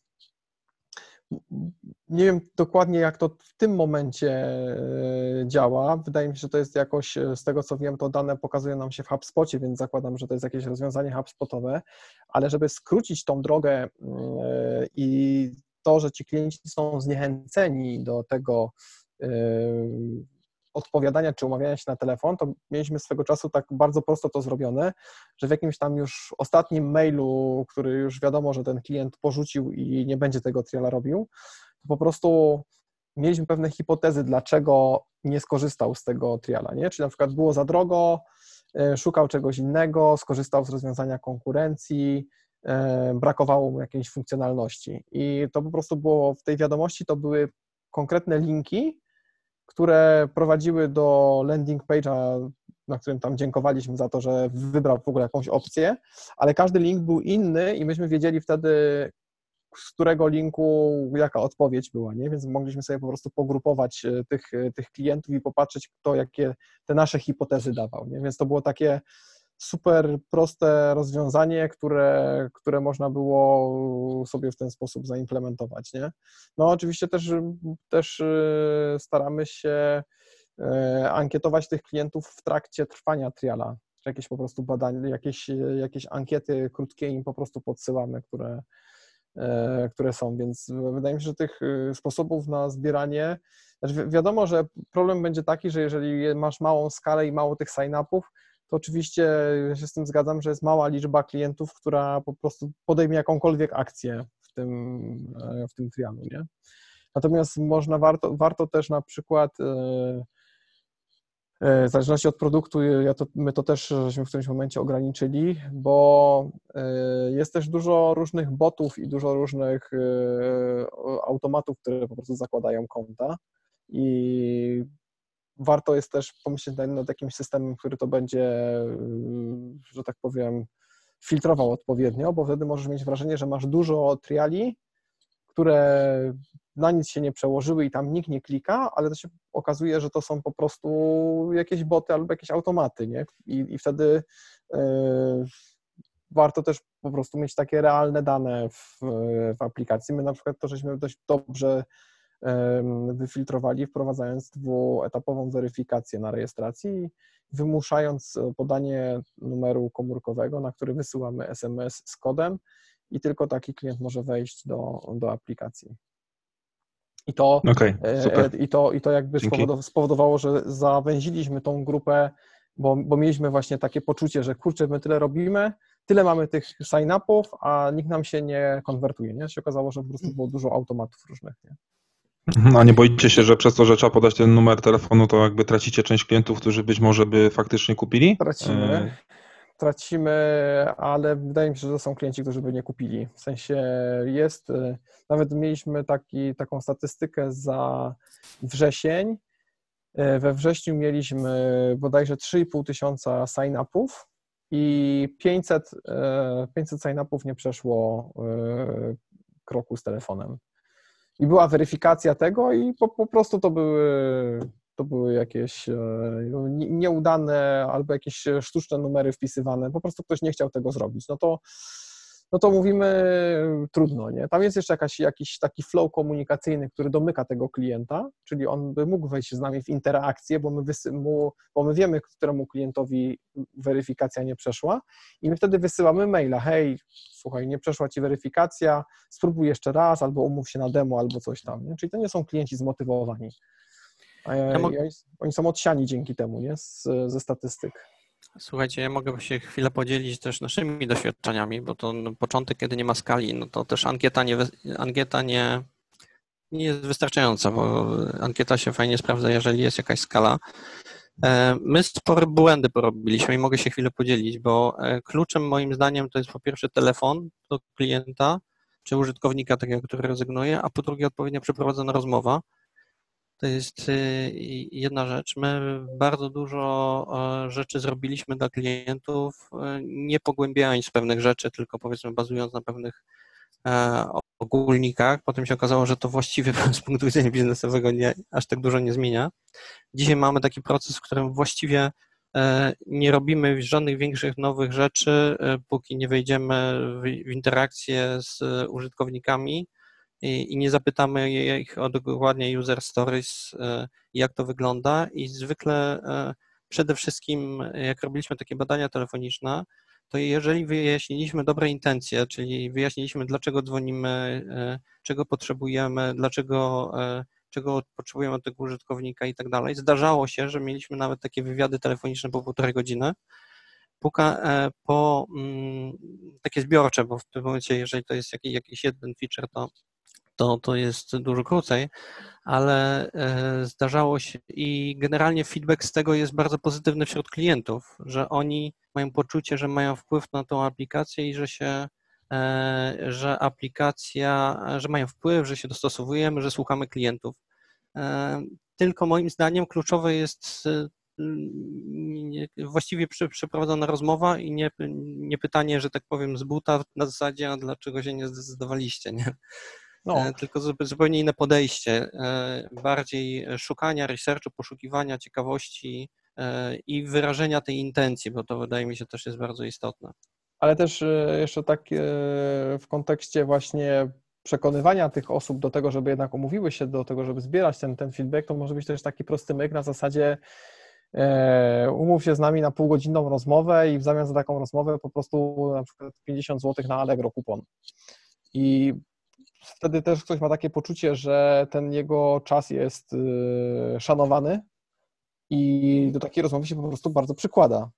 Nie wiem dokładnie, jak to w tym momencie działa. Wydaje mi się, że to jest jakoś, z tego co wiem, to dane pokazuje nam się w HubSpocie, więc zakładam, że to jest jakieś rozwiązanie HubSpotowe, ale żeby skrócić tą drogę i to, że ci klienci są zniechęceni do tego odpowiadania czy umawiania się na telefon, to mieliśmy swego czasu tak bardzo prosto to zrobione, że w jakimś tam już ostatnim mailu, który już wiadomo, że ten klient porzucił i nie będzie tego triala robił, to po prostu mieliśmy pewne hipotezy, dlaczego nie skorzystał z tego triala, nie? Czyli na przykład było za drogo, szukał czegoś innego, skorzystał z rozwiązania konkurencji, brakowało mu jakiejś funkcjonalności i to po prostu było w tej wiadomości, to były konkretne linki, które prowadziły do landing page'a, na którym tam dziękowaliśmy za to, że wybrał w ogóle jakąś opcję, ale każdy link był inny i myśmy wiedzieli wtedy, z którego linku jaka odpowiedź była, nie? Więc mogliśmy sobie po prostu pogrupować tych, tych klientów i popatrzeć, kto jakie te nasze hipotezy dawał, nie? Więc to było takie super proste rozwiązanie, które, które można było sobie w ten sposób zaimplementować, nie? No oczywiście też, też staramy się ankietować tych klientów w trakcie trwania triala, czy jakieś po prostu badania, jakieś, jakieś ankiety krótkie im po prostu podsyłamy, które, które są, więc wydaje mi się, że tych sposobów na zbieranie, znaczy wiadomo, że problem będzie taki, że jeżeli masz małą skalę i mało tych sign-upów, to oczywiście ja się z tym zgadzam, że jest mała liczba klientów, która po prostu podejmie jakąkolwiek akcję w tym, w tym trialu, nie? Natomiast można, warto, warto też na przykład, w zależności od produktu, ja to, my to też żeśmy w którymś momencie ograniczyli, bo jest też dużo różnych botów i dużo różnych automatów, które po prostu zakładają konta i warto jest też pomyśleć nad jakimś systemem, który to będzie, że tak powiem, filtrował odpowiednio, bo wtedy możesz mieć wrażenie, że masz dużo triali, które na nic się nie przełożyły i tam nikt nie klika, ale to się okazuje, że to są po prostu jakieś boty albo jakieś automaty, nie? I, i wtedy y, warto też po prostu mieć takie realne dane w, w aplikacji. My na przykład to żeśmy dość dobrze wyfiltrowali, wprowadzając dwuetapową weryfikację na rejestracji, wymuszając podanie numeru komórkowego, na który wysyłamy es em es z kodem i tylko taki klient może wejść do, do aplikacji. I to, okay, super. i to, i to jakby spowodowało, że zawęziliśmy tą grupę, bo, bo mieliśmy właśnie takie poczucie, że kurczę, my tyle robimy, tyle mamy tych sign-upów, a nikt nam się nie konwertuje, nie? Się okazało, że po prostu było dużo automatów różnych, nie? A nie boicie się, że przez to, że trzeba podać ten numer telefonu, to jakby tracicie część klientów, którzy być może by faktycznie kupili? Tracimy, tracimy, ale wydaje mi się, że to są klienci, którzy by nie kupili. W sensie jest, nawet mieliśmy taki, taką statystykę za wrzesień. We wrześniu mieliśmy bodajże trzy i pół tysiąca sign-upów i pięćset, pięćset sign-upów nie przeszło kroku z telefonem. I była weryfikacja tego i po, po prostu to były, to były jakieś nieudane albo jakieś sztuczne numery wpisywane. Po prostu ktoś nie chciał tego zrobić. No to, no to mówimy trudno, nie? Tam jest jeszcze jakaś, jakiś taki flow komunikacyjny, który domyka tego klienta, czyli on by mógł wejść z nami w interakcję, bo my, wysy- mu, bo my wiemy, któremu klientowi weryfikacja nie przeszła i my wtedy wysyłamy maila, hej, słuchaj, nie przeszła ci weryfikacja, spróbuj jeszcze raz, albo umów się na demo, albo coś tam, nie? Czyli to nie są klienci zmotywowani. A ja, Ja ja, oni są odsiani dzięki temu, nie? Z, ze statystyk. Słuchajcie, ja mogę się chwilę podzielić też naszymi doświadczeniami, bo to no, początek, kiedy nie ma skali, no to też ankieta nie, ankieta nie, nie jest wystarczająca, bo ankieta się fajnie sprawdza, jeżeli jest jakaś skala. My spore błędy porobiliśmy i mogę się chwilę podzielić, bo kluczem moim zdaniem to jest po pierwsze telefon do klienta czy użytkownika takiego, który rezygnuje, a po drugie odpowiednio przeprowadzona rozmowa. To jest jedna rzecz. My bardzo dużo rzeczy zrobiliśmy dla klientów, nie pogłębiając pewnych rzeczy, tylko powiedzmy bazując na pewnych ogólnikach. Potem się okazało, że to właściwie z punktu widzenia biznesowego nie, aż tak dużo nie zmienia. Dzisiaj mamy taki proces, w którym właściwie nie robimy żadnych większych nowych rzeczy, póki nie wejdziemy w interakcję z użytkownikami i nie zapytamy ich o dokładnie user stories, jak to wygląda i zwykle przede wszystkim jak robiliśmy takie badania telefoniczne, to jeżeli wyjaśniliśmy dobre intencje, czyli wyjaśniliśmy dlaczego dzwonimy, czego potrzebujemy, dlaczego, czego potrzebujemy od tego użytkownika i tak dalej, zdarzało się, że mieliśmy nawet takie wywiady telefoniczne po półtorej godziny, Puka, po takie zbiorcze, bo w tym momencie jeżeli to jest jakiś, jakiś jeden feature, to To, to jest dużo krócej, ale e, zdarzało się i generalnie feedback z tego jest bardzo pozytywny wśród klientów, że oni mają poczucie, że mają wpływ na tą aplikację i że się, e, że aplikacja, że mają wpływ, że się dostosowujemy, że słuchamy klientów. E, tylko moim zdaniem kluczowe jest e, właściwie przeprowadzona rozmowa i nie, nie pytanie, że tak powiem z buta na zasadzie, a dlaczego się nie zdecydowaliście, nie? No. Tylko zupełnie inne podejście, bardziej szukania, researchu, poszukiwania ciekawości i wyrażenia tej intencji, bo to wydaje mi się też jest bardzo istotne. Ale też jeszcze tak w kontekście właśnie przekonywania tych osób do tego, żeby jednak umówiły się do tego, żeby zbierać ten, ten feedback, to może być też taki prosty myk na zasadzie umów się z nami na półgodzinną rozmowę i w zamian za taką rozmowę po prostu na przykład pięćdziesiąt złotych na Allegro kupon. I wtedy też ktoś ma takie poczucie, że ten jego czas jest szanowany i do takiej rozmowy się po prostu bardzo przykłada.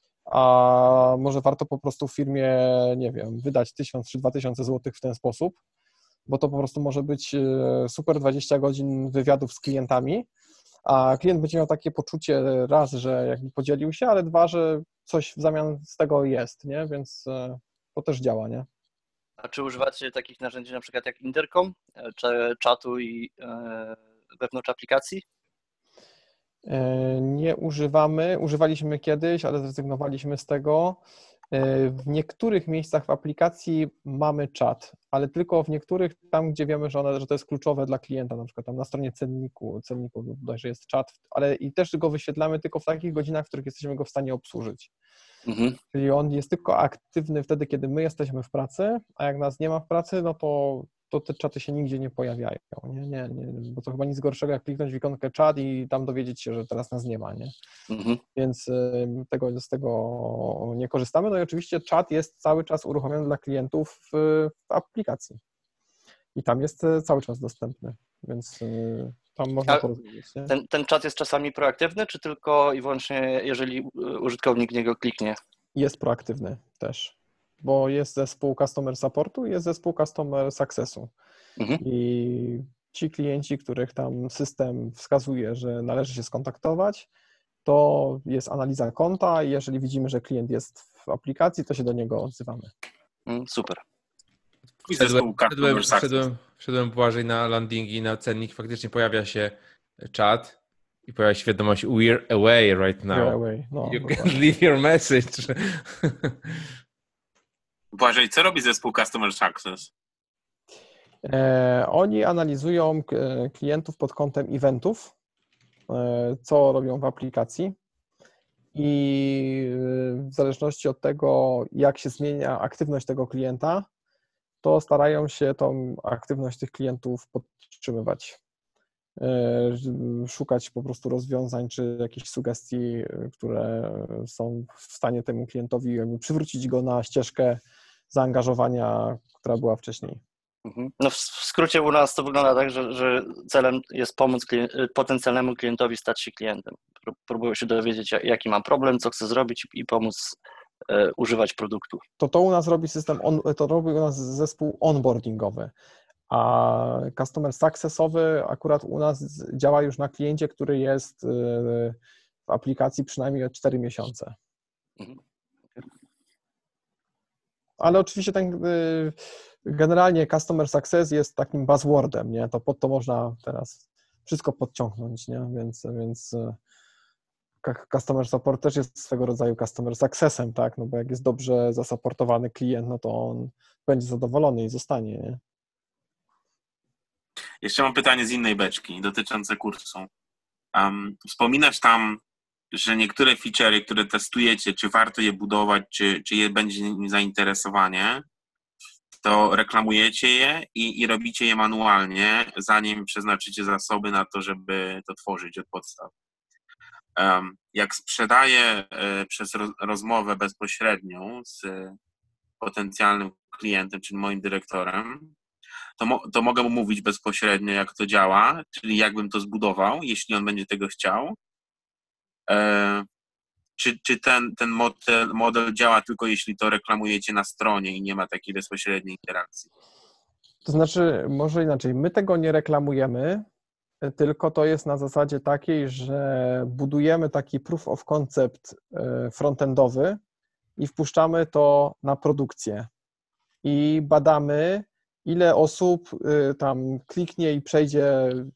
A może warto po prostu w firmie, nie wiem, wydać tysiąc czy dwa tysiące złotych w ten sposób, bo to po prostu może być super dwadzieścia godzin wywiadów z klientami, a klient będzie miał takie poczucie raz, że jakby podzielił się, ale dwa, że coś w zamian z tego jest, nie? Więc to też działa, nie? A czy używacie takich narzędzi na przykład jak Intercom, czy czatu i wewnątrz aplikacji? Nie używamy, używaliśmy kiedyś, ale zrezygnowaliśmy z tego. W niektórych miejscach w aplikacji mamy czat, ale tylko w niektórych tam, gdzie wiemy, że, one, że to jest kluczowe dla klienta, na przykład tam na stronie cenniku, cenniku bodajże jest czat, ale i też go wyświetlamy tylko w takich godzinach, w których jesteśmy go w stanie obsłużyć. Mhm. Czyli on jest tylko aktywny wtedy, kiedy my jesteśmy w pracy, a jak nas nie ma w pracy, no to, to te czaty się nigdzie nie pojawiają, nie? Nie, nie, bo to chyba nic gorszego, jak kliknąć w ikonkę czat i tam dowiedzieć się, że teraz nas nie ma, nie? Mhm. Więc tego, z tego nie korzystamy. No i oczywiście czat jest cały czas uruchomiony dla klientów w, w aplikacji i tam jest cały czas dostępny, więc tam można porozmawiać. Ten, ten czat jest czasami proaktywny, czy tylko i wyłącznie, jeżeli użytkownik w niego kliknie? Jest proaktywny też, bo jest zespół Customer Supportu i jest zespół Customer Successu. Mhm. I ci klienci, których tam system wskazuje, że należy się skontaktować, to jest analiza konta i jeżeli widzimy, że klient jest w aplikacji, to się do niego odzywamy. Mm, super. Wszedłem, wszedłem, wszedłem, wszedłem Błażej na landingi, na cennik, faktycznie pojawia się czat i pojawia się wiadomość we're away right now. We're away. No, you dokładnie. can leave your message. Błażej, co robi zespół Customer Success? E, oni analizują k- klientów pod kątem eventów, e, co robią w aplikacji i w zależności od tego, jak się zmienia aktywność tego klienta, to starają się tą aktywność tych klientów podtrzymywać. E, szukać po prostu rozwiązań czy jakichś sugestii, które są w stanie temu klientowi jakby przywrócić go na ścieżkę zaangażowania, która była wcześniej. No w w skrócie u nas to wygląda tak, że, że celem jest pomóc klien- potencjalnemu klientowi stać się klientem. Pró- Próbuję się dowiedzieć, ja- jaki mam problem, co chcę zrobić i pomóc e, używać produktu. To to u nas robi system, on, to robi u nas zespół onboardingowy, a customer successowy akurat u nas działa już na kliencie, który jest y, w aplikacji przynajmniej od cztery miesiące. Mhm. Ale oczywiście ten, y, generalnie customer success jest takim buzzwordem, nie? To pod to można teraz wszystko podciągnąć, nie? Więc, więc y, cu- customer support też jest swego rodzaju customer successem, tak? No bo jak jest dobrze zasaportowany klient, no to on będzie zadowolony i zostanie, nie? Jeszcze mam pytanie z innej beczki dotyczące kursu. Um, wspominasz tam, że niektóre feature'y, które testujecie, czy warto je budować, czy, czy je będzie nim zainteresowanie, to reklamujecie je i, i robicie je manualnie, zanim przeznaczycie zasoby na to, żeby to tworzyć od podstaw. Um, jak sprzedaję e, przez roz, rozmowę bezpośrednią z potencjalnym klientem, czyli moim dyrektorem, to, mo, to mogę mu mówić bezpośrednio, jak to działa, czyli jakbym to zbudował, jeśli on będzie tego chciał. E, czy czy ten, ten model, model działa tylko jeśli to reklamujecie na stronie i nie ma takiej bezpośredniej interakcji? To znaczy, może inaczej, my tego nie reklamujemy, tylko to jest na zasadzie takiej, że budujemy taki proof of concept e, frontendowy i wpuszczamy to na produkcję i badamy, ile osób y, tam kliknie i przejdzie y,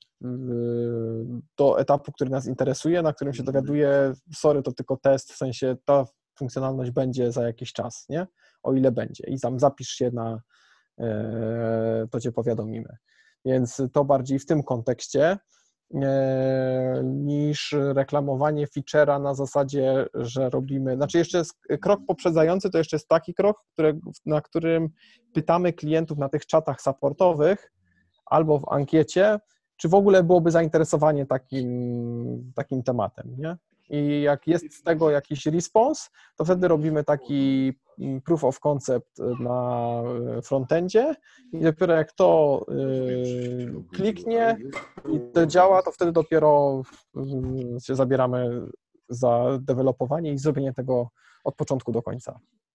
do etapu, który nas interesuje, na którym się dowiaduje, sorry, to tylko test, w sensie ta funkcjonalność będzie za jakiś czas, nie? O ile będzie. I tam zapisz się na, y, to cię powiadomimy. Więc to bardziej w tym kontekście y, niż reklamowanie feature'a na zasadzie, że robimy, znaczy jeszcze jest krok poprzedzający, to jeszcze jest taki krok, które, na którym pytamy klientów na tych czatach supportowych albo w ankiecie, czy w ogóle byłoby zainteresowanie takim, takim tematem, nie? I jak jest z tego jakiś response, to wtedy robimy taki proof of concept na frontendzie i dopiero jak to y, kliknie i to działa, to wtedy dopiero y, się zabieramy za dewelopowanie i zrobienie tego od początku do końca.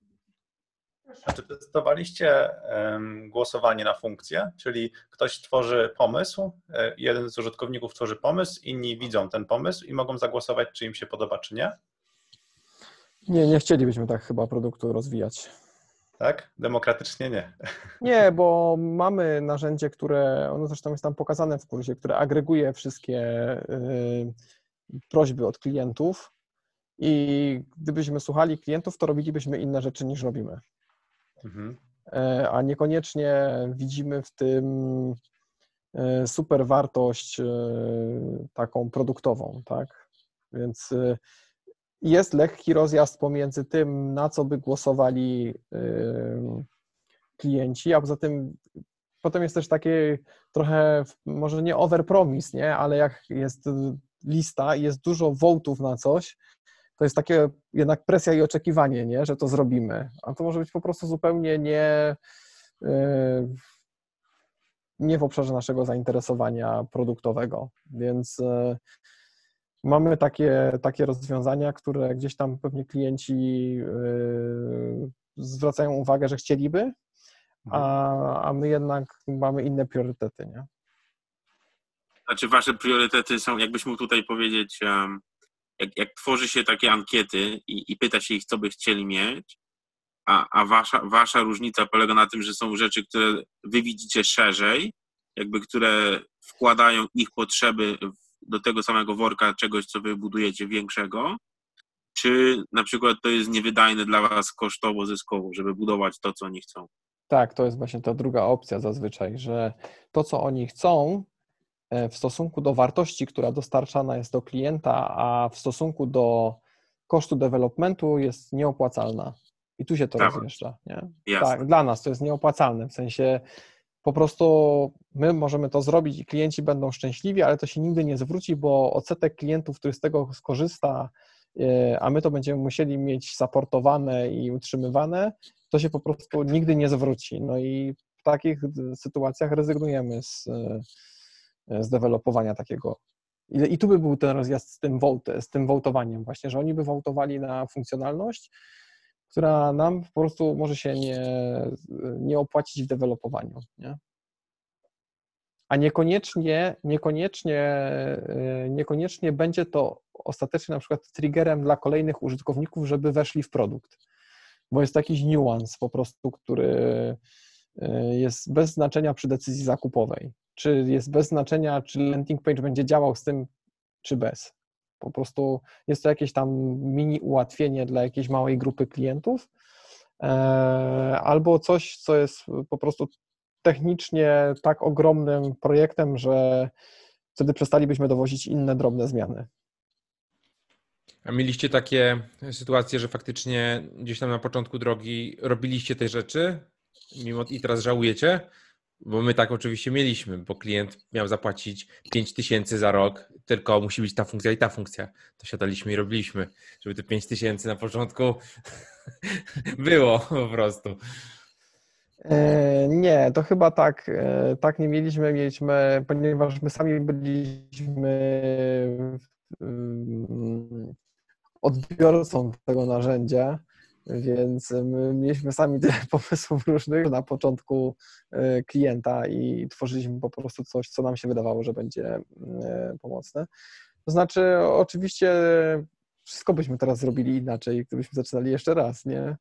A czy testowaliście um, głosowanie na funkcję? Czyli ktoś tworzy pomysł, jeden z użytkowników tworzy pomysł, inni widzą ten pomysł i mogą zagłosować, czy im się podoba, czy nie? Nie, nie chcielibyśmy tak chyba produktu rozwijać. Tak? Demokratycznie nie. Nie, bo mamy narzędzie, które, ono zresztą jest tam pokazane w kursie, które agreguje wszystkie y, prośby od klientów i gdybyśmy słuchali klientów, to robilibyśmy inne rzeczy niż robimy. Mhm. A niekoniecznie widzimy w tym super wartość taką produktową, tak? Więc jest lekki rozjazd pomiędzy tym, na co by głosowali klienci, a poza tym potem jest też takie trochę, może nie overpromise, nie? Ale jak jest lista i jest dużo wołtów na coś, to jest takie jednak presja i oczekiwanie, nie? Że to zrobimy, a to może być po prostu zupełnie nie, nie w obszarze naszego zainteresowania produktowego, więc mamy takie, takie rozwiązania, które gdzieś tam pewnie klienci zwracają uwagę, że chcieliby, a, a my jednak mamy inne priorytety, nie? Znaczy wasze priorytety są, jakbyś mógł tutaj powiedzieć, um, jak, jak tworzy się takie ankiety i, i pyta się ich, co by chcieli mieć, a, a wasza, wasza różnica polega na tym, że są rzeczy, które wy widzicie szerzej, jakby które wkładają ich potrzeby do tego samego worka czegoś, co wy budujecie większego, czy na przykład to jest niewydajne dla was kosztowo, zyskowo, żeby budować to, co oni chcą? Tak, to jest właśnie ta druga opcja zazwyczaj, że to, co oni chcą w stosunku do wartości, która dostarczana jest do klienta, a w stosunku do kosztu developmentu jest nieopłacalna. I tu się to tak. rozjeżdża. Nie? Jasne. Tak, dla nas to jest nieopłacalne, w sensie po prostu my możemy to zrobić i klienci będą szczęśliwi, ale to się nigdy nie zwróci, bo odsetek klientów, który z tego skorzysta, a my to będziemy musieli mieć supportowane i utrzymywane, to się po prostu nigdy nie zwróci. No i w takich sytuacjach rezygnujemy z, z dewelopowania takiego. I, I tu by był ten rozjazd z tym, vote, z tym votowaniem właśnie, że oni by votowali na funkcjonalność, która nam po prostu może się nie, nie opłacić w dewelopowaniu, nie? A niekoniecznie, niekoniecznie, niekoniecznie będzie to ostatecznie na przykład triggerem dla kolejnych użytkowników, żeby weszli w produkt, bo jest jakiś niuans po prostu, który jest bez znaczenia przy decyzji zakupowej, czy jest bez znaczenia, czy landing page będzie działał z tym, czy bez. Po prostu jest to jakieś tam mini ułatwienie dla jakiejś małej grupy klientów, albo coś, co jest po prostu technicznie tak ogromnym projektem, że wtedy przestalibyśmy dowozić inne drobne zmiany. A mieliście takie sytuacje, że faktycznie gdzieś tam na początku drogi robiliście te rzeczy mimo i teraz żałujecie? Bo my tak oczywiście mieliśmy, bo klient miał zapłacić pięć tysięcy za rok, tylko musi być ta funkcja i ta funkcja. To siadaliśmy i robiliśmy, żeby te pięć tysięcy na początku było po prostu. Nie, to chyba tak, tak nie mieliśmy, mieliśmy, ponieważ my sami byliśmy odbiorcą tego narzędzia, więc my mieliśmy sami tyle pomysłów różnych na początku klienta i tworzyliśmy po prostu coś, co nam się wydawało, że będzie pomocne. To znaczy, oczywiście wszystko byśmy teraz zrobili inaczej, gdybyśmy zaczynali jeszcze raz, nie?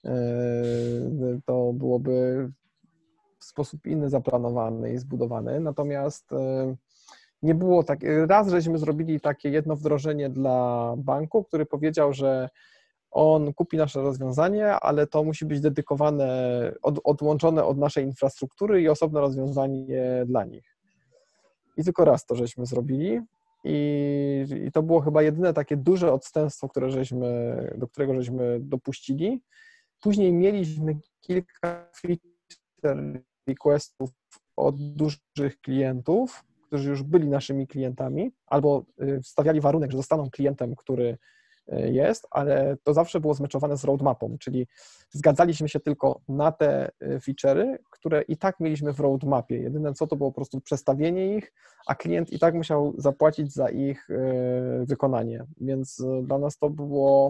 To byłoby w sposób inny zaplanowany i zbudowany, natomiast nie było tak, raz żeśmy zrobili takie jedno wdrożenie dla banku, który powiedział, że on kupi nasze rozwiązanie, ale to musi być dedykowane, od, odłączone od naszej infrastruktury i osobne rozwiązanie dla nich. I tylko raz to żeśmy zrobili i, i to było chyba jedyne takie duże odstępstwo, które żeśmy, do którego żeśmy dopuścili. Później mieliśmy kilka feature requestów od dużych klientów, którzy już byli naszymi klientami, albo stawiali warunek, że zostaną klientem, który jest, ale to zawsze było zmeczowane z roadmapą, czyli zgadzaliśmy się tylko na te feature'y, które i tak mieliśmy w roadmapie. Jedyne co to było po prostu przestawienie ich, a klient i tak musiał zapłacić za ich wykonanie, więc dla nas to było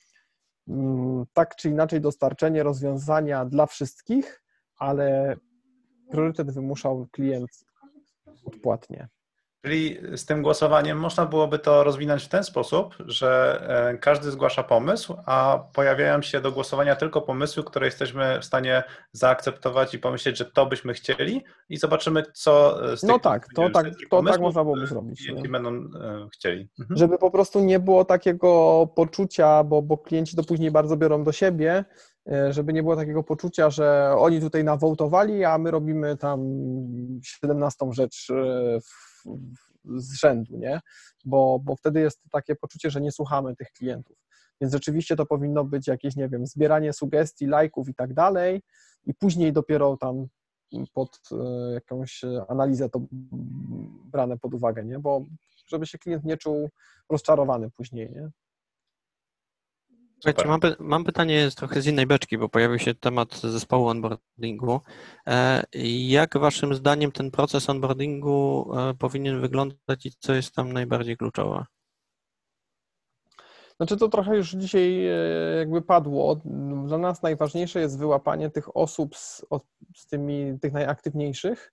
tak czy inaczej dostarczenie rozwiązania dla wszystkich, ale priorytet wymuszał klient odpłatnie. Czyli z tym głosowaniem można byłoby to rozwinąć w ten sposób, że każdy zgłasza pomysł, a pojawiają się do głosowania tylko pomysły, które jesteśmy w stanie zaakceptować i pomyśleć, że to byśmy chcieli i zobaczymy, co z tych No tak, to tak, to tak można byłoby byłoby zrobić. klienci będą chcieli. Mhm. Żeby po prostu nie było takiego poczucia, bo, bo klienci to później bardzo biorą do siebie, żeby nie było takiego poczucia, że oni tutaj nawołtowali, a my robimy tam siedemnastą rzecz w, w, z rzędu, nie? Bo, bo wtedy jest takie poczucie, że nie słuchamy tych klientów. Więc rzeczywiście to powinno być jakieś, nie wiem, zbieranie sugestii, lajków i tak dalej i później dopiero tam pod jakąś analizę to brane pod uwagę, nie? Bo żeby się klient nie czuł rozczarowany później, nie? Słuchajcie, mam, py- mam pytanie trochę z innej beczki, bo pojawił się temat zespołu onboardingu. E, jak waszym zdaniem ten proces onboardingu e, powinien wyglądać i co jest tam najbardziej kluczowe? Znaczy to trochę już dzisiaj jakby padło. Dla nas najważniejsze jest wyłapanie tych osób z, z tymi, tych najaktywniejszych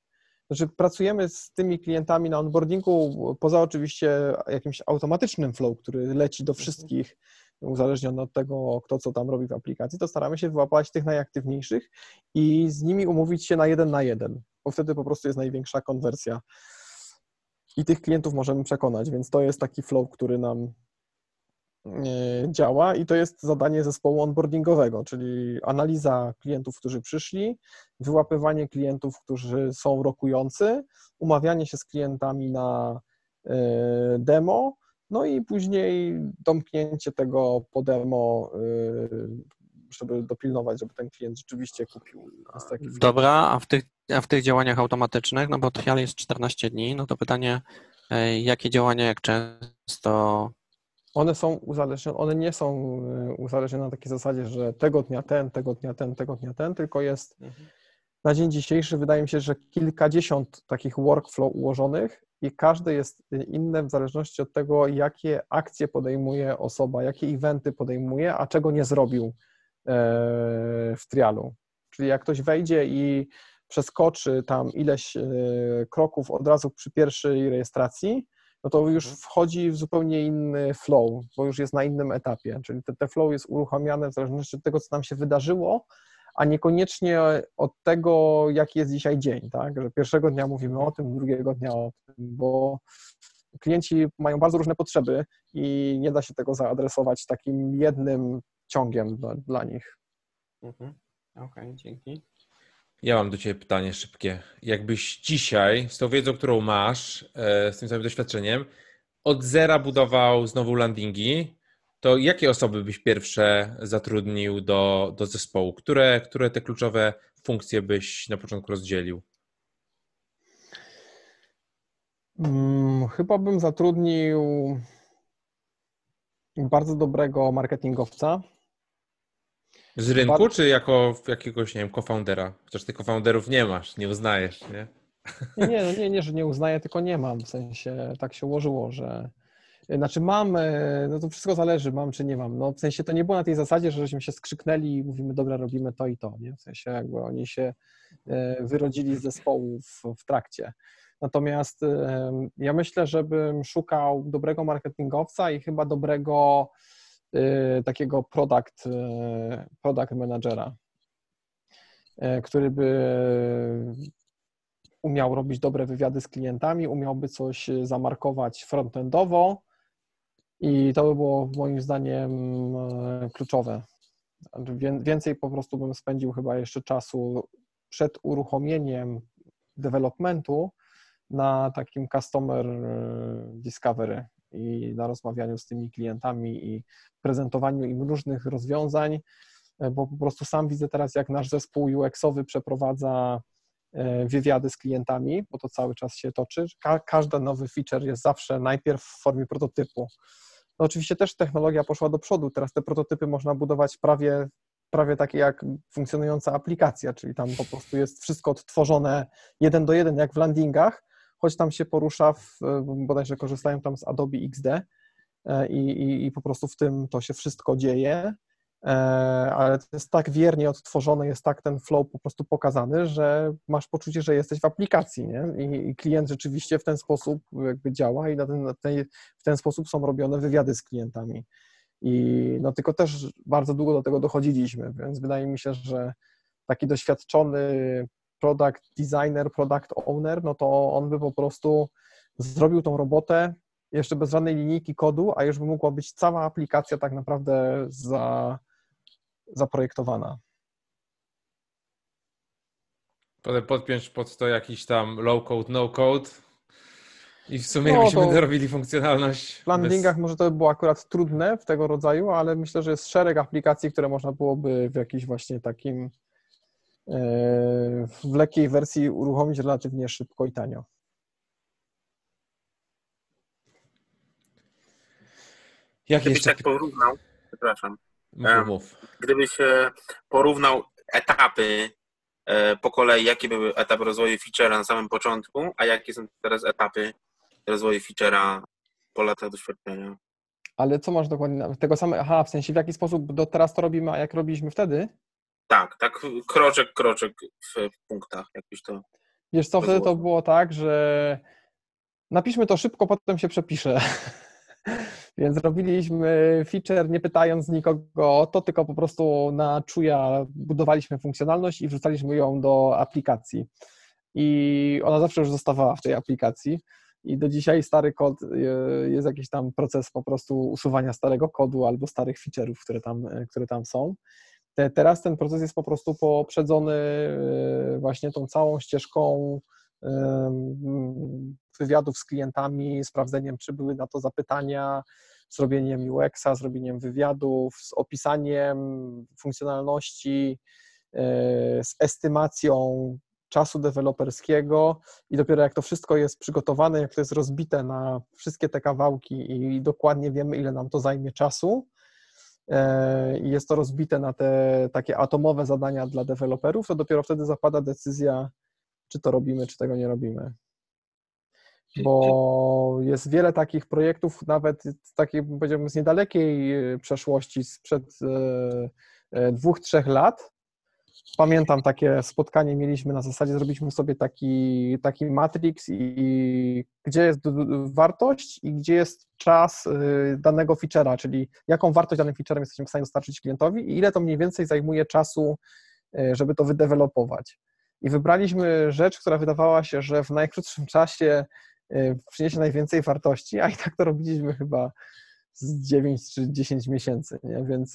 Znaczy pracujemy z tymi klientami na onboardingu, poza oczywiście jakimś automatycznym flow, który leci do wszystkich, uzależniony od tego, kto co tam robi w aplikacji, to staramy się wyłapać tych najaktywniejszych i z nimi umówić się na jeden na jeden, bo wtedy po prostu jest największa konwersja. I tych klientów możemy przekonać, więc to jest taki flow, który nam działa i to jest zadanie zespołu onboardingowego, czyli analiza klientów, którzy przyszli, wyłapywanie klientów, którzy są rokujący, umawianie się z klientami na demo, no i później domknięcie tego po demo, żeby dopilnować, żeby ten klient rzeczywiście kupił. Dobra, a w tych, a w tych działaniach automatycznych, no bo trial jest czternaście dni, no to pytanie, jakie działania, jak często? One są uzależnione, one nie są uzależnione na takiej zasadzie, że tego dnia ten, tego dnia ten, tego dnia ten, tylko jest mhm. na dzień dzisiejszy wydaje mi się, że kilkadziesiąt takich workflow ułożonych i każde jest inne w zależności od tego, jakie akcje podejmuje osoba, jakie eventy podejmuje, a czego nie zrobił w trialu. Czyli jak ktoś wejdzie i przeskoczy tam ileś kroków od razu przy pierwszej rejestracji, no to już wchodzi w zupełnie inny flow, bo już jest na innym etapie, czyli te, te flow jest uruchamiane w zależności od tego, co nam się wydarzyło, a niekoniecznie od tego, jaki jest dzisiaj dzień, tak, że pierwszego dnia mówimy o tym, drugiego dnia o tym, bo klienci mają bardzo różne potrzeby i nie da się tego zaadresować takim jednym ciągiem dla, dla nich. Mhm. Okej, okay, dzięki. Ja mam do Ciebie pytanie szybkie. Jakbyś dzisiaj, z tą wiedzą, którą masz, z tym samym doświadczeniem, od zera budował znowu landingi, to jakie osoby byś pierwsze zatrudnił do, do zespołu? Które, które te kluczowe funkcje byś na początku rozdzielił? Hmm, chyba bym zatrudnił bardzo dobrego marketingowca. Z rynku, Bar- czy jako jakiegoś, nie wiem, co-foundera? Chociaż ty co-founderów nie masz, nie uznajesz, nie? Nie, nie, no nie, nie, że nie uznaję, tylko nie mam, w sensie tak się ułożyło, że znaczy mam, no to wszystko zależy, mam czy nie mam, no w sensie to nie było na tej zasadzie, że żeśmy się skrzyknęli i mówimy, dobra, robimy to i to, nie? W sensie jakby oni się wyrodzili z zespołu w, w trakcie. Natomiast ja myślę, żebym szukał dobrego marketingowca i chyba dobrego takiego product, product managera, który by umiał robić dobre wywiady z klientami, umiałby coś zamarkować frontendowo i to by było moim zdaniem kluczowe. Więcej po prostu bym spędził chyba jeszcze czasu przed uruchomieniem developmentu na takim customer discovery i na rozmawianiu z tymi klientami i prezentowaniu im różnych rozwiązań, bo po prostu sam widzę teraz, jak nasz zespół U X-owy przeprowadza wywiady z klientami, bo to cały czas się toczy. Ka- każdy nowy feature jest zawsze najpierw w formie prototypu. No oczywiście też technologia poszła do przodu, teraz te prototypy można budować prawie, prawie takie jak funkcjonująca aplikacja, czyli tam po prostu jest wszystko odtworzone jeden do jeden jak w landingach, choć tam się porusza, w, bodajże korzystają tam z Adobe X D i, i, i po prostu w tym to się wszystko dzieje, ale to jest tak wiernie odtworzone, jest tak ten flow po prostu pokazany, że masz poczucie, że jesteś w aplikacji, nie? I, i klient rzeczywiście w ten sposób jakby działa i na ten, na ten, w ten sposób są robione wywiady z klientami. I no tylko też bardzo długo do tego dochodziliśmy, więc wydaje mi się, że taki doświadczony product designer, product owner, no to on by po prostu zrobił tą robotę jeszcze bez żadnej linijki kodu, a już by mogła być cała aplikacja tak naprawdę za, zaprojektowana. Potem podpiąć pod to jakiś tam low code, no code i w sumie no, jakbyśmy robili funkcjonalność. W landingach bez... może to by było akurat trudne w tego rodzaju, ale myślę, że jest szereg aplikacji, które można byłoby w jakiś właśnie takim w lekkiej wersji uruchomić relatywnie szybko i tanio. Jak Gdybyś jeszcze... tak porównał, przepraszam, mów, mów. Gdybyś porównał etapy po kolei, jakie były etapy rozwoju feature'a na samym początku, a jakie są teraz etapy rozwoju feature'a po latach doświadczenia? Ale co masz dokładnie? Tego samego, aha, w sensie w jaki sposób do teraz to robimy, a jak robiliśmy wtedy? Tak, tak kroczek, kroczek w punktach, jakbyś to... Wiesz co, wtedy to było tak, że napiszmy to szybko, potem się przepisze. Więc robiliśmy feature nie pytając nikogo o to, tylko po prostu na czuja budowaliśmy funkcjonalność i wrzucaliśmy ją do aplikacji. I ona zawsze już zostawała w tej aplikacji. I do dzisiaj stary kod, jest jakiś tam proces po prostu usuwania starego kodu albo starych feature'ów, które tam, które tam są. Te, teraz ten proces jest po prostu poprzedzony właśnie tą całą ścieżką wywiadów z klientami, sprawdzeniem, czy były na to zapytania, zrobieniem U X-a, zrobieniem wywiadów, z opisaniem funkcjonalności, z estymacją czasu deweloperskiego i dopiero jak to wszystko jest przygotowane, jak to jest rozbite na wszystkie te kawałki i dokładnie wiemy, ile nam to zajmie czasu i jest to rozbite na te takie atomowe zadania dla deweloperów, to dopiero wtedy zapada decyzja, czy to robimy, czy tego nie robimy. Bo jest wiele takich projektów, nawet z takiej, powiedziałbym, z niedalekiej przeszłości, sprzed dwóch, trzech lat. Pamiętam takie spotkanie mieliśmy na zasadzie, zrobiliśmy sobie taki, taki matrix, i gdzie jest wartość i gdzie jest czas danego feature'a, czyli jaką wartość danym featurem jesteśmy w stanie dostarczyć klientowi i ile to mniej więcej zajmuje czasu, żeby to wydevelopować. I wybraliśmy rzecz, która wydawała się, że w najkrótszym czasie przyniesie najwięcej wartości, a i tak to robiliśmy chyba z dziewięć czy dziesięć miesięcy, nie? Więc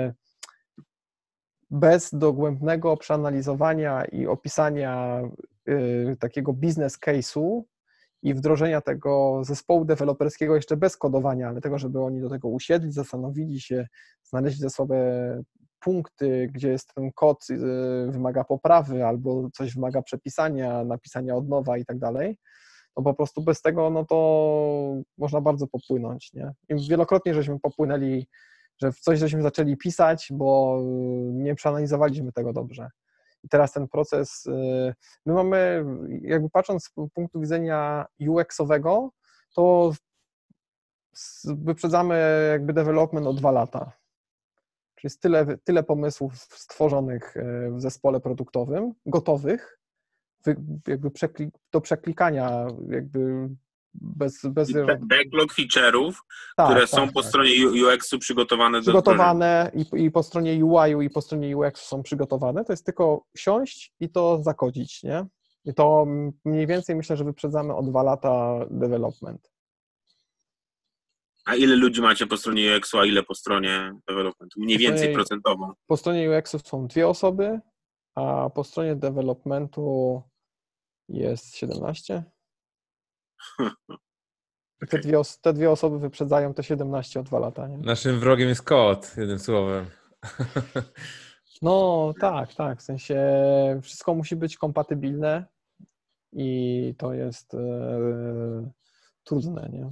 bez dogłębnego przeanalizowania i opisania takiego business case'u i wdrożenia tego zespołu deweloperskiego jeszcze bez kodowania, ale tego, żeby oni do tego usiedli, zastanowili się, znaleźli ze sobą punkty, gdzie jest ten kod, wymaga poprawy albo coś wymaga przepisania, napisania od nowa i tak dalej, to po prostu bez tego, no to można bardzo popłynąć, nie? I wielokrotnie żeśmy popłynęli, że w coś żeśmy zaczęli pisać, bo nie przeanalizowaliśmy tego dobrze. I teraz ten proces, my mamy, jakby patrząc z punktu widzenia U X-owego, to wyprzedzamy jakby development o dwa lata. Czyli jest tyle, tyle pomysłów stworzonych w zespole produktowym, gotowych, jakby przeklik, do przeklikania, jakby bez... bez backlog feature'ów, tak, które tak, są po tak. stronie U X-u przygotowane do Przygotowane i, i po stronie U I-u i po stronie U X-u są przygotowane, to jest tylko siąść i to zakodzić, nie? I to mniej więcej myślę, że wyprzedzamy o dwa lata development. A ile ludzi macie po stronie U X-u, a ile po stronie developmentu? Mniej więcej stronie, procentowo. Po stronie U X-u są dwie osoby, a po stronie developmentu jest siedemnaście. Te dwie, te dwie osoby wyprzedzają te siedemnaście o dwa lata. Nie? Naszym wrogiem jest kod, jednym słowem. No tak, tak. W sensie wszystko musi być kompatybilne i to jest e, trudne, nie?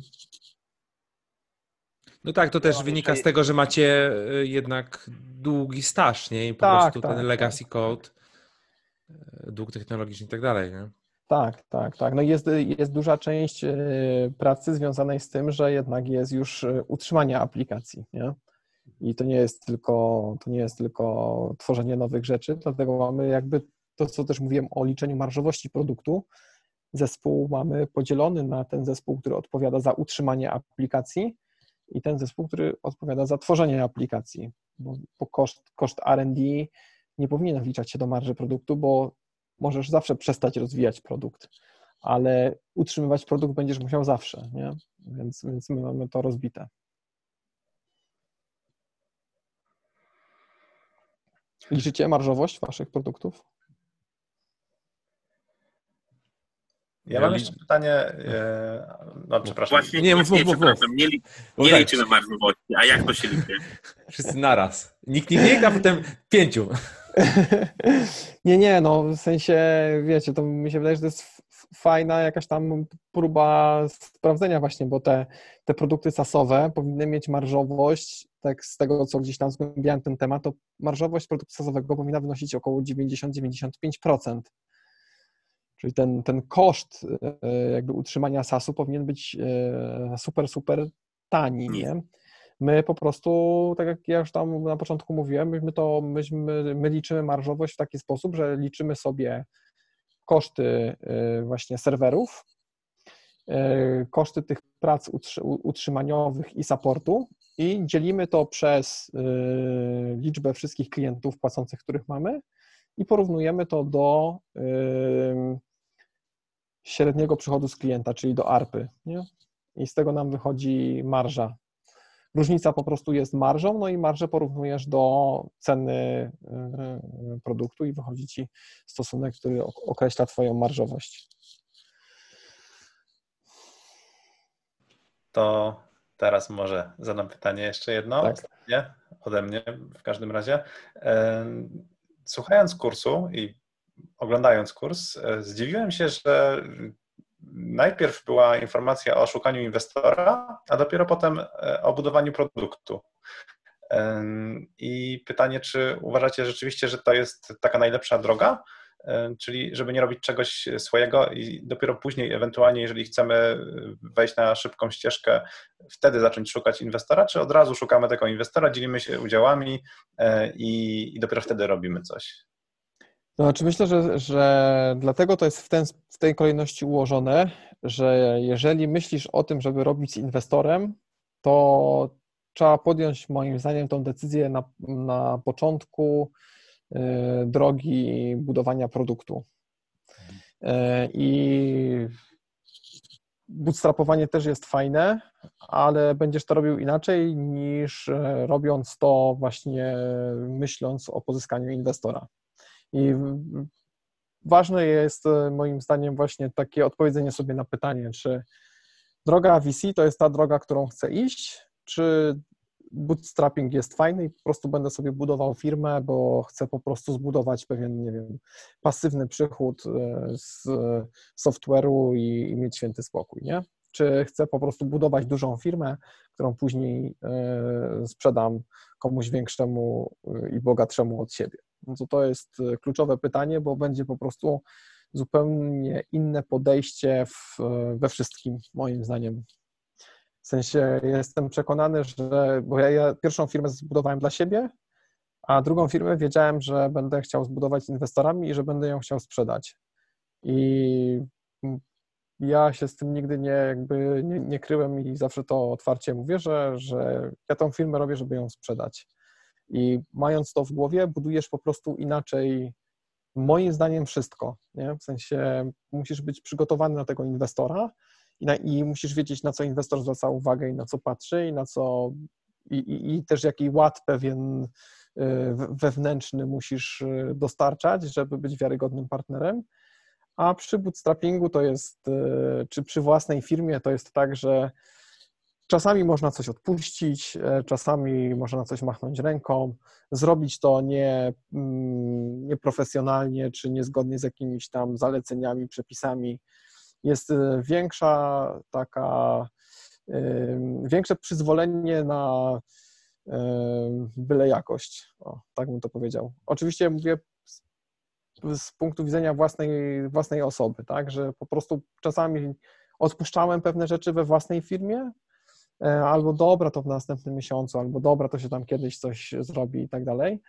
No tak, to też wynika z tego, że macie jednak długi staż, nie? I po tak, prostu tak, ten legacy tak, code, dług technologiczny i tak dalej, nie? Tak, tak, tak. No jest, jest duża część pracy związanej z tym, że jednak jest już utrzymanie aplikacji, nie? I to nie jest tylko, to nie jest tylko tworzenie nowych rzeczy, dlatego mamy jakby to, co też mówiłem o liczeniu marżowości produktu. Zespół mamy podzielony na ten zespół, który odpowiada za utrzymanie aplikacji i ten zespół, który odpowiada za tworzenie aplikacji, bo, bo koszt, koszt R and D nie powinien wliczać się do marży produktu, bo możesz zawsze przestać rozwijać produkt, ale utrzymywać produkt będziesz musiał zawsze, nie? Więc, więc my mamy to rozbite. Liczycie marżowość waszych produktów? Ja mam jeszcze pytanie, no przepraszam. Właśnie nie, mów, nie, mów, przepraszam, nie, li, nie liczymy marżowości, a jak to się liczy? Wszyscy naraz. Nikt nie wie, a potem pięciu. Nie, nie, no w sensie, wiecie, to mi się wydaje, że to jest fajna jakaś tam próba sprawdzenia właśnie, bo te, te produkty sasowe powinny mieć marżowość, tak z tego, co gdzieś tam zgłębiałem ten temat, to marżowość produktu sasowego powinna wynosić około dziewięćdziesiąt do dziewięćdziesięciu pięciu procent. Czyli ten, ten koszt jakby utrzymania sasu powinien być super, super tani, nie? My po prostu, tak jak ja już tam na początku mówiłem, my, to, myśmy, my liczymy marżowość w taki sposób, że liczymy sobie koszty właśnie serwerów, koszty tych prac utrzymaniowych i supportu i dzielimy to przez liczbę wszystkich klientów płacących, których mamy i porównujemy to do średniego przychodu z klienta, czyli do arpy, nie? I z tego nam wychodzi marża. Różnica po prostu jest marżą, no i marżę porównujesz do ceny produktu i wychodzi ci stosunek, który określa twoją marżowość. To teraz może zadam pytanie jeszcze jedno, Tak. ostatnie, ode mnie w każdym razie. Słuchając kursu i oglądając kurs, zdziwiłem się, że najpierw była informacja o szukaniu inwestora, a dopiero potem o budowaniu produktu. I pytanie, czy uważacie rzeczywiście, że to jest taka najlepsza droga? Czyli żeby nie robić czegoś swojego i dopiero później ewentualnie, jeżeli chcemy wejść na szybką ścieżkę, wtedy zacząć szukać inwestora, czy od razu szukamy tego inwestora, dzielimy się udziałami i, i dopiero wtedy robimy coś? To znaczy myślę, że, że dlatego to jest w, ten, w tej kolejności ułożone, że jeżeli myślisz o tym, żeby robić z inwestorem, to trzeba podjąć moim zdaniem tą decyzję na, na początku drogi budowania produktu. I bootstrapowanie też jest fajne, ale będziesz to robił inaczej niż robiąc to właśnie myśląc o pozyskaniu inwestora. I ważne jest moim zdaniem właśnie takie odpowiedzenie sobie na pytanie, czy droga V C to jest ta droga, którą chcę iść, czy bootstrapping jest fajny i po prostu będę sobie budował firmę, bo chcę po prostu zbudować pewien, nie wiem, pasywny przychód z software'u i, i mieć święty spokój, nie? Czy chcę po prostu budować dużą firmę, którą później y, sprzedam komuś większemu i bogatszemu od siebie? No to to jest kluczowe pytanie, bo będzie po prostu zupełnie inne podejście w, we wszystkim, moim zdaniem. W sensie jestem przekonany, że, bo ja, ja pierwszą firmę zbudowałem dla siebie, a drugą firmę wiedziałem, że będę chciał zbudować z inwestorami i że będę ją chciał sprzedać. I ja się z tym nigdy nie, jakby nie, nie kryłem i zawsze to otwarcie mówię, że, że ja tą firmę robię, żeby ją sprzedać. I mając to w głowie, budujesz po prostu inaczej, moim zdaniem, wszystko, nie? W sensie musisz być przygotowany na tego inwestora i, na, i musisz wiedzieć, na co inwestor zwraca uwagę i na co patrzy i na co i, i, i też jaki ład pewien wewnętrzny musisz dostarczać, żeby być wiarygodnym partnerem. A przy bootstrappingu to jest, czy przy własnej firmie to jest tak, że czasami można coś odpuścić, czasami można na coś machnąć ręką, zrobić to nie, nieprofesjonalnie, czy niezgodnie z jakimiś tam zaleceniami, przepisami. Jest większa taka, większe przyzwolenie na byle jakość, o, tak bym to powiedział. Oczywiście mówię z, z punktu widzenia własnej, własnej osoby, tak, że po prostu czasami odpuszczałem pewne rzeczy we własnej firmie, albo dobra, to w następnym miesiącu, albo dobra, to się tam kiedyś coś zrobi i tak dalej.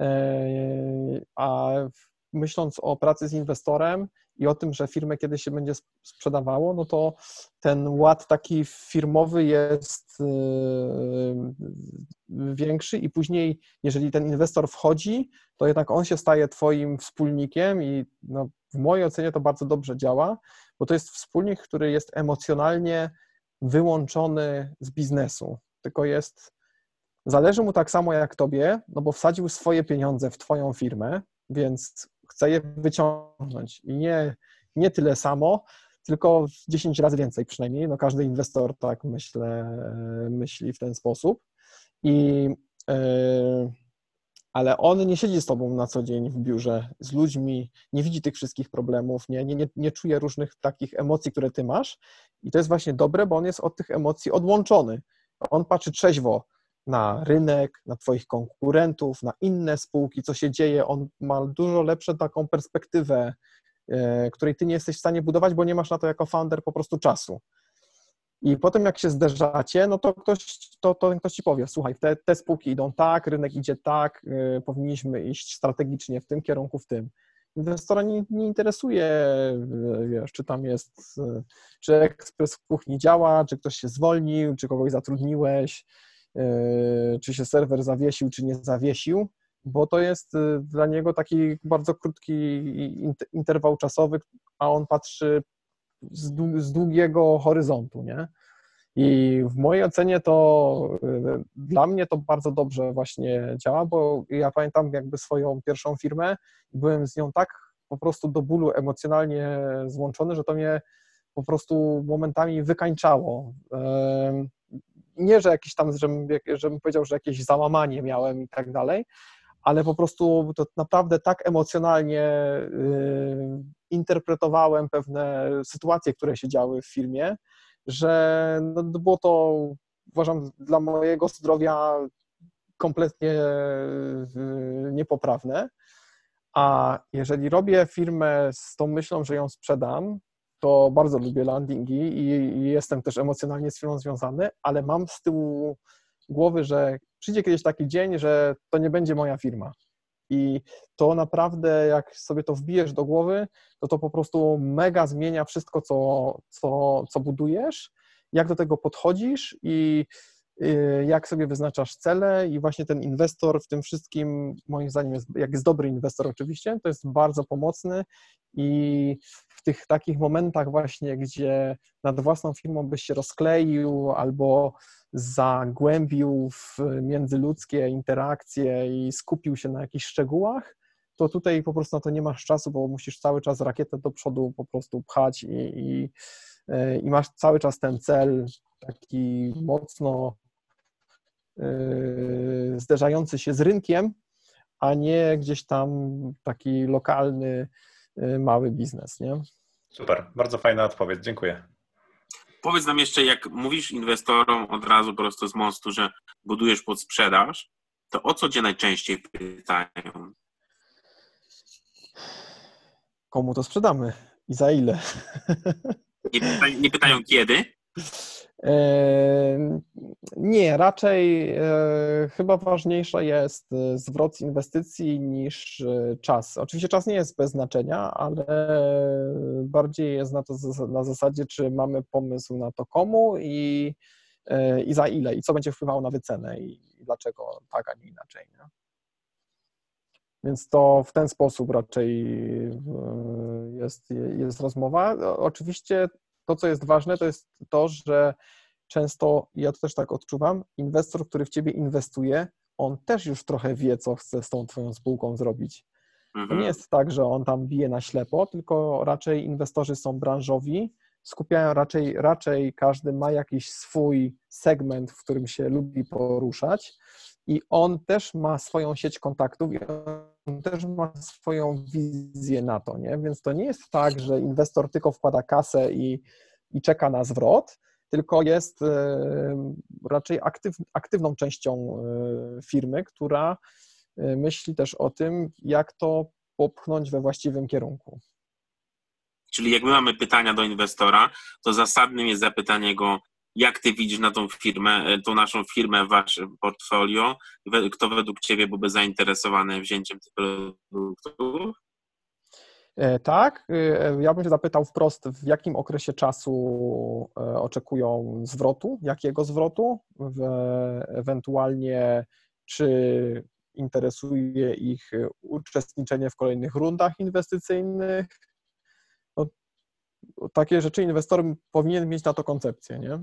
A myśląc o pracy z inwestorem i o tym, że firmę kiedyś się będzie sprzedawało, no to ten ład taki firmowy jest większy i później, jeżeli ten inwestor wchodzi, to jednak on się staje twoim wspólnikiem i no, w mojej ocenie to bardzo dobrze działa, bo to jest wspólnik, który jest emocjonalnie wyłączony z biznesu, tylko jest, zależy mu tak samo jak tobie, no bo wsadził swoje pieniądze w twoją firmę, więc chce je wyciągnąć i nie, nie tyle samo, tylko dziesięć razy więcej przynajmniej, no każdy inwestor tak myślę, myśli w ten sposób i yy, ale on nie siedzi z tobą na co dzień w biurze, z ludźmi, nie widzi tych wszystkich problemów, nie, nie, nie, nie czuje różnych takich emocji, które ty masz i to jest właśnie dobre, bo on jest od tych emocji odłączony. On patrzy trzeźwo na rynek, na twoich konkurentów, na inne spółki, co się dzieje, on ma dużo lepszą taką perspektywę, yy, której ty nie jesteś w stanie budować, bo nie masz na to jako founder po prostu czasu. I potem jak się zderzacie, no to ktoś, to, to ktoś ci powie, słuchaj, te, te spółki idą tak, rynek idzie tak, yy, powinniśmy iść strategicznie w tym kierunku, w tym. Inwestora nie, nie interesuje, wiesz, czy tam jest, czy ekspres w kuchni działa, czy ktoś się zwolnił, czy kogoś zatrudniłeś, czy się serwer zawiesił, czy nie zawiesił, bo to jest dla niego taki bardzo krótki interwał czasowy, a on patrzy z, dłu- z długiego horyzontu, nie? I w mojej ocenie to dla mnie to bardzo dobrze właśnie działa, bo ja pamiętam jakby swoją pierwszą firmę, byłem z nią tak po prostu do bólu emocjonalnie złączony, że to mnie po prostu momentami wykańczało. Nie, że jakieś tam, żebym, żebym powiedział, że jakieś załamanie miałem i tak dalej, ale po prostu to naprawdę tak emocjonalnie interpretowałem pewne sytuacje, które się działy w firmie, że no, było to, uważam, dla mojego zdrowia kompletnie niepoprawne. A jeżeli robię firmę z tą myślą, że ją sprzedam, to bardzo lubię landingi i, i jestem też emocjonalnie z firmą związany, ale mam z tyłu głowy, że przyjdzie kiedyś taki dzień, że to nie będzie moja firma. I to naprawdę, jak sobie to wbijesz do głowy, to to po prostu mega zmienia wszystko, co, co, co budujesz, jak do tego podchodzisz i y, jak sobie wyznaczasz cele i właśnie ten inwestor w tym wszystkim, moim zdaniem, jest, jak jest dobry inwestor oczywiście, to jest bardzo pomocny i w tych takich momentach właśnie, gdzie nad własną firmą byś się rozkleił albo zagłębił w międzyludzkie interakcje i skupił się na jakichś szczegółach, to tutaj po prostu na to nie masz czasu, bo musisz cały czas rakietę do przodu po prostu pchać i, i, i masz cały czas ten cel taki mocno yy, zderzający się z rynkiem, a nie gdzieś tam taki lokalny, yy, mały biznes, nie? Super, bardzo fajna odpowiedź, dziękuję. Powiedz nam jeszcze, jak mówisz inwestorom od razu prosto z mostu, że budujesz pod sprzedaż, to o co cię najczęściej pytają? Komu to sprzedamy i za ile? Nie pytają, nie pytają kiedy? Nie, raczej chyba ważniejsza jest zwrot z inwestycji niż czas. Oczywiście czas nie jest bez znaczenia, ale bardziej jest na to na zasadzie, czy mamy pomysł na to komu i, i za ile i co będzie wpływało na wycenę i dlaczego tak, a nie inaczej. Nie? Więc to w ten sposób raczej jest, jest rozmowa. Oczywiście to, co jest ważne, to jest to, że często, ja to też tak odczuwam, inwestor, który w ciebie inwestuje, on też już trochę wie, co chce z tą twoją spółką zrobić. To nie jest tak, że on tam bije na ślepo, tylko raczej inwestorzy są branżowi, skupiają raczej, raczej każdy ma jakiś swój segment, w którym się lubi poruszać i on też ma swoją sieć kontaktów i on też ma swoją wizję na to, nie? Więc to nie jest tak, że inwestor tylko wkłada kasę i, i czeka na zwrot, tylko jest raczej aktyw, aktywną częścią firmy, która myśli też o tym, jak to popchnąć we właściwym kierunku. Czyli jak my mamy pytania do inwestora, to zasadnym jest zapytanie go, jak ty widzisz na tą firmę, tą naszą firmę, wasze portfolio, kto według ciebie byłby zainteresowany wzięciem tych produktów? Tak, ja bym się zapytał wprost, w jakim okresie czasu oczekują zwrotu, jakiego zwrotu, ewentualnie czy interesuje ich uczestniczenie w kolejnych rundach inwestycyjnych. No, takie rzeczy inwestor powinien mieć na to koncepcję, nie?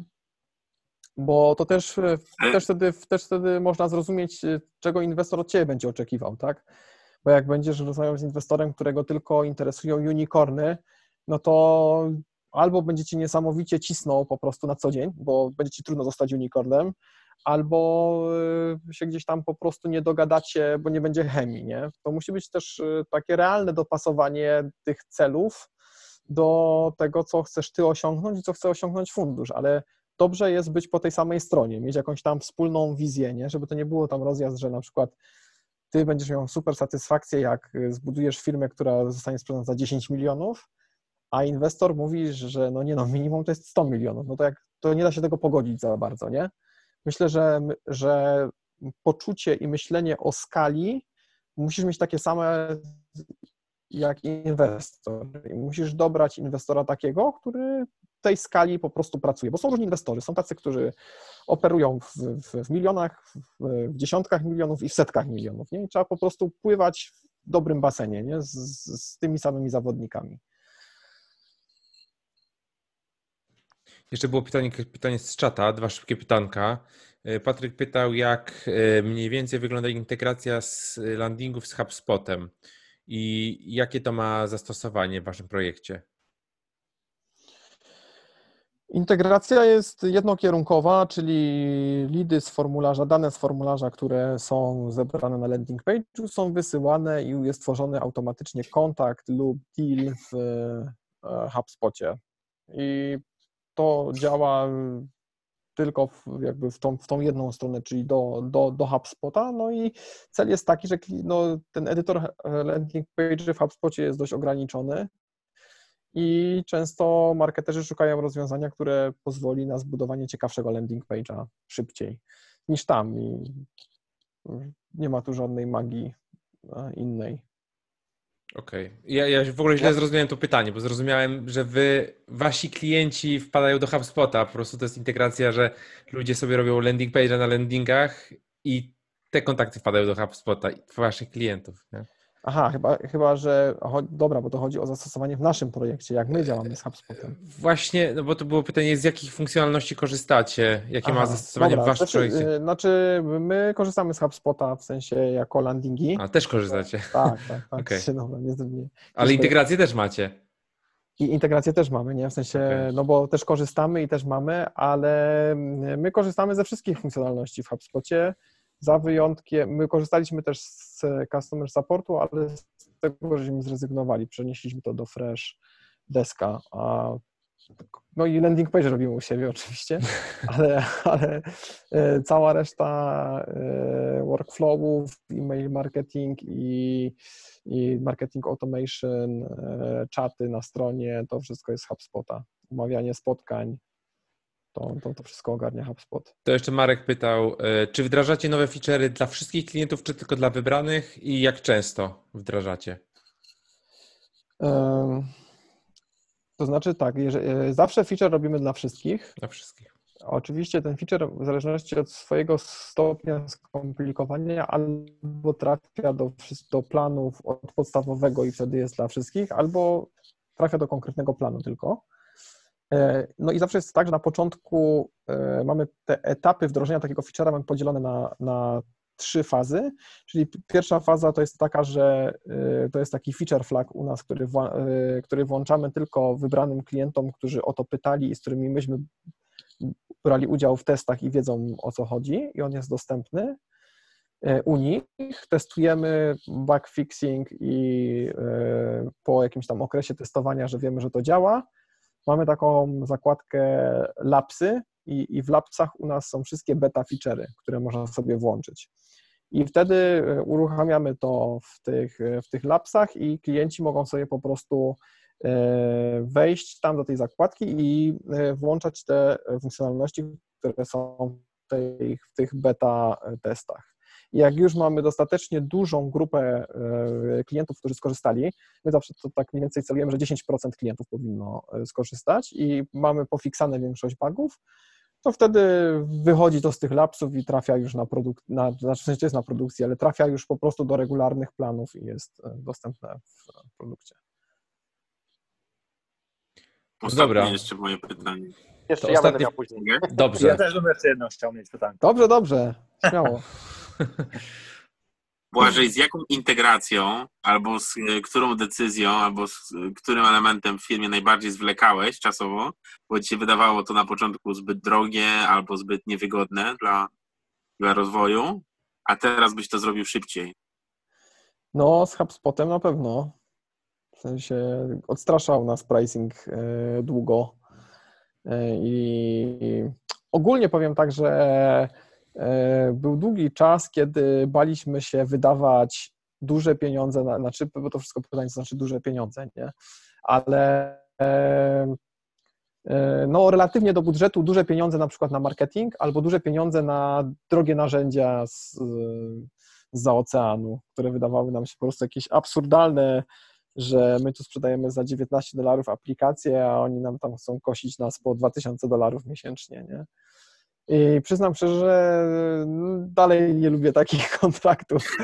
Bo to też, też, wtedy, też wtedy można zrozumieć, czego inwestor od ciebie będzie oczekiwał, tak? Bo jak będziesz rozmawiał z inwestorem, którego tylko interesują unicorny, no to albo będzie ci niesamowicie cisnął po prostu na co dzień, bo będzie ci trudno zostać unicornem, albo się gdzieś tam po prostu nie dogadacie, bo nie będzie chemii, nie? To musi być też takie realne dopasowanie tych celów do tego, co chcesz ty osiągnąć i co chce osiągnąć fundusz, ale dobrze jest być po tej samej stronie, mieć jakąś tam wspólną wizję, nie? Żeby to nie było tam rozjazd, że na przykład ty będziesz miał super satysfakcję, jak zbudujesz firmę, która zostanie sprzedana za dziesięć milionów, a inwestor mówi, że no nie no, minimum to jest sto milionów, no to jak to nie da się tego pogodzić za bardzo, nie? Myślę, że, że poczucie i myślenie o skali musisz mieć takie same jak inwestor. I musisz dobrać inwestora takiego, który w tej skali po prostu pracuje, bo są różni inwestorzy. Są tacy, którzy operują w, w, w milionach, w, w dziesiątkach milionów i w setkach milionów. Nie? I trzeba po prostu pływać w dobrym basenie, nie? Z, z, z tymi samymi zawodnikami. Jeszcze było pytanie, pytanie z czata, dwa szybkie pytanka. Patryk pytał, jak mniej więcej wygląda integracja z landingów z HubSpotem i jakie to ma zastosowanie w waszym projekcie? Integracja jest jednokierunkowa, czyli lidy z formularza, dane z formularza, które są zebrane na landing page'u, są wysyłane i jest tworzony automatycznie kontakt lub deal w HubSpocie. I to działa tylko w, jakby w tą, w tą jedną stronę, czyli do, do, do HubSpota. No i cel jest taki, że no, ten edytor landing page w HubSpocie jest dość ograniczony i często marketerzy szukają rozwiązania, które pozwoli na zbudowanie ciekawszego landing page'a szybciej niż tam i nie ma tu żadnej magii innej. Okej. Okay. Ja, ja w ogóle źle zrozumiałem to pytanie, bo zrozumiałem, że wy, wasi klienci wpadają do HubSpota, po prostu to jest integracja, że ludzie sobie robią landing page na landingach i te kontakty wpadają do HubSpota i waszych klientów. Nie? Aha, chyba, chyba że, dobra, bo to chodzi o zastosowanie w naszym projekcie, jak my działamy z HubSpotem. Właśnie, no bo to było pytanie, z jakich funkcjonalności korzystacie, jakie Aha, ma zastosowanie dobra, w waszym znaczy, projekcie? Znaczy, my korzystamy z HubSpota w sensie jako landingi. A, też korzystacie? Tak, tak, tak. Okay. Się, dobra, nie, nie, Ale integrację też macie? I integrację też mamy, nie? W sensie, okay. No bo też korzystamy i też mamy, ale my korzystamy ze wszystkich funkcjonalności w HubSpocie, za wyjątkiem, my korzystaliśmy też z Customer Supportu, ale z tego, żeśmy zrezygnowali, przenieśliśmy to do Fresh Deska, a no i landing page robimy u siebie oczywiście, ale, ale cała reszta workflowów, email marketing i, i marketing automation, czaty na stronie, to wszystko jest z HubSpota. Umawianie spotkań, to, to, to wszystko ogarnia HubSpot. To jeszcze Marek pytał, czy wdrażacie nowe feature'y dla wszystkich klientów, czy tylko dla wybranych i jak często wdrażacie? Um. To znaczy tak, jeżeli, zawsze feature robimy dla wszystkich. Dla wszystkich. Oczywiście ten feature w zależności od swojego stopnia skomplikowania albo trafia do, do planów od podstawowego i wtedy jest dla wszystkich, albo trafia do konkretnego planu tylko. No i zawsze jest tak, że na początku mamy te etapy wdrożenia takiego feature'a mamy podzielone na, na trzy fazy, czyli pierwsza faza to jest taka, że to jest taki feature flag u nas, który, który włączamy tylko wybranym klientom, którzy o to pytali i z którymi myśmy brali udział w testach i wiedzą, o co chodzi i on jest dostępny u nich. Testujemy bug fixing i po jakimś tam okresie testowania, że wiemy, że to działa, mamy taką zakładkę lapsy i, i w lapsach u nas są wszystkie beta feature'y, które można sobie włączyć. I wtedy uruchamiamy to w tych, w tych lapsach i klienci mogą sobie po prostu wejść tam do tej zakładki i włączać te funkcjonalności, które są w, tej, w tych beta testach. I jak już mamy dostatecznie dużą grupę klientów, którzy skorzystali, my zawsze to tak mniej więcej celujemy, że dziesięć procent klientów powinno skorzystać i mamy pofiksane większość bugów, to wtedy wychodzi to z tych lapsów i trafia już na produkt, na, znaczy w sensie to jest na produkcji, ale trafia już po prostu do regularnych planów i jest dostępne w produkcie. Ostatnie Dobra. jeszcze moje pytanie. Jeszcze To ja ostatnie... będę miał później. Dobrze. Ja też bym jeszcze jedną chciał mieć pytanie. Dobrze, dobrze, śmiało. Błażej, z jaką integracją, albo z którą decyzją, albo z którym elementem w firmie najbardziej zwlekałeś czasowo, bo ci się wydawało to na początku zbyt drogie albo zbyt niewygodne dla, dla rozwoju, a teraz byś to zrobił szybciej? No, z HubSpotem na pewno. W sensie odstraszał nas pricing długo i ogólnie powiem tak, że był długi czas, kiedy baliśmy się wydawać duże pieniądze, na, znaczy, bo to wszystko pytanie, to znaczy duże pieniądze, nie? Ale no, relatywnie do budżetu duże pieniądze na przykład na marketing albo duże pieniądze na drogie narzędzia z, zza oceanu, które wydawały nam się po prostu jakieś absurdalne że my tu sprzedajemy za dziewiętnaście dolarów aplikację, a oni nam tam chcą kosić nas po dwa tysiące dolarów miesięcznie, nie? I przyznam szczerze, że dalej nie lubię takich kontraktów.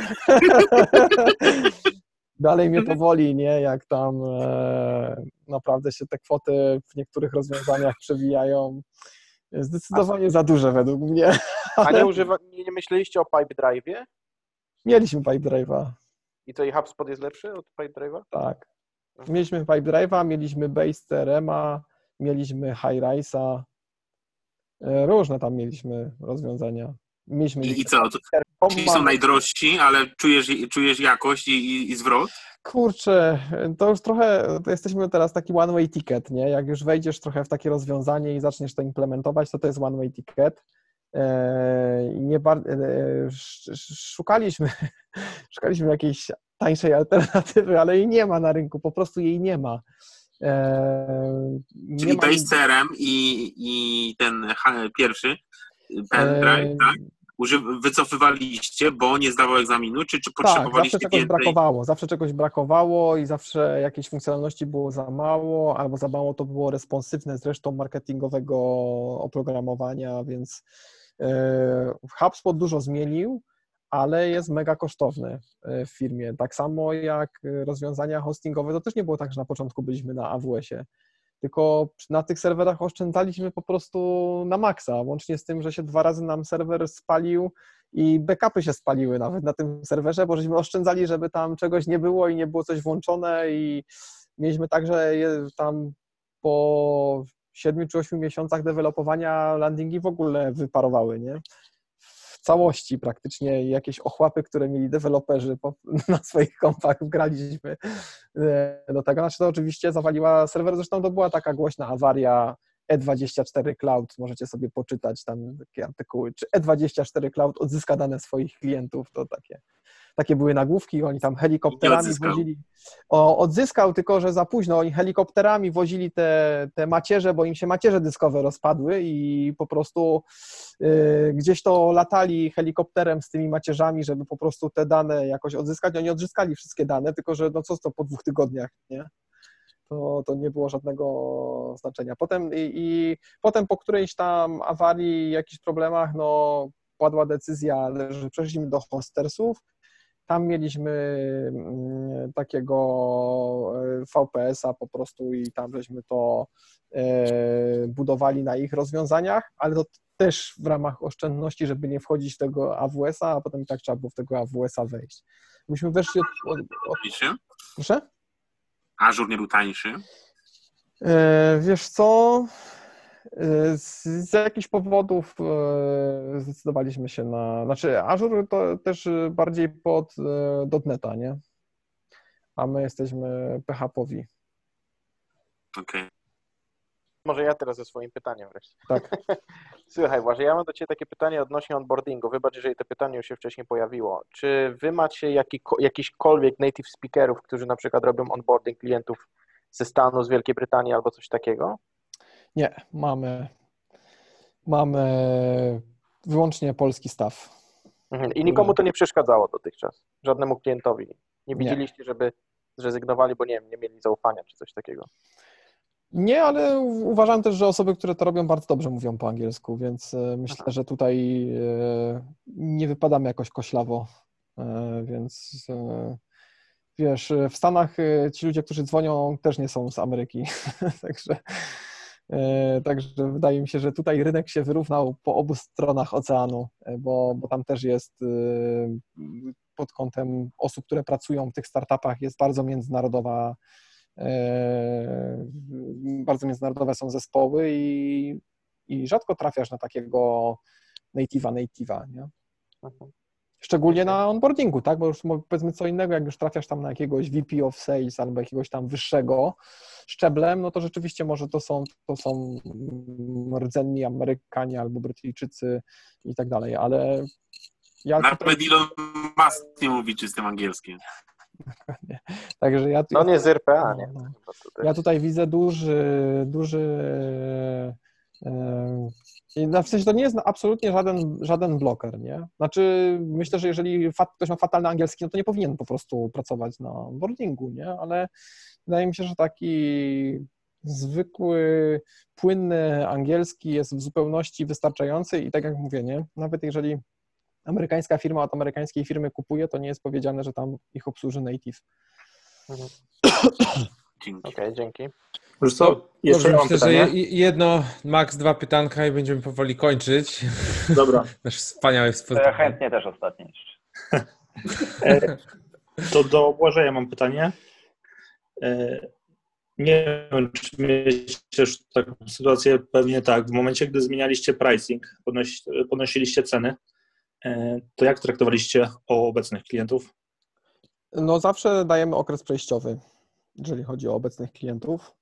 Dalej mnie to boli, nie? Jak tam e, naprawdę się te kwoty w niektórych rozwiązaniach przewijają. Zdecydowanie za duże według mnie. A nie, używa, nie, nie myśleliście o Pipe Drive'ie? Mieliśmy Pipe Drive'a. I co, i HubSpot jest lepszy od Pipe Drive'a? Tak. Mieliśmy Pipe Drive'a, mieliśmy Base C R M-a, mieliśmy Highrise'a. Różne tam mieliśmy rozwiązania. Mieliśmy I, i co? Ci są najdrożsi, ale czujesz, czujesz jakość i, i, i zwrot? Kurczę, to już trochę, to jesteśmy teraz taki one way ticket, nie? Jak już wejdziesz trochę w takie rozwiązanie i zaczniesz to implementować, to to jest one way ticket. Nie bar... szukaliśmy, szukaliśmy jakiejś tańszej alternatywy, ale jej nie ma na rynku, po prostu jej nie ma. Nie Czyli ma... Base C R M i, i ten pierwszy, pendrive, tak? Wycofywaliście, bo nie zdawał egzaminu, czy, czy potrzebowaliście tak, zawsze czegoś więcej? brakowało, zawsze czegoś brakowało i zawsze jakieś funkcjonalności było za mało, albo za mało to było responsywne z resztą marketingowego oprogramowania, więc HubSpot dużo zmienił, ale jest mega kosztowny w firmie. Tak samo jak rozwiązania hostingowe, to też nie było tak, że na początku byliśmy na A W S-ie, tylko na tych serwerach oszczędzaliśmy po prostu na maksa, łącznie z tym, że się dwa razy nam serwer spalił i backupy się spaliły nawet na tym serwerze, bo żeśmy oszczędzali, żeby tam czegoś nie było i nie było coś włączone i mieliśmy tak, że tam po siedmiu czy ośmiu miesiącach dewelopowania landingi w ogóle wyparowały, nie? W całości praktycznie jakieś ochłapy, które mieli deweloperzy po, na swoich kompach wgraliśmy do tego. Znaczy to oczywiście zawaliła serwer, zresztą to była taka głośna awaria E dwadzieścia cztery Cloud, możecie sobie poczytać tam takie artykuły, czy E dwadzieścia cztery Cloud odzyska dane swoich klientów, to takie, takie były nagłówki, oni tam helikopterami wozili, o, odzyskał, tylko że za późno, oni helikopterami wozili te, te macierze, bo im się macierze dyskowe rozpadły i po prostu y, gdzieś to latali helikopterem z tymi macierzami, żeby po prostu te dane jakoś odzyskać, oni odzyskali wszystkie dane, tylko że no co to po dwóch tygodniach, nie? To, to nie było żadnego znaczenia. Potem i, i potem po którejś tam awarii, jakichś problemach, no padła decyzja, że przeszliśmy do hostersów. Tam mieliśmy takiego V P S-a po prostu i tam żeśmy to budowali na ich rozwiązaniach, ale to też w ramach oszczędności, żeby nie wchodzić w tego A W S-a, a potem i tak trzeba było w tego A W S-a wejść. Myśmy weszli od... od, od... Proszę? Azure nie był tańszy? E, wiesz co, z, z jakichś powodów e, zdecydowaliśmy się na, znaczy Azure to też bardziej pod e, .NET-a, nie? A my jesteśmy P H P-owi. Okej. Okay. Może ja teraz ze swoim pytaniem wreszcie. Tak. Słuchaj, Błażej, ja mam do Ciebie takie pytanie odnośnie onboardingu. Wybacz, jeżeli to pytanie już się wcześniej pojawiło. Czy Wy macie jaki, jakichkolwiek native speakerów, którzy na przykład robią onboarding klientów ze Stanów, z Wielkiej Brytanii albo coś takiego? Nie, mamy, mamy wyłącznie polski staff. Mhm. I nikomu to nie przeszkadzało dotychczas? Żadnemu klientowi? Nie widzieliście, nie. żeby zrezygnowali, bo nie wiem, nie mieli zaufania czy coś takiego? Nie, ale uważam też, że osoby, które to robią, bardzo dobrze mówią po angielsku, więc myślę, Aha. że tutaj nie wypadamy jakoś koślawo, więc wiesz, w Stanach ci ludzie, którzy dzwonią, też nie są z Ameryki, także, także wydaje mi się, że tutaj rynek się wyrównał po obu stronach oceanu, bo, bo tam też jest pod kątem osób, które pracują w tych startupach, jest bardzo międzynarodowa, bardzo międzynarodowe są zespoły i, i rzadko trafiasz na takiego native'a, native'a, nie? Szczególnie na onboardingu, tak? Bo już powiedzmy co innego, jak już trafiasz tam na jakiegoś V P of Sales albo jakiegoś tam wyższego szczeblem, no to rzeczywiście może to są, to są rdzenni Amerykanie albo Brytyjczycy i tak dalej, ale ja Nawet tutaj... Elon Musk nie mówi czystym angielskim. Także ja tu, no nie z R P A, nie? Ja tutaj widzę duży, duży I w sensie to nie jest absolutnie żaden, żaden bloker, nie? Znaczy myślę, że jeżeli fat, ktoś ma fatalny angielski, no to nie powinien po prostu pracować na onboardingu, nie? Ale wydaje mi się, że taki zwykły, płynny angielski jest w zupełności wystarczający i tak jak mówię, nie? Nawet jeżeli amerykańska firma od amerykańskiej firmy kupuje, to nie jest powiedziane, że tam ich obsłuży native. Mhm. Dzięki. Okej, okay, dzięki. Już co? Jeszcze Dobrze, ja mam myślę, pytanie. że jedno, max dwa pytanka i będziemy powoli kończyć. Dobra. Nasz wspaniały To spotkanie. ja chętnie też ostatnie jeszcze. E, To do Błażeja mam pytanie. E, Nie wiem, czy mieliście już taką sytuację, pewnie tak. W momencie, gdy zmienialiście pricing, podnosi, podnosiliście ceny, e, to jak traktowaliście obecnych klientów? No zawsze dajemy okres przejściowy, jeżeli chodzi o obecnych klientów,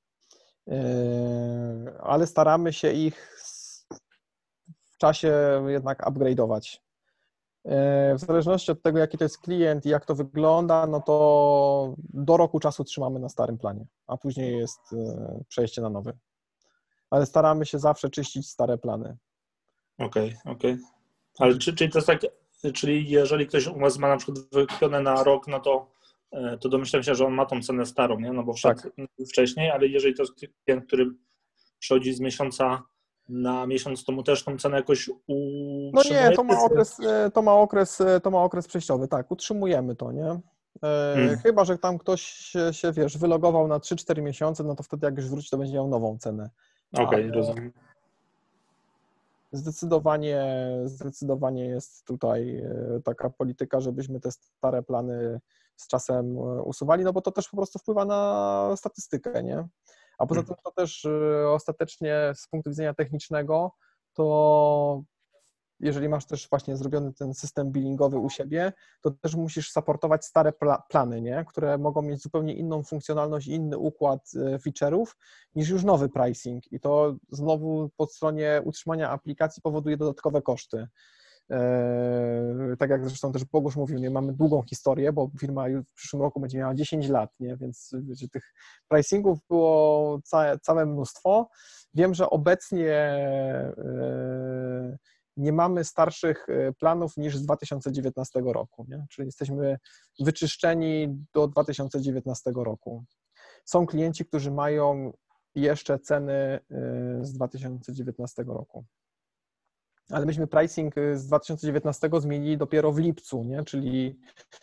ale staramy się ich w czasie jednak upgrade'ować. W zależności od tego, jaki to jest klient i jak to wygląda, no to do roku czasu trzymamy na starym planie, a później jest przejście na nowy. Ale staramy się zawsze czyścić stare plany. Okej, okay, okej. Okay. Ale czy, czyli to jest tak, czyli jeżeli ktoś u was ma na przykład wykupione na rok, no to, to domyślam się, że on ma tą cenę starą, nie? No bo wszedł tak wcześniej, ale jeżeli to jest klient, który przechodzi z miesiąca na miesiąc, to mu też tą cenę jakoś utrzymuje? No nie, to ma okres, to ma okres, to ma okres przejściowy, tak, utrzymujemy to, nie? Hmm. Chyba że tam ktoś się, się, wiesz, wylogował na trzy cztery miesiące, no to wtedy jak już wróci, to będzie miał nową cenę. Okej, okay, rozumiem. Zdecydowanie, zdecydowanie jest tutaj taka polityka, żebyśmy te stare plany z czasem usuwali, no bo to też po prostu wpływa na statystykę, nie? A poza tym to też ostatecznie z punktu widzenia technicznego, to jeżeli masz też właśnie zrobiony ten system billingowy u siebie, to też musisz supportować stare pla- plany, nie? Które mogą mieć zupełnie inną funkcjonalność, inny układ feature'ów niż już nowy pricing i to znowu po stronie utrzymania aplikacji powoduje dodatkowe koszty. Eee, tak jak zresztą też Bogusz mówił, nie mamy długą historię, bo firma już w przyszłym roku będzie miała dziesięć lat, nie? Więc wiecie, tych pricingów było całe, całe mnóstwo. Wiem, że obecnie eee, nie mamy starszych planów niż z dwa tysiące dziewiętnastego roku, nie? Czyli jesteśmy wyczyszczeni do dwa tysiące dziewiętnastego roku. Są klienci, którzy mają jeszcze ceny z dwa tysiące dziewiętnastego roku. Ale myśmy pricing z dwa tysiące dziewiętnastego zmienili dopiero w lipcu, nie? Czyli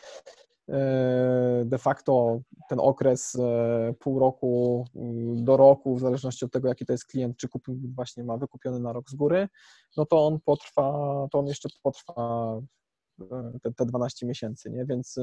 de facto ten okres pół roku do roku, w zależności od tego, jaki to jest klient, czy kupił, właśnie ma wykupiony na rok z góry, no to on potrwa, to on jeszcze potrwa te, te dwanaście miesięcy, nie? Więc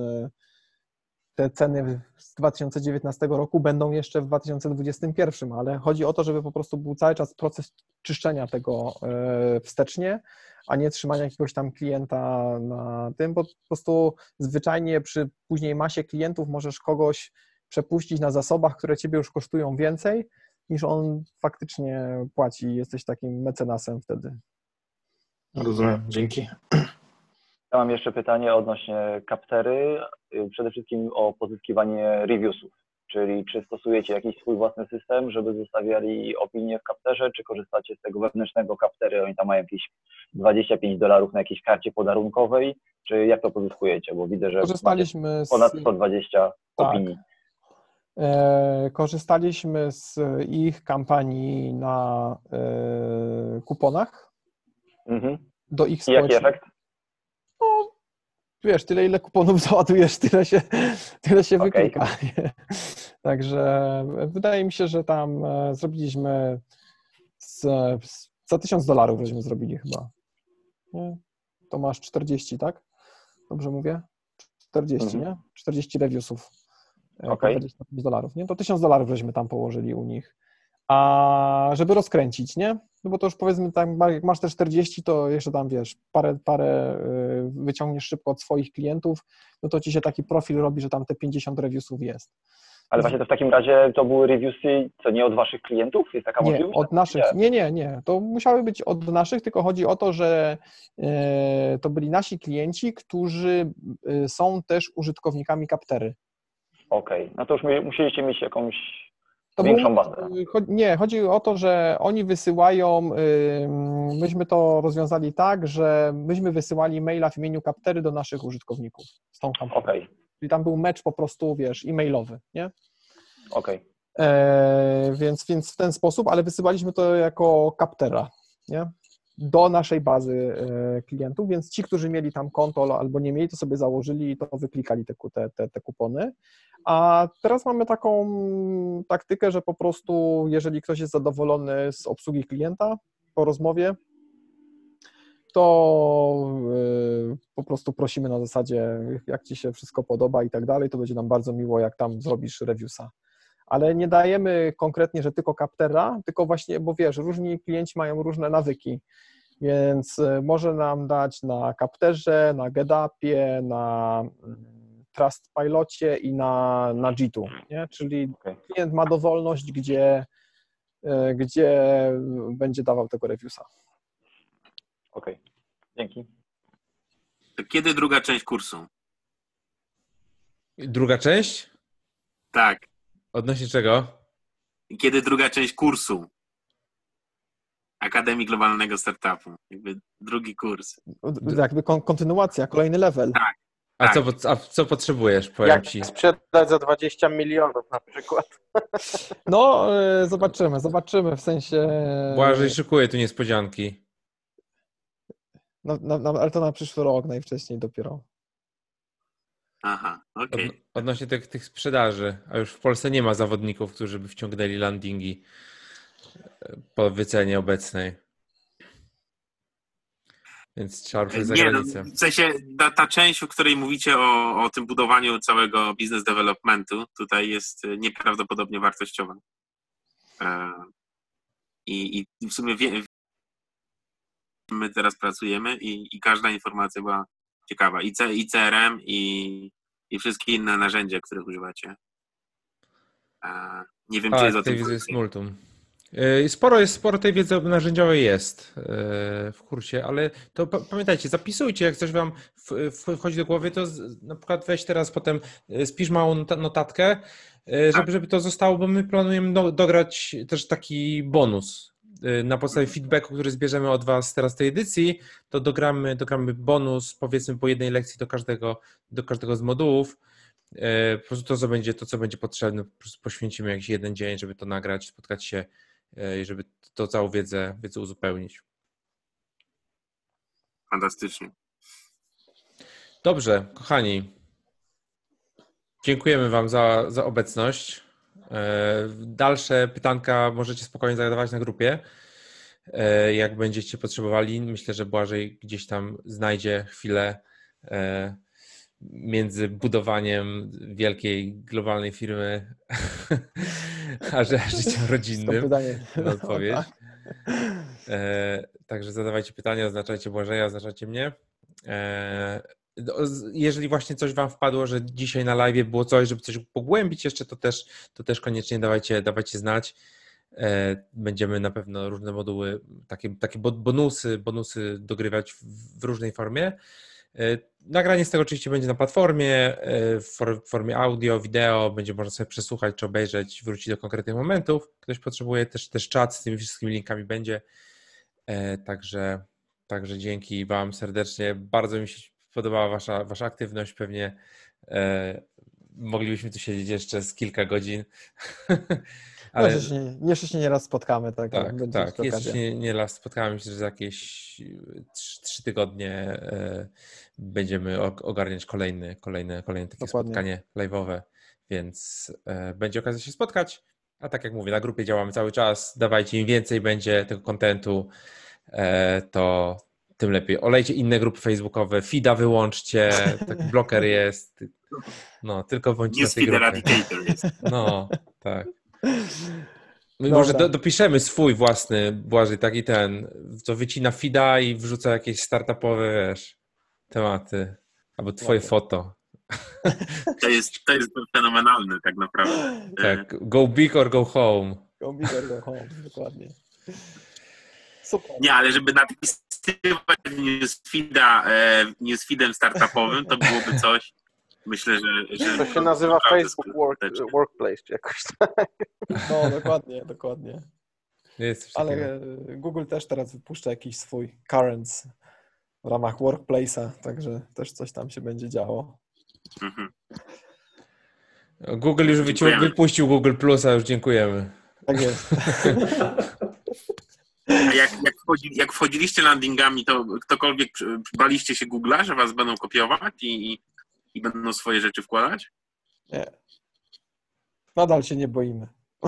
te ceny z dwa tysiące dziewiętnastego roku będą jeszcze w dwa tysiące dwudziestym pierwszym, ale chodzi o to, żeby po prostu był cały czas proces czyszczenia tego wstecznie, a nie trzymania jakiegoś tam klienta na tym, bo po prostu zwyczajnie przy później masie klientów możesz kogoś przepuścić na zasobach, które ciebie już kosztują więcej, niż on faktycznie płaci. Jesteś takim mecenasem wtedy. Rozumiem, dzięki. Ja mam jeszcze pytanie odnośnie Captery, przede wszystkim o pozyskiwanie reviewsów, czyli czy stosujecie jakiś swój własny system, żeby zostawiali opinie w Capterze, czy korzystacie z tego wewnętrznego Captery, oni tam mają jakieś dwadzieścia pięć dolarów na jakiejś karcie podarunkowej, czy jak to pozyskujecie, bo widzę, że korzystaliśmy z ponad sto dwadzieścia tak. opinii. E, korzystaliśmy z ich kampanii na e, kuponach Mhm. do ich I jaki efekt? No, wiesz, tyle ile kuponów załadujesz, tyle się, tyle się okay. wyklika. Także wydaje mi się, że tam zrobiliśmy z, z, za tysiąc dolarów żeśmy zrobili chyba. Nie? To masz czterdzieści, tak? Dobrze mówię? czterdzieści, mhm. nie? czterdzieści reviewsów. Okay. dwadzieścia pięć dolarów, nie? To tysiąc dolarów żeśmy tam położyli u nich. A żeby rozkręcić, nie? No bo to już powiedzmy, tam, jak masz te czterdzieści, to jeszcze tam, wiesz, parę, parę wyciągniesz szybko od swoich klientów, no to ci się taki profil robi, że tam te pięćdziesiąt reviewsów jest. Ale właśnie to w takim razie to były reviewsy, co nie od waszych klientów? Jest taka nie, możliwość? Od naszych, nie, nie, nie. To musiały być od naszych, tylko chodzi o to, że e, to byli nasi klienci, którzy e, są też użytkownikami Captery. Okej, okay. No to już musieliście mieć jakąś To Większą był, bazę. nie, chodzi o to, że oni wysyłają, myśmy to rozwiązali tak, że myśmy wysyłali maila w imieniu Captery do naszych użytkowników z tą kampanią. Okej. Czyli tam był mecz po prostu, wiesz, e-mailowy, nie? Okej. E, więc, więc w ten sposób, ale wysyłaliśmy to jako Captera, nie? Do naszej bazy e, klientów, więc ci, którzy mieli tam konto albo nie mieli, to sobie założyli i to wyklikali te, te, te, te kupony. A teraz mamy taką taktykę, że po prostu jeżeli ktoś jest zadowolony z obsługi klienta po rozmowie, to y, po prostu prosimy na zasadzie, jak ci się wszystko podoba i tak dalej, to będzie nam bardzo miło, jak tam zrobisz reviewsa. Ale nie dajemy konkretnie, że tylko Captera, tylko właśnie, bo wiesz, różni klienci mają różne nawyki, więc może nam dać na Capterze, na GetUpie, na Trustpilocie i na, na G dwa, nie? Czyli Okay. klient ma dowolność, gdzie, gdzie będzie dawał tego reviewsa. Okej, okay. Dzięki. To kiedy druga część kursu? Druga część? Tak. Odnośnie czego? Kiedy druga część kursu? Akademii Globalnego Startupu. Jakby drugi kurs. Jakby kon- kontynuacja, kolejny level. Tak. A, tak. co, a co potrzebujesz, powiem Jak ci? sprzedać za dwadzieścia milionów na przykład. No, zobaczymy, zobaczymy, w sensie... Błażej szykuje tu niespodzianki. No, no, no, ale to na przyszły rok najwcześniej dopiero. Aha, okej. Okay. Od, odnośnie tych, tych sprzedaży, a już w Polsce nie ma zawodników, którzy by wciągnęli landingi po wycenie obecnej. Więc trzeba ruszyć za Nie, granicę. no, w sensie ta, ta część, w której mówicie o, o tym budowaniu całego business developmentu, tutaj jest nieprawdopodobnie wartościowa. I, i w sumie wie, my teraz pracujemy i, i każda informacja była ciekawa. I, C, i C R M, i, i wszystkie inne narzędzia, których używacie. Nie wiem, tak, czy jest o tej tym wiedzy jest multum. Sporo jest, sporo tej wiedzy narzędziowej jest w kursie, ale to pamiętajcie, zapisujcie, jak coś wam wchodzi do głowy, to na przykład weź teraz potem, spisz małą notatkę, żeby, żeby to zostało, bo my planujemy dograć też taki bonus. Na podstawie feedbacku, który zbierzemy od was teraz tej edycji, to dogramy, dogramy bonus, powiedzmy po jednej lekcji do każdego, do każdego z modułów. Po prostu to, co będzie, to, co będzie potrzebne, po prostu poświęcimy jakiś jeden dzień, żeby to nagrać, spotkać się i żeby to całą wiedzę, wiedzę uzupełnić. Fantastycznie. Dobrze, kochani. Dziękujemy wam za, za obecność. Dalsze pytanka możecie spokojnie zadawać na grupie. Jak będziecie potrzebowali, myślę, że Błażej gdzieś tam znajdzie chwilę między budowaniem wielkiej, globalnej firmy a życiem rodzinnym na odpowiedź. E, także zadawajcie pytania, oznaczajcie Błażeja, oznaczajcie mnie. E, jeżeli właśnie coś wam wpadło, że dzisiaj na live było coś, żeby coś pogłębić jeszcze, to też, to też koniecznie dawajcie, dawajcie znać. E, będziemy na pewno różne moduły, takie, takie bonusy, bonusy dogrywać w, w różnej formie. Nagranie z tego oczywiście będzie na platformie, w formie audio, wideo, będzie można sobie przesłuchać czy obejrzeć, wrócić do konkretnych momentów. Ktoś potrzebuje, też, też czat z tymi wszystkimi linkami będzie. Także, także dzięki wam serdecznie. Bardzo mi się podobała wasza, wasza aktywność. Pewnie moglibyśmy tu siedzieć jeszcze z kilka godzin. Ale no, jeszcze nie, jeszcze się nieraz spotkamy. Tak, tak, tak. Jeszcze się nieraz spotkamy. Myślę, że za jakieś trzy tygodnie będziemy ogarniać kolejne, kolejne, kolejne takie Dokładnie. spotkanie live'owe, więc będzie okazja się spotkać. A tak jak mówię, na grupie działamy cały czas. Dawajcie, im więcej będzie tego kontentu, to tym lepiej. Olejcie inne grupy facebookowe, feeda wyłączcie, taki bloker jest. No, tylko bądźcie na tej grupie. Jest. No, tak. My może do, dopiszemy swój własny, Błażej, taki ten, co wycina feeda i wrzuca jakieś startupowe, wiesz, tematy, albo twoje Dobra. foto. To jest, to jest fenomenalne tak naprawdę. Tak, go big or go home. Go big or go home, dokładnie. Super. Nie, ale żeby napisywać newsfeeda, newsfeedem startupowym, to byłoby coś, Myślę, że... że To się nazywa Facebook work, Workplace czy jakoś tak. No, dokładnie, dokładnie. Jest coś Ale takiego. Google też teraz wypuszcza jakiś swój Currents w ramach Workplace'a, także też coś tam się będzie działo. Mhm. Google już wyciął, wypuścił Google Plusa, już dziękujemy. Tak jest. A jak, jak, wchodzi, jak wchodziliście landingami, to ktokolwiek baliście się Google'a, że was będą kopiować i, i, i będą swoje rzeczy wkładać? Nie. Nadal się nie boimy.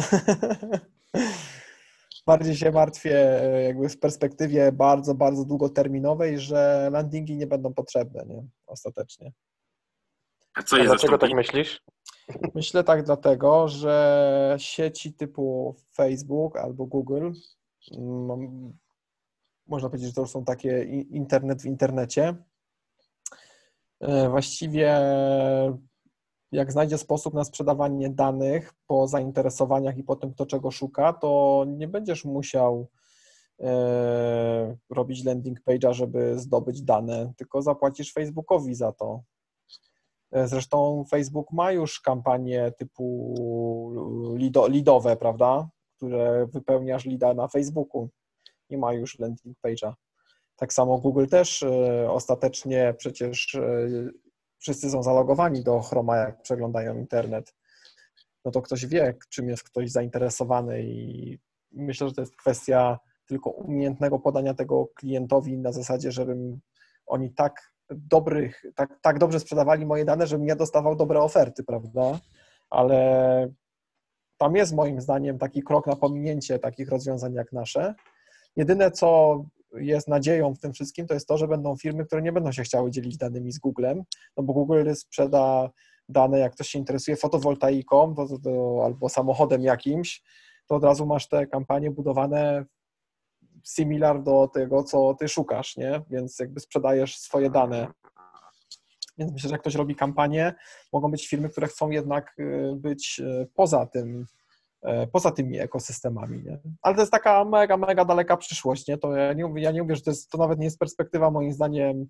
Bardziej się martwię jakby w perspektywie bardzo, bardzo długoterminowej, że landingi nie będą potrzebne, nie? Ostatecznie. A co A je dlaczego zastąpi? tak myślisz? Myślę tak dlatego, że sieci typu Facebook albo Google, mm, można powiedzieć, że to już są takie i- internet w internecie, e, właściwie jak znajdzie sposób na sprzedawanie danych po zainteresowaniach i po tym, kto czego szuka, to nie będziesz musiał e, robić landing page'a, żeby zdobyć dane, tylko zapłacisz Facebookowi za to. E, Zresztą Facebook ma już kampanie typu lido, lidowe, prawda, które wypełniasz lida na Facebooku. Nie ma już landing page'a. Tak samo Google też e, ostatecznie przecież e, wszyscy są zalogowani do Chroma, jak przeglądają internet. No to ktoś wie, czym jest ktoś zainteresowany i myślę, że to jest kwestia tylko umiejętnego podania tego klientowi na zasadzie, żebym oni tak dobrych, tak, tak dobrze sprzedawali moje dane, żebym ja dostawał dobre oferty, prawda? Ale tam jest moim zdaniem taki krok na pominięcie takich rozwiązań jak nasze. Jedyne, co jest nadzieją w tym wszystkim, to jest to, że będą firmy, które nie będą się chciały dzielić danymi z Googlem, no bo Google sprzeda dane, jak ktoś się interesuje fotowoltaiką to, to, to, albo samochodem jakimś, to od razu masz te kampanie budowane similar do tego, co ty szukasz, nie? Więc jakby sprzedajesz swoje dane. Więc myślę, że jak ktoś robi kampanię, mogą być firmy, które chcą jednak być poza tym, poza tymi ekosystemami, nie? Ale to jest taka mega, mega daleka przyszłość, nie? To ja nie, ja nie mówię, że to, jest, to nawet nie jest perspektywa moim zdaniem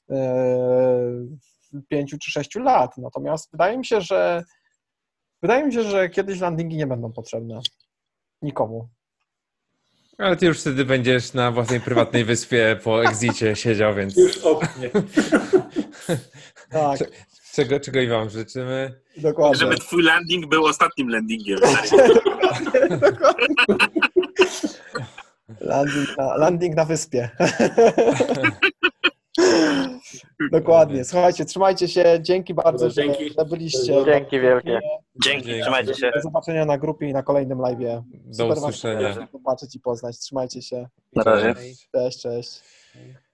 pięciu czy sześciu lat, natomiast wydaje mi się, że wydaje mi się, że kiedyś landingi nie będą potrzebne nikomu. Ale ty już wtedy będziesz na własnej prywatnej wyspie po exicie siedział, więc... Już oknie. Tak. Czego, czego i wam życzymy. Dokładnie. Żeby twój landing był ostatnim landingiem. landing, na, landing na wyspie. Dokładnie. Słuchajcie, trzymajcie się. Dzięki bardzo, że, że byliście. Dzięki wielkie. Dzięki, trzymajcie się. Do zobaczenia na grupie i na kolejnym live'ie. Do usłyszenia. Zobaczyć i poznać. Trzymajcie się. Na razie. Cześć, cześć.